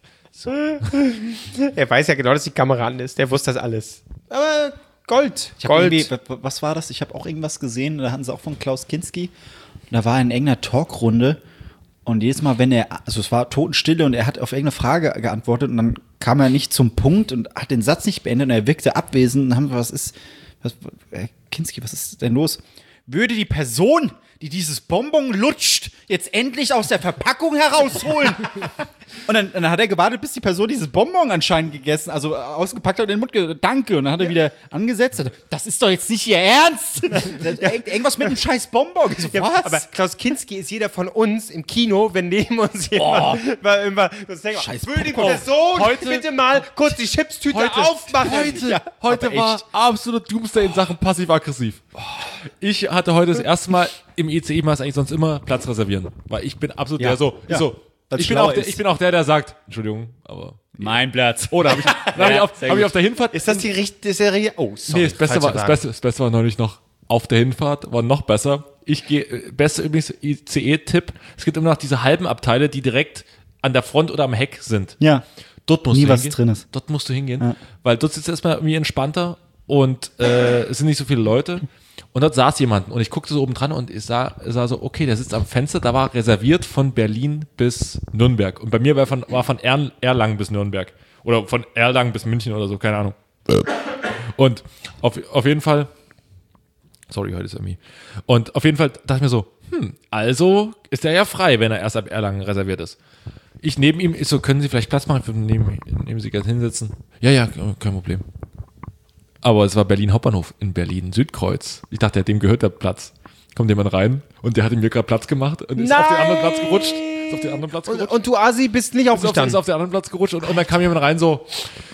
er weiß ja genau, dass die Kamera an ist. Der wusste das alles. Aber Gold. Ich hab irgendwie, was war das? Ich habe auch irgendwas gesehen, da hatten sie auch von Klaus Kinski. Und da war er in irgendeiner Talkrunde und jedes Mal, es war Totenstille und er hat auf irgendeine Frage geantwortet und dann kam er nicht zum Punkt und hat den Satz nicht beendet und er wirkte abwesend und Kinski, was ist denn los? Würde die Person, die dieses Bonbon lutscht, jetzt endlich aus der Verpackung herausholen? Und dann hat er gewartet, bis die Person dieses Bonbon anscheinend gegessen, also ausgepackt hat und in den Mund danke. Und dann hat er wieder angesetzt. Das ist doch jetzt nicht Ihr Ernst. Irgendwas mit einem scheiß Bonbon. So, Ja, was? aber Klaus Kinski ist jeder von uns im Kino, wenn neben uns jemand Scheiß würde die Bonbon. Person Heute- bitte mal kurz die Chipstüte aufmachen. Heute aber war echt. absolut Doomsday in Sachen passiv-aggressiv. Ich hatte heute das erste Mal im ICE, was eigentlich sonst immer, Platz reservieren. Weil ich bin absolut Ja. Ich bin schlau auch ist. ich bin auch der sagt, Entschuldigung, aber... Mein Platz. Oh, da habe ich auf der Hinfahrt... Ist das die richtige Serie? Oh, sorry. Nee, das Beste war neulich noch, auf der Hinfahrt war noch besser. Beste übrigens ICE-Tipp, es gibt immer noch diese halben Abteile, die direkt an der Front oder am Heck sind. Ja. Dort musst Nie du was hingehen. drin ist. Dort musst du hingehen, Ja. weil dort sitzt erstmal irgendwie entspannter und es sind nicht so viele Leute. Und dort saß jemand und ich guckte so oben dran und ich sah so, okay, der sitzt am Fenster, da war reserviert von Berlin bis Nürnberg. Und bei mir war von Erlangen bis Nürnberg. Oder von Erlangen bis München oder so, keine Ahnung. Und auf jeden Fall, sorry, heute ist er mir. Und auf jeden Fall dachte ich mir so, also ist er ja frei, wenn er erst ab Erlangen reserviert ist. Ich neben ihm, können Sie vielleicht Platz machen? Ich würde neben Sie gerne hinsetzen. Ja, kein Problem. Aber es war Berlin Hauptbahnhof in Berlin Südkreuz. Ich dachte, dem gehört der Platz. Kommt jemand rein und der hat mir gerade Platz gemacht und ist auf den anderen Platz gerutscht. Ist auf den anderen Platz gerutscht. Und du Asi bist nicht ist aufgestanden. auf den anderen Platz gerutscht und dann kam jemand rein so,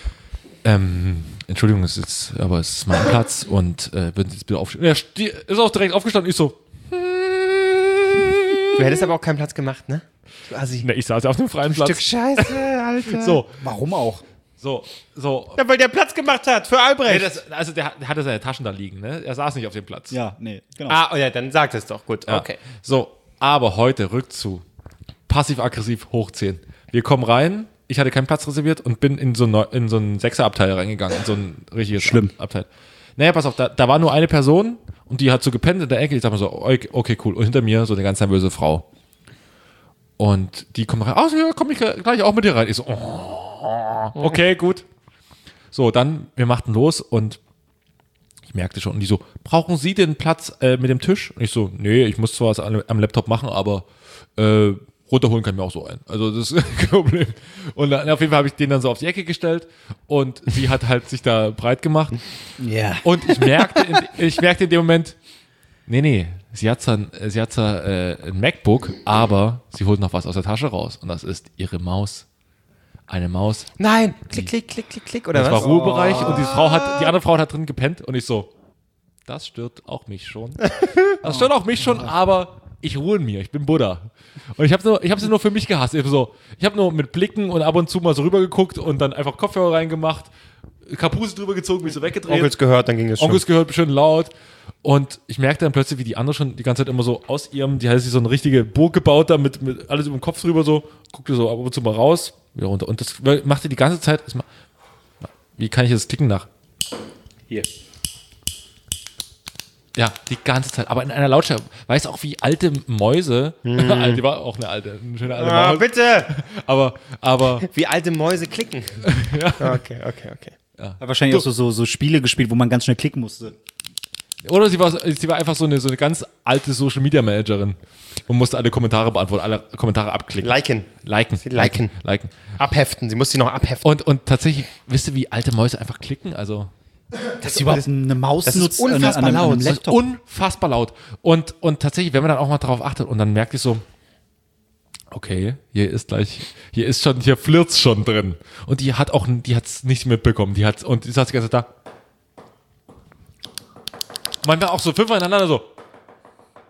Entschuldigung, es ist mein Platz und würden Sie jetzt bitte aufstehen? Und er ist auch direkt aufgestanden und ich so, Du hättest aber auch keinen Platz gemacht, ne? Du Asi. ne, ich saß ja auf dem freien Platz. Stück Scheiße, Alter. So, Warum auch? so. Ja, weil der Platz gemacht hat für Albrecht. Nee, der hatte seine Taschen da liegen, ne? Er saß nicht auf dem Platz. Ja, nee, genau. oh ja, dann sag es doch. Gut, Ja. okay. So, aber heute Rückzug. Passiv-aggressiv hoch 10. Wir kommen rein, ich hatte keinen Platz reserviert und bin in so ein Sechser-Abteil reingegangen, in so ein richtiges Abteil. Naja, pass auf, da war nur eine Person und die hat so gepennt in der Ecke. Ich sag mal so, okay, cool. Und hinter mir so eine ganz nervöse Frau. Und die kommt rein, ja, komm ich gleich auch mit dir rein. Ich so, okay, gut. So, dann, wir machten los und ich merkte schon, und die so, brauchen Sie den Platz mit dem Tisch? Und ich so, nee, ich muss zwar was am Laptop machen, aber runterholen kann ich mir auch so ein. Also das ist kein Problem. Und dann, auf jeden Fall habe ich den dann so auf die Ecke gestellt und sie hat halt sich da breit gemacht. Ja. Und ich merkte in dem Moment, nee, sie hat zwar ein MacBook, aber sie holt noch was aus der Tasche raus und das ist ihre Maus. Eine Maus. Nein, klick, oder Das was? war Ruhebereich und die andere Frau hat drin gepennt und ich so, das stört auch mich schon. Das stört auch mich schon, aber ich ruhe in mir, ich bin Buddha. Und ich habe sie nur für mich gehasst. Ich habe nur mit Blicken und ab und zu mal so rüber geguckt und dann einfach Kopfhörer reingemacht, Kapuze drüber gezogen, mich so weggedreht. Onkels gehört, dann ging es schon. Onkels gehört schön laut. Und ich merkte dann plötzlich, wie die andere schon die ganze Zeit immer so aus ihrem, die hat sich so eine richtige Burg gebaut, da mit alles über dem Kopf drüber so, guckte so ab und zu mal raus, wieder runter. Und das machte die ganze Zeit, wie kann ich das klicken nach? Hier. Ja, die ganze Zeit. Aber in einer Lautstärke. Weißt du auch, wie alte Mäuse, die war auch eine schöne alte Ah, Maus. bitte! Aber Wie alte Mäuse klicken. Ja. Okay. Hat wahrscheinlich auch so Spiele gespielt, wo man ganz schnell klicken musste. oder sie war einfach so eine ganz alte Social Media Managerin und musste alle Kommentare beantworten, alle Kommentare abklicken. Liken. Liken. Abheften. Sie muss sie noch abheften. Und tatsächlich, wisst ihr, wie alte Mäuse einfach klicken? Also, Dass sie überhaupt eine Maus das ist nutzt unfassbar an einem laut. das ist Laptop. unfassbar laut. Und tatsächlich, wenn man dann auch mal drauf achtet und dann merkt ich so, okay, hier flirt's schon drin. Und die hat's nicht mitbekommen. Und die saß die ganze Zeit da. Manchmal auch so 5 aneinander so.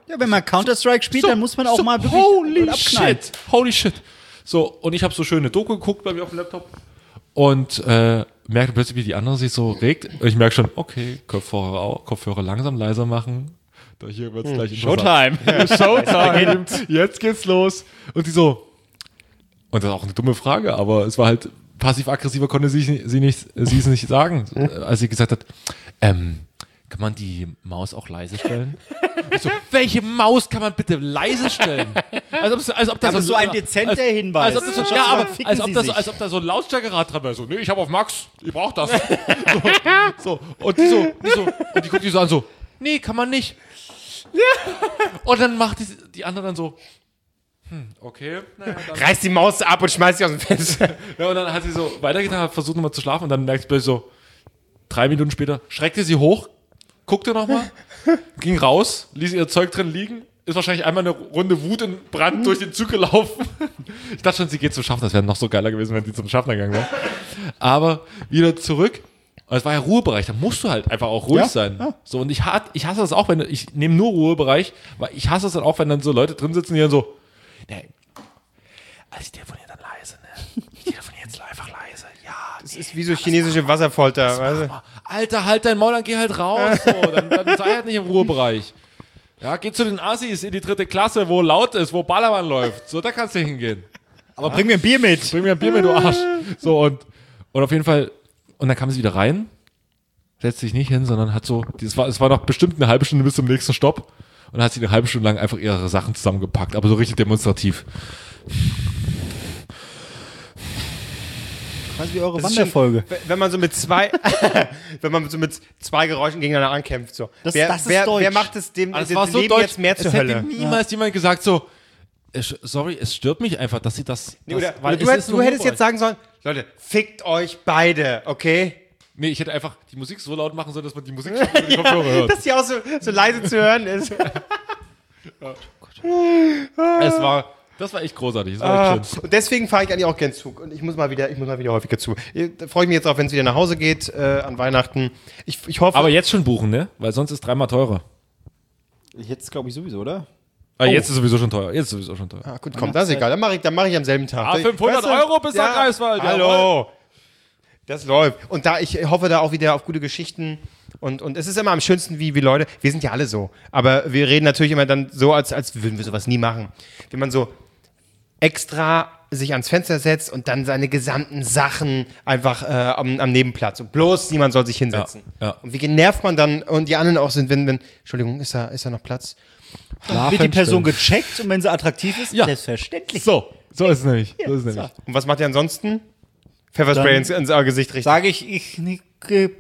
Ja, wenn man Counter-Strike spielt, dann muss man auch mal wirklich abknallen. Holy shit. So, und ich habe so schöne Doku geguckt bei mir auf dem Laptop und merke plötzlich, wie die andere sich so regt. Und ich merke schon, okay, Kopfhörer langsam leiser machen. Da hier wird's gleich interessant. Showtime. Jetzt geht's los. Und die so, und das ist auch eine dumme Frage, aber es war halt passiv-aggressiver, konnte sie es nicht sagen, als sie gesagt hat, kann man die Maus auch leise stellen? Ich so, welche Maus kann man bitte leise stellen? Als ob das Aber so ein dezenter Hinweis. Als ob da so ein Lautstärkerad dran wäre. So, nee, ich habe auf Max, ihr braucht das. Und die guckt die so an, so, nee, kann man nicht. Und dann macht die andere dann so, okay. Naja, Reißt die Maus ab und schmeißt sie aus dem Fenster. ja, und dann hat sie so weitergetan, hat versucht nochmal zu schlafen und dann merkt sie plötzlich so, 3 Minuten später, schreckte sie hoch, guckte nochmal, ging raus, ließ ihr Zeug drin liegen, ist wahrscheinlich einmal eine Runde Wut und Brand durch den Zug gelaufen. Ich dachte schon, sie geht zum Schaffner, das wäre noch so geiler gewesen, wenn sie zum Schaffner gegangen wäre. Aber wieder zurück. Und es war ja Ruhebereich, da musst du halt einfach auch ruhig sein. Ja. So, und ich hasse das auch, ich nehme nur Ruhebereich, weil ich hasse es dann auch, wenn dann so Leute drin sitzen, die dann so, nee, also ich telefoniere dann leise, ne? Ich telefoniere jetzt einfach leise, ja. Das ist wie so chinesische Wasserfolter. Weißt du? Alter, halt dein Maul, dann geh halt raus, so, dann sei halt nicht im Ruhebereich. Ja, geh zu den Assis in die 3. Klasse, wo laut ist, wo Ballermann läuft. So, da kannst du hingehen. Aber bring mir ein Bier mit. Bring mir ein Bier mit, du Arsch. So, und auf jeden Fall, und dann kam sie wieder rein, setzt sich nicht hin, sondern hat so, es war noch bestimmt eine halbe Stunde bis zum nächsten Stopp, und dann hat sie eine halbe Stunde lang einfach ihre Sachen zusammengepackt, aber so richtig demonstrativ. Quasi wie eure Wanderfolge. Wenn man so mit zwei Geräuschen gegeneinander ankämpft, so. Das ist Deutsch. Wer macht es dem Das war so Leben deutsch, jetzt mehr zur es Hölle? hätte niemals jemand gesagt so, sorry, es stört mich einfach, dass sie das... Nee, oder du hättest jetzt sagen sollen, Leute, fickt euch beide, okay? Nee, ich hätte einfach die Musik so laut machen sollen, dass man die Musik schon über die Kopfhörer hört. Dass die auch so leise zu hören ist. Das war echt großartig, das war echt schön. Und deswegen fahre ich eigentlich auch gern Zug. Und ich muss mal wieder häufiger zu. Da freue ich mich jetzt auch, wenn es wieder nach Hause geht an Weihnachten. Ich hoffe. Aber jetzt schon buchen, ne? Weil sonst ist 3-mal teurer. Jetzt glaube ich sowieso, oder? Jetzt ist sowieso schon teuer. Ah, gut, komm, das ist egal. Dann mach ich am selben Tag. 500 Euro bis nach Greifswald. Hallo. Das läuft. Und ich hoffe da auch wieder auf gute Geschichten. Und es ist immer am schönsten, wie Leute, wir sind ja alle so, aber wir reden natürlich immer dann so, als würden wir sowas nie machen. Wenn man so extra sich ans Fenster setzt und dann seine gesamten Sachen einfach am Nebenplatz. Und bloß niemand soll sich hinsetzen. Ja. Und wie genervt man dann und die anderen auch sind, wenn Entschuldigung, ist da noch Platz? Wird die Person gecheckt und wenn sie attraktiv ist, Ja. selbstverständlich. So ist es nämlich. Und was macht ihr ansonsten? Pfefferspray ins Gesicht richten. Sage ich nicke.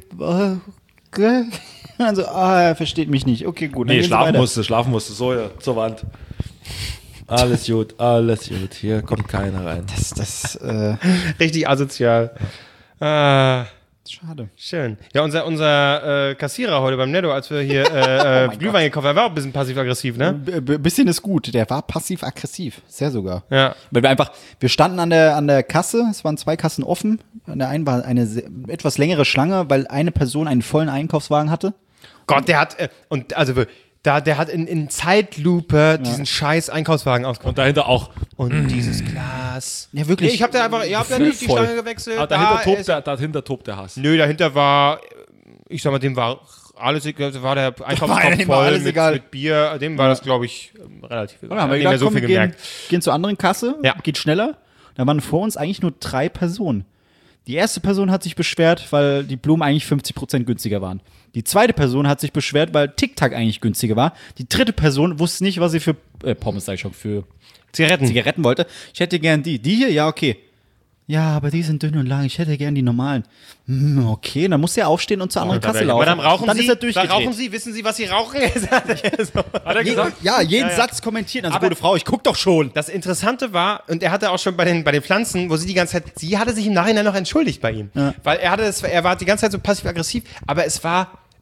Also, er versteht mich nicht. Okay, gut. Nee, schlafen musste. So, ja, zur Wand. Alles gut. Hier kommt keiner rein. Richtig asozial. Schade. Schön. Ja, unser Kassierer heute beim Netto, als wir hier Glühwein gekauft haben, war auch ein bisschen passiv-aggressiv, ne? Bisschen ist gut. Der war passiv-aggressiv. Sehr sogar. Ja. Weil wir standen an der Kasse, es waren 2 Kassen offen. An der einen war eine etwas längere Schlange, weil eine Person einen vollen Einkaufswagen hatte. Gott, der hat, der hat in Zeitlupe diesen scheiß Einkaufswagen ausgekommen. Und dahinter auch. Und dieses Glas. Ja, wirklich. Nee, ihr habt ja nicht die Schlange gewechselt. Dahinter tobt der Hass. Nö, dahinter war, ich sag mal, dem war alles egal, war der Einkaufskorb voll mit Bier, dem war das, glaube ich, relativ egal. Und dann haben wir gedacht, komm, wir gehen zur anderen Kasse, geht schneller. Da waren vor uns eigentlich nur 3 Personen. Die erste Person hat sich beschwert, weil die Blumen eigentlich 50% günstiger waren. Die zweite Person hat sich beschwert, weil Tic-Tac eigentlich günstiger war. Die dritte Person wusste nicht, was sie für Pommes, sag ich schon, für Zigaretten wollte. Ich hätte gern die. Die hier? Ja, okay. Ja, aber die sind dünn und lang. Ich hätte gern die normalen. Okay, dann muss er aufstehen und zur anderen Kasse laufen. Aber dann rauchen ist er durchgedreht. Wissen Sie, was Sie rauchen? Hat er gesagt? Ja, jeden Satz kommentiert. Also, gute Frau, ich guck doch schon. Das Interessante war, und er hatte auch schon bei den Pflanzen, wo sie die ganze Zeit, sie hatte sich im Nachhinein noch entschuldigt bei ihm. Ja. Weil er war die ganze Zeit so passiv-aggressiv, aber es war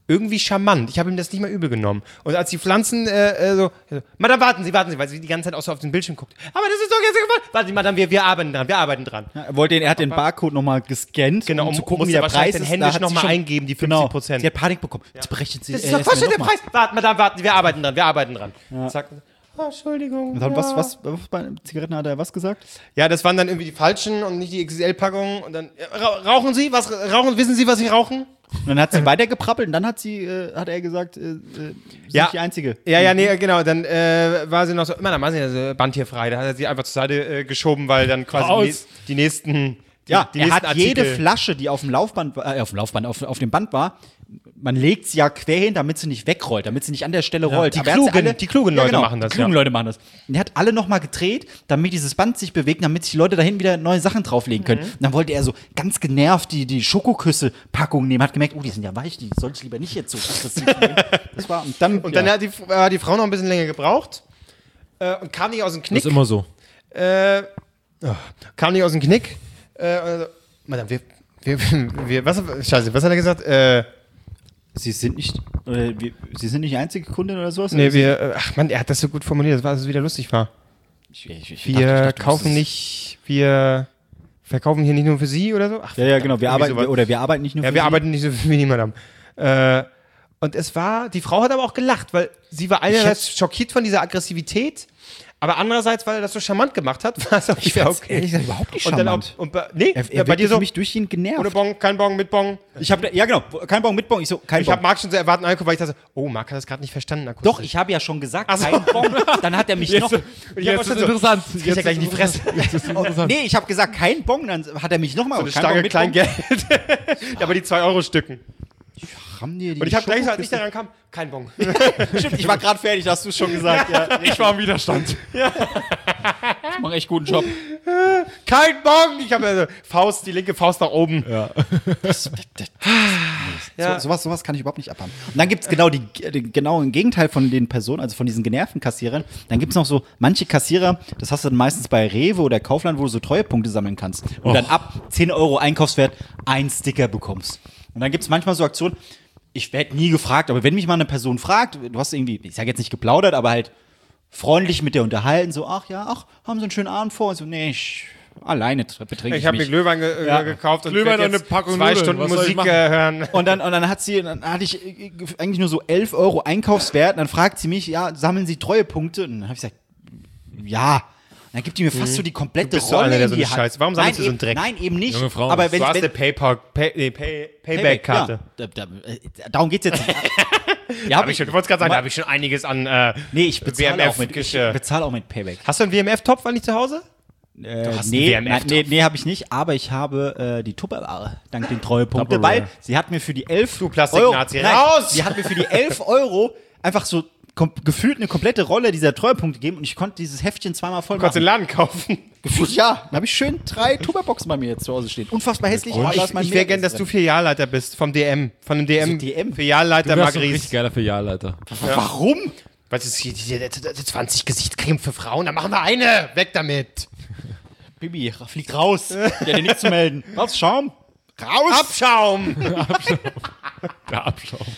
irgendwie charmant. Ich habe ihm das nicht mal übel genommen. Und als die Pflanzen Madame, warten Sie, weil sie die ganze Zeit auch so auf den Bildschirm guckt. Aber das ist doch jetzt gemacht. Warten Sie, Madame, wir arbeiten dran. Ja, er hat den Barcode nochmal gescannt, Genau, um zu gucken, wie der Preis wahrscheinlich ist. händisch hat nochmal sie schon- eingeben, die 50%. Genau. Sie hat Panik bekommen. Jetzt berechnet sie Das ist doch Quatsch, der Preis. Warten, wir arbeiten dran. Zack. Entschuldigung. Und was bei Zigaretten hat er was gesagt? Ja, das waren dann irgendwie die falschen und nicht die XL-Packungen. Und dann, rauchen Sie? Wissen Sie, was Sie rauchen? Und dann hat sie weitergeprappelt und dann hat er gesagt, sie ist nicht die Einzige. Ja, nee, genau. Dann war sie noch so, dann machen Sie das Band hier frei. Da hat er sie einfach zur Seite geschoben, weil dann quasi die nächsten. Er nächsten hat jede Artikel- Flasche, die auf dem Laufband, auf dem Band war, man legt sie ja quer hin, damit sie nicht wegrollt, damit sie nicht an der Stelle rollt. die Aber er hat sie klugen Leute machen das, Die klugen ja. Leute machen das. Und er hat alle nochmal gedreht, damit dieses Band sich bewegt, damit sich die Leute dahin wieder neue Sachen drauflegen können. Und dann wollte er so ganz genervt die Schokoküsse-Packung nehmen, hat gemerkt, oh, die sind ja weich, die sollte ich lieber nicht jetzt so aggressiv nehmen. Das war, und dann hat die Frau noch ein bisschen länger gebraucht und kam nicht aus dem Das Knick. ist immer so. Kam nicht aus dem Knick. Madame, was hat er gesagt? Sie sind nicht die einzige Kundin oder sowas? Nee, er hat das so gut formuliert, dass es wieder lustig war. Wir verkaufen hier nicht nur für Sie oder so. Ach, Ja, genau. Wir arbeiten nicht nur Ja, wir arbeiten nicht so viel wie die Madame. Und die Frau hat aber auch gelacht, weil sie war einerseits schockiert von dieser Aggressivität, aber andererseits, weil er das so charmant gemacht hat, war es auch wieder okay. Ehrlich gesagt überhaupt nicht Und dann charmant. auch, Bei dir so mich durchgehend genervt. ohne Bon, kein Bon, mit Bon. Genau, kein Bon mit Bon. Ich habe Marc schon so erwarten angeguckt, weil ich dachte, oh, Marc hat das gerade nicht verstanden. akustisch. Doch, ich habe ja schon gesagt, Ach so. kein Bon. Dann hat er mich noch. Jetzt ist interessant. Ich krieg ja gleich in die Fresse. Nee, ich habe gesagt, kein Bon. Dann hat er mich nochmal. So eine Stange Kleingeld. Ja, aber die 2-Euro-Stücken. Und ich habe gleich, als ich daran kam, kein Bon. Stimmt, ich war gerade fertig, da hast du es schon gesagt. Ja. Ich war im Widerstand. Ich mache echt guten Job. Kein Bon! Ich habe die linke Faust nach oben. Ja. Ja. Sowas kann ich überhaupt nicht abhaben. Und dann gibt es genau genau im Gegenteil von den Personen, also von diesen genervten Kassierern. Dann gibt es noch so manche Kassierer, das hast du dann meistens bei Rewe oder Kaufland, wo du so Treuepunkte sammeln kannst. Und dann ab 10 Euro Einkaufswert einen Sticker bekommst. Und dann gibt es manchmal so Aktionen, ich werde nie gefragt, aber wenn mich mal eine Person fragt, du hast irgendwie, ich sage jetzt nicht geplaudert, aber halt freundlich mit der unterhalten, so, haben Sie einen schönen Abend vor? Und so, nee, alleine betrink ich Ich habe mir mich. Glühwein gekauft und Glühwein werd und eine jetzt Packung 2 Nudeln. Stunden Was soll ich Musik machen? hören. Und dann hatte ich eigentlich nur so 11 Euro Einkaufswert. Und dann fragt sie mich, ja, sammeln Sie Treuepunkte? Und dann habe ich gesagt, ja. Und dann gibt die mir fast so die komplette Du bist so Rolle einer, der in so die eine Hand. Scheiße- warum sammelst du so einen eben- Dreck? Nein, eben nicht. Junge Frau. Aber wenn Du hast eine Payback-Karte. Ja, darum geht's jetzt nicht. Ja, Du wolltest gerade sagen, da habe ich schon einiges an Nee, ich bezahle auch, WMF-Geschirr. mit Payback. Hast du einen WMF-Topf eigentlich zu Hause? hast Nee, einen WMF-Topf. nee, habe ich nicht, aber ich habe die Tupperware dank den Treuepunkte, Tupperware. weil sie hat mir für die 11 Du Plastik-Nazi, Euro, raus! Sie hat mir für die 11 Euro einfach so gefühlt eine komplette Rolle dieser Treuepunkte gegeben und ich konnte dieses Heftchen zweimal voll Du kannst den machen. Laden kaufen. Gefühlt ja. Dann habe ich schön 3 Tupperboxen bei mir jetzt zu Hause stehen. Unfassbar hässlich. aber da ist mein Ich wäre Mehrwert gern, dass du drin. Filialleiter bist vom DM. Von dem DM. DM? Filialleiter Du wärst so ein Magris. richtig geiler Filialleiter. Warum? Was ist hier, die 20 Gesichtscreme für Frauen? Da machen wir eine. Weg damit. Bibi, fliegt raus. Der hat dir nichts zu melden. Was, Schaum? Raus! Abschaum. Der Abschaum.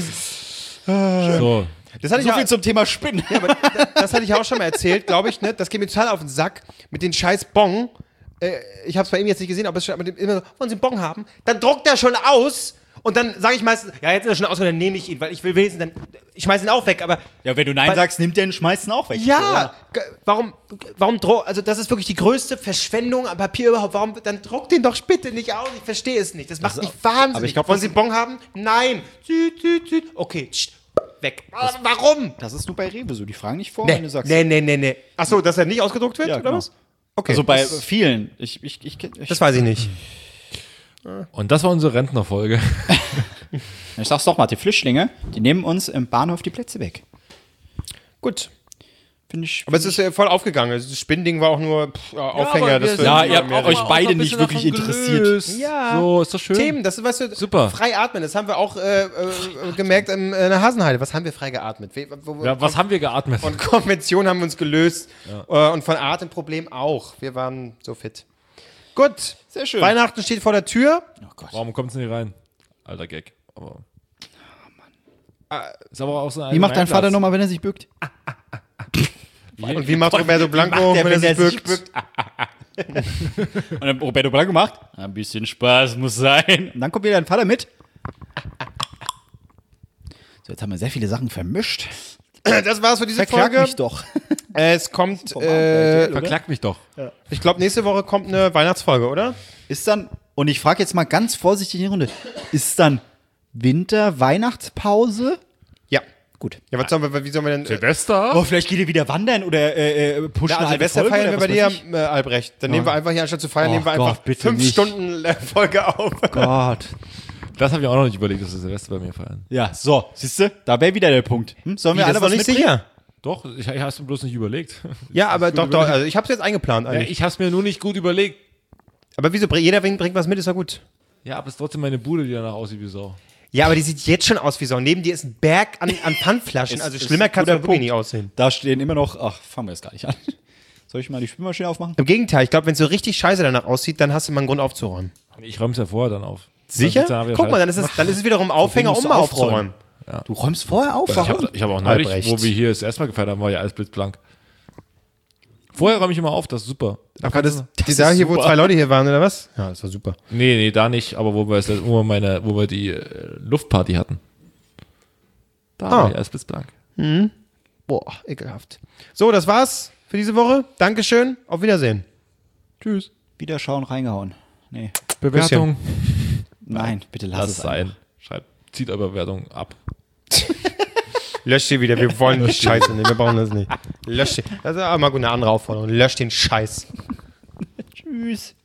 So. Das hatte ich So auch, viel zum Thema Spinnen. das hatte ich auch schon mal erzählt, glaube ich. Ne? Das geht mir total auf den Sack mit den scheiß Bon. Ich habe es bei ihm jetzt nicht gesehen, aber es steht immer so, wollen Sie einen Bon haben? Dann druckt er schon aus. Und dann sage ich meistens, ja, jetzt ist er schon aus, und dann nehme ich ihn, weil ich will wenigstens dann, ich schmeiß ihn auch weg, aber Ja, wenn du Nein sagst, nimmt der und schmeißt ihn auch weg. ja, warum also das ist wirklich die größte Verschwendung am Papier überhaupt, dann druckt den doch bitte nicht aus, ich verstehe es nicht, das macht mich wahnsinnig. aber ich glaub, wollen das Sie einen Bon haben? Nein. Okay, weg. Warum? Das ist nur bei Rewe so. Die fragen nicht vor, wenn Nee, du sagst. nee. Achso, dass er nicht ausgedruckt wird, Ja, oder genau. was? Okay. Also bei das, vielen. das weiß ich nicht. Und das war unsere Rentnerfolge. Ich sag's doch mal, die Flüchtlinge, die nehmen uns im Bahnhof die Plätze weg. Gut. Finde ich. Aber es ist voll aufgegangen. Das Spinnding war auch nur Aufhänger. aber wir dass wir sind- Ja, nicht ihr habt mehr euch reden. beide Auch ein nicht bisschen wirklich davon interessiert. gelöst. Ja. So, ist das schön. Themen, das ist, weißt du, Super. frei atmen, das haben wir auch gemerkt in der Hasenheide. Was haben wir frei geatmet? Ja, was haben wir geatmet? Von Konvention haben wir uns gelöst und von Atemproblem auch. Wir waren so fit. Gut. Sehr schön. Weihnachten steht vor der Tür. Oh Gott. Warum kommt es nicht rein? Alter Gag. Aber Ist aber auch so ein Wie macht dein Vater Allgemeinplatz. nochmal, wenn er sich bückt? Und wie macht Roberto Blanco, wenn er sich bückt? Und dann Roberto Blanco macht, ein bisschen Spaß muss sein. Und dann kommt wieder dein Vater mit. So, jetzt haben wir sehr viele Sachen vermischt. Das war's für diese Verklag Folge. mich doch. Es kommt, Verklagt mich doch. ich glaube, nächste Woche kommt eine Weihnachtsfolge, oder? Ist dann, und ich frage jetzt mal ganz vorsichtig in die Runde, ist dann Winter-Weihnachtspause? Ja. Gut. Ja, was sollen wir, wie sollen wir denn? Silvester? Oh, vielleicht geht ihr wieder wandern oder pushen Ja, eine Silvester Folge feiern wir oder bei was dir, weiß Albrecht. Dann nehmen wir einfach hier, anstatt zu feiern, Oh nehmen wir Gott, einfach bitte 5 nicht. Stunden Folge auf. ich. Gott. Das habe ich auch noch nicht überlegt, dass wir Silvester bei mir feiern. Ja, so, siehst du, da wäre wieder der Punkt. Sollen wir Das alle ist was noch nicht mitbringen? sicher. Doch, ich hast du bloß nicht überlegt. Ja, aber doch, also ich habe es jetzt eingeplant Ja, eigentlich. ich habe es mir nur nicht gut überlegt. Aber wieso, jeder bringt was mit, ist ja gut. Ja, aber es ist trotzdem meine Bude, die danach aussieht wie Sau. Ja, aber die sieht jetzt schon aus wie Sau. Neben dir ist ein Berg an Pfandflaschen. Es Also ist schlimmer ein kann es guter wirklich Punkt. nicht aussehen. Da stehen immer noch, ach, fangen wir jetzt gar nicht an. Soll ich mal die Spülmaschine aufmachen? Im Gegenteil, ich glaube, wenn es so richtig scheiße danach aussieht, dann hast du mal einen Grund aufzuräumen. Ich räume es ja vorher dann auf. Sicher? Dann sieht's danach wieder Guck mal, scheiße. dann ist es wiederum Aufhänger, musst um du mal aufräumen? aufzuräumen. Du räumst vorher auf, Ich warum? habe auch neulich, Albrecht. wo wir hier das erste Mal gefeiert haben, war ja alles blitzblank. Vorher räume ich immer auf, das ist super. Aber das da hier, wo super. 2 Leute hier waren, oder was? Ja, das war super. Nee, da nicht, aber wo wir die Luftparty hatten. Da war ja alles blitzblank. Boah, ekelhaft. So, das war's für diese Woche. Dankeschön. Auf Wiedersehen. Tschüss. Wieder schauen, reingehauen. Nee. Bewertung. Nein, bitte lass Lass es es sein. Zieht eure Bewertung ab. Löscht sie wieder. Wir wollen die Scheiße nicht. Wir brauchen das nicht. Löscht sie. Das ist aber mal eine andere Aufforderung. Löscht den Scheiß. Tschüss.